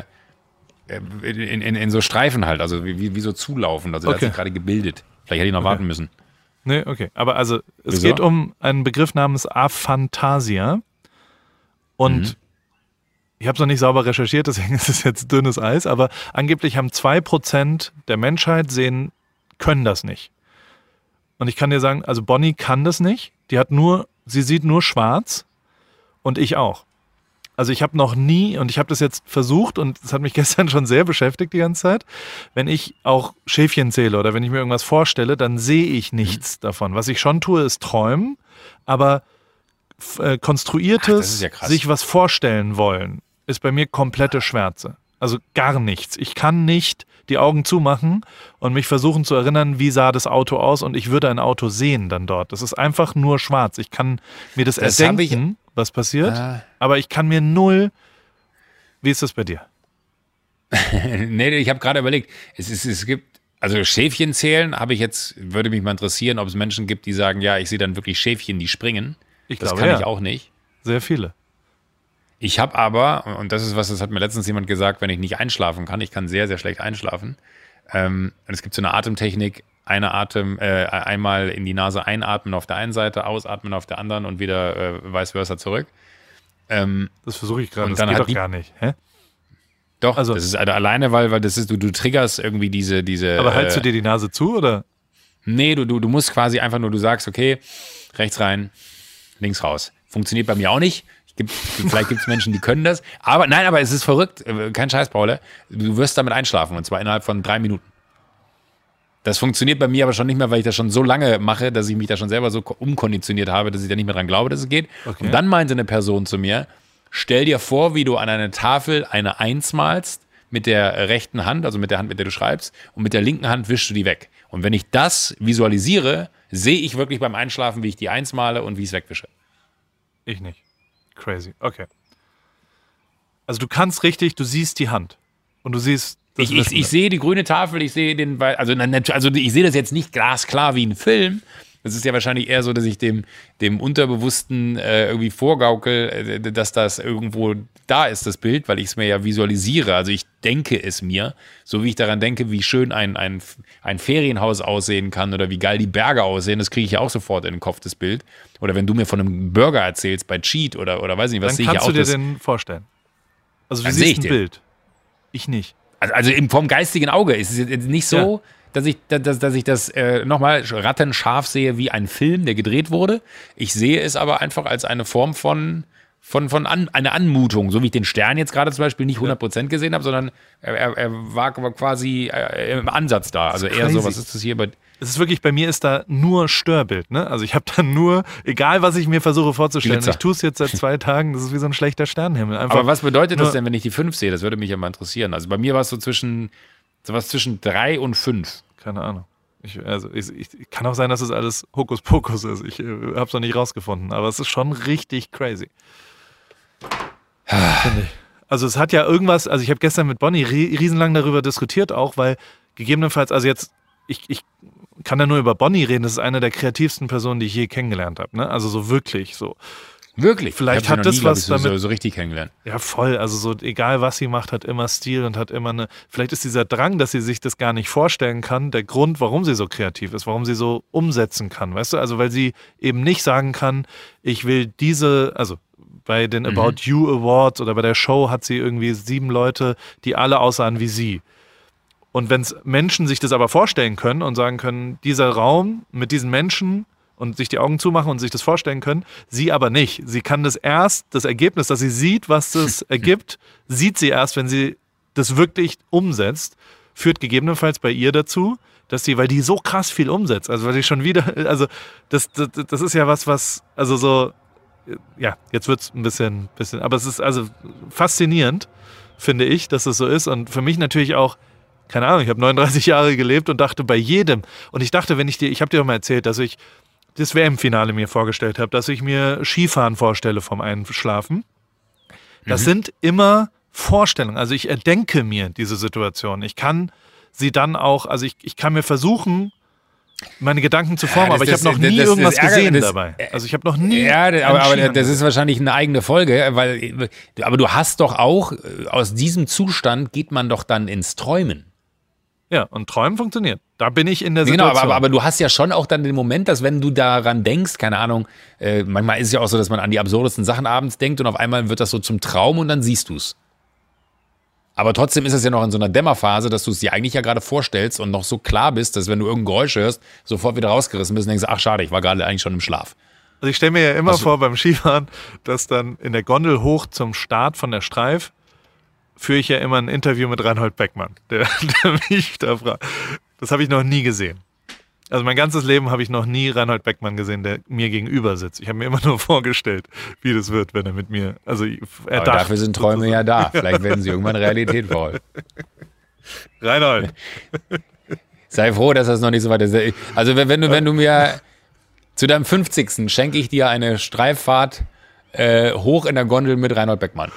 in, in, in so Streifen halt, also wie, wie so zulaufen. Also der
Okay.
hat sich gerade gebildet. Vielleicht hätte ich noch
Okay.
warten müssen.
Nee, okay. Aber also, es
Wieso?
geht um einen Begriff namens Aphantasia. Und
Mhm.
ich habe es noch nicht sauber recherchiert, deswegen ist es jetzt dünnes Eis, aber angeblich haben zwei Prozent der Menschheit sehen, können das nicht. Und ich kann dir sagen, also Bonnie kann das nicht. Die hat nur, sie sieht nur schwarz und ich auch. Also ich habe noch nie, und ich habe das jetzt versucht und das hat mich gestern schon sehr beschäftigt die ganze Zeit, wenn ich auch Schäfchen zähle oder wenn ich mir irgendwas vorstelle, dann sehe ich nichts davon. Was ich schon tue, ist träumen, aber f- äh,
Ach,
konstruiertes,
das ist ja krass.
sich was vorstellen wollen, ist bei mir komplette Schwärze. Also gar nichts. Ich kann nicht die Augen zumachen und mich versuchen zu erinnern, wie sah das Auto aus und ich würde ein Auto sehen dann dort. Das ist einfach nur schwarz. Ich kann mir das,
Das hab ich-
erdenken, was passiert,
Ah.
aber ich kann mir null... Wie ist das bei dir?
Nee, ich habe gerade überlegt, es, ist, es gibt, also Schäfchen zählen, habe ich jetzt, würde mich mal interessieren, ob es Menschen gibt, die sagen, ja, ich sehe dann wirklich Schäfchen, die springen.
Ich
Das
glaube,
kann
ja.
ich auch nicht.
Sehr viele.
Ich habe aber, und das ist was, das hat mir letztens jemand gesagt, wenn ich nicht einschlafen kann, ich kann sehr, sehr schlecht einschlafen. Ähm, und es gibt so eine Atemtechnik, eine Atem, äh, einmal in die Nase einatmen auf der einen Seite, ausatmen auf der anderen und wieder äh, vice versa zurück. Ähm,
Das versuche ich gerade.
Und
Das
dann
geht
hat
doch
die-
gar nicht. Hä?
doch,
Also-
das ist also alleine, weil, weil das ist, du, du triggerst irgendwie diese, diese.
Aber hältst
äh,
du dir die Nase zu oder?
Nee, du, du, du musst quasi einfach nur, du sagst, okay, rechts rein, links raus. Funktioniert bei mir auch nicht. Ich Gibt, vielleicht gibt es Menschen, die können das. Aber nein, aber es ist verrückt. Kein Scheiß, Paul. Du wirst damit einschlafen und zwar innerhalb von drei Minuten. Das funktioniert bei mir aber schon nicht mehr, weil ich das schon so lange mache, dass ich mich da schon selber so umkonditioniert habe, dass ich da nicht mehr dran glaube, dass es geht.
Okay.
Und dann meinte eine Person zu mir, stell dir vor, wie du an einer Tafel eine Eins malst mit der rechten Hand, also mit der Hand, mit der du schreibst, und mit der linken Hand wischst du die weg. Und wenn ich das visualisiere, sehe ich wirklich beim Einschlafen, wie ich die Eins male und wie ich es wegwische.
Ich nicht. Crazy. Okay. Also du kannst richtig, du siehst die Hand. Und du siehst das
Ich, ich,
Wissen.
ich sehe die grüne Tafel, ich sehe den, Wald- also, na, nat- also ich sehe das jetzt nicht glasklar wie ein Film. Das ist ja wahrscheinlich eher so, dass ich dem, dem Unterbewussten äh, irgendwie vorgaukel, äh, dass das irgendwo da ist, das Bild, weil ich es mir ja visualisiere. Also ich denke es mir, so wie ich daran denke, wie schön ein, ein, ein Ferienhaus aussehen kann oder wie geil die Berge aussehen, das kriege ich ja auch sofort in den Kopf, das Bild. Oder wenn du mir von einem Burger erzählst bei Cheat oder, oder weiß nicht, was
Dann
sehe ich ja
kannst
auch
du dir
das.
den vorstellen. Also du
Dann sehe
siehst
ich
ein
den.
Bild. Ich nicht.
Also, also im, vom geistigen Auge ist es jetzt nicht so,
Ja.
dass ich, dass, dass ich das äh, nochmal rattenscharf sehe wie ein Film, der gedreht wurde. Ich sehe es aber einfach als eine Form von, von, von an, eine Anmutung, so wie ich den Stern jetzt gerade zum Beispiel nicht hundert Prozent gesehen habe, sondern er, er, er war, war quasi äh, im Ansatz da. Also eher so,
crazy.
was ist das hier bei.
Es ist wirklich, bei mir ist da nur Störbild, ne? Also ich habe da nur, egal was ich mir versuche vorzustellen,
Glitzer.
ich tue es jetzt seit zwei Tagen, das ist wie so ein schlechter Sternenhimmel. Einfach
Aber was bedeutet das
nur-
denn, wenn ich die fünf sehe? Das würde mich ja mal interessieren. Also bei mir war es so zwischen, sowas zwischen drei und fünf.
Keine Ahnung. Ich, also ich, ich, kann auch sein, dass es alles Hokuspokus ist. Ich äh, habe es noch nicht rausgefunden, aber es ist schon richtig crazy. Finde ich. Also es hat ja irgendwas, also ich habe gestern mit Bonnie rie- riesenlang darüber diskutiert auch, weil gegebenenfalls, also jetzt, ich, ich kann da nur über Bonnie reden, das ist eine der kreativsten Personen, die ich je kennengelernt habe, ne? Also so wirklich so.
Wirklich?
Vielleicht
Ich hab sie
hat
noch
das
nie, glaub
was
ich, so,
damit-
so, so richtig kennengelernt.
Ja, voll. Also so, egal was sie macht, hat immer Stil und hat immer eine. Vielleicht ist dieser Drang, dass sie sich das gar nicht vorstellen kann, der Grund, warum sie so kreativ ist, warum sie so umsetzen kann, weißt du? Also weil sie eben nicht sagen kann, ich will diese, also bei den
Mhm.
About You Awards oder bei der Show hat sie irgendwie sieben Leute, die alle aussahen wie sie. Und wenn Menschen sich das aber vorstellen können und sagen können, dieser Raum mit diesen Menschen und sich die Augen zumachen und sich das vorstellen können, sie aber nicht. Sie kann das erst, das Ergebnis, dass sie sieht, was das ergibt, sieht sie erst, wenn sie das wirklich umsetzt, führt gegebenenfalls bei ihr dazu, dass sie, weil die so krass viel umsetzt, also weil die schon wieder, also das, das, das ist ja was, was, also so, ja, jetzt wird es ein bisschen, bisschen, aber es ist also faszinierend, finde ich, dass es so ist und für mich natürlich auch, keine Ahnung, ich habe neununddreißig Jahre gelebt und dachte bei jedem, und ich dachte, wenn ich dir, ich habe dir doch mal erzählt, dass ich das W M-Finale mir vorgestellt habe, dass ich mir Skifahren vorstelle vom Einschlafen. Das mhm. sind immer Vorstellungen. Also ich erdenke mir diese Situation. Ich kann sie dann auch, also ich, ich kann mir versuchen, meine Gedanken zu formen, ja, aber ich habe noch nie das, irgendwas das gesehen das, dabei. Also ich habe noch nie.
Ja, aber, aber das ist wahrscheinlich eine eigene Folge, weil, aber du hast doch auch, aus diesem Zustand geht man doch dann ins Träumen.
Ja, und Träumen funktioniert. Da bin ich in der Situation.
Genau, aber, aber du hast ja schon auch dann den Moment, dass wenn du daran denkst, keine Ahnung, äh, manchmal ist es ja auch so, dass man an die absurdesten Sachen abends denkt und auf einmal wird das so zum Traum und dann siehst du es. Aber trotzdem ist es ja noch in so einer Dämmerphase, dass du es dir eigentlich ja gerade vorstellst und noch so klar bist, dass wenn du irgendein Geräusch hörst, sofort wieder rausgerissen bist und denkst, ach schade, ich war gerade eigentlich schon im Schlaf.
Also ich stelle mir ja immer also, vor beim Skifahren, dass dann in der Gondel hoch zum Start von der Streif führe ich ja immer ein Interview mit Reinhold Beckmann, der, der mich da fragt. Das habe ich noch nie gesehen. Also mein ganzes Leben habe ich noch nie Reinhold Beckmann gesehen, der mir gegenüber sitzt. Ich habe mir immer nur vorgestellt, wie das wird, wenn er mit mir, also er
Aber dafür sind Träume ja da. Vielleicht werden sie irgendwann Realität wollen.
Reinhold.
Sei froh, dass das noch nicht so weit ist. Also wenn du, wenn du mir zu deinem fünfzigsten schenke ich dir eine Streiffahrt äh, hoch in der Gondel mit Reinhold Beckmann.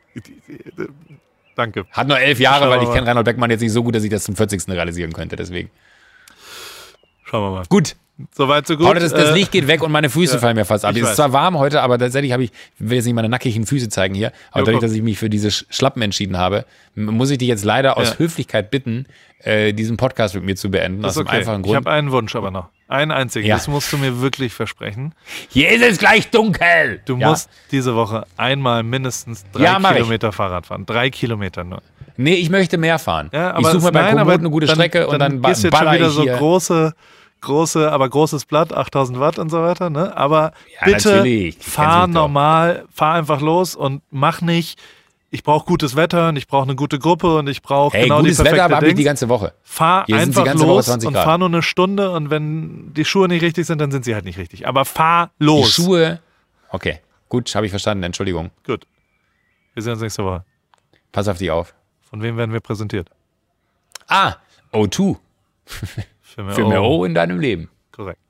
Danke.
Hat nur elf Jahre, Schau weil ich kenne Reinhold Beckmann jetzt nicht so gut, dass ich das zum vierzigsten realisieren könnte. Deswegen.
Schauen wir mal.
Gut.
Soweit, so gut.
Paul, das, das Licht geht weg und meine Füße ja, fallen mir fast ab. Es ist
weiß.
zwar warm heute, aber tatsächlich habe ich, ich will jetzt nicht meine nackigen Füße zeigen hier, aber jo, dadurch, dass ich mich für diese Schlappen entschieden habe, muss ich dich jetzt leider aus ja. Höflichkeit bitten, äh, diesen Podcast mit mir zu beenden.
Das
aus dem
okay.
einfachen Grund.
Ich habe einen Wunsch aber noch. Einen einzigen. Ja. Das musst du mir wirklich versprechen.
Hier ist es gleich dunkel.
Du
ja.
musst diese Woche einmal mindestens drei
ja,
Kilometer ich. Fahrrad fahren. Drei Kilometer nur.
Nee, ich möchte mehr fahren.
Ja,
ich suche mir bei Komoot eine gute
dann,
Strecke und dann,
dann
ba- baller
schon wieder
ich
so
hier.
große, große, aber großes Blatt, achttausend Watt und so weiter. Ne? Aber
ja,
bitte
natürlich.
fahr normal, fahr einfach los und mach nicht, ich brauche gutes Wetter und ich brauche eine gute Gruppe und ich brauche
hey,
genau die
perfekte
perfekte
Wetter habe ich die
Dings.
ganze Woche.
Fahr
Hier
einfach
ganze
los
Woche
und fahr nur eine Stunde und wenn die Schuhe nicht richtig sind, dann sind sie halt nicht richtig. Aber fahr los.
Die Schuhe, okay, gut, habe ich verstanden, Entschuldigung.
Gut, wir sehen uns nächste Woche.
Pass auf dich auf.
Von wem werden wir präsentiert?
Ah, O zwei.
Für mehr,
Für mehr O in deinem Leben.
Korrekt.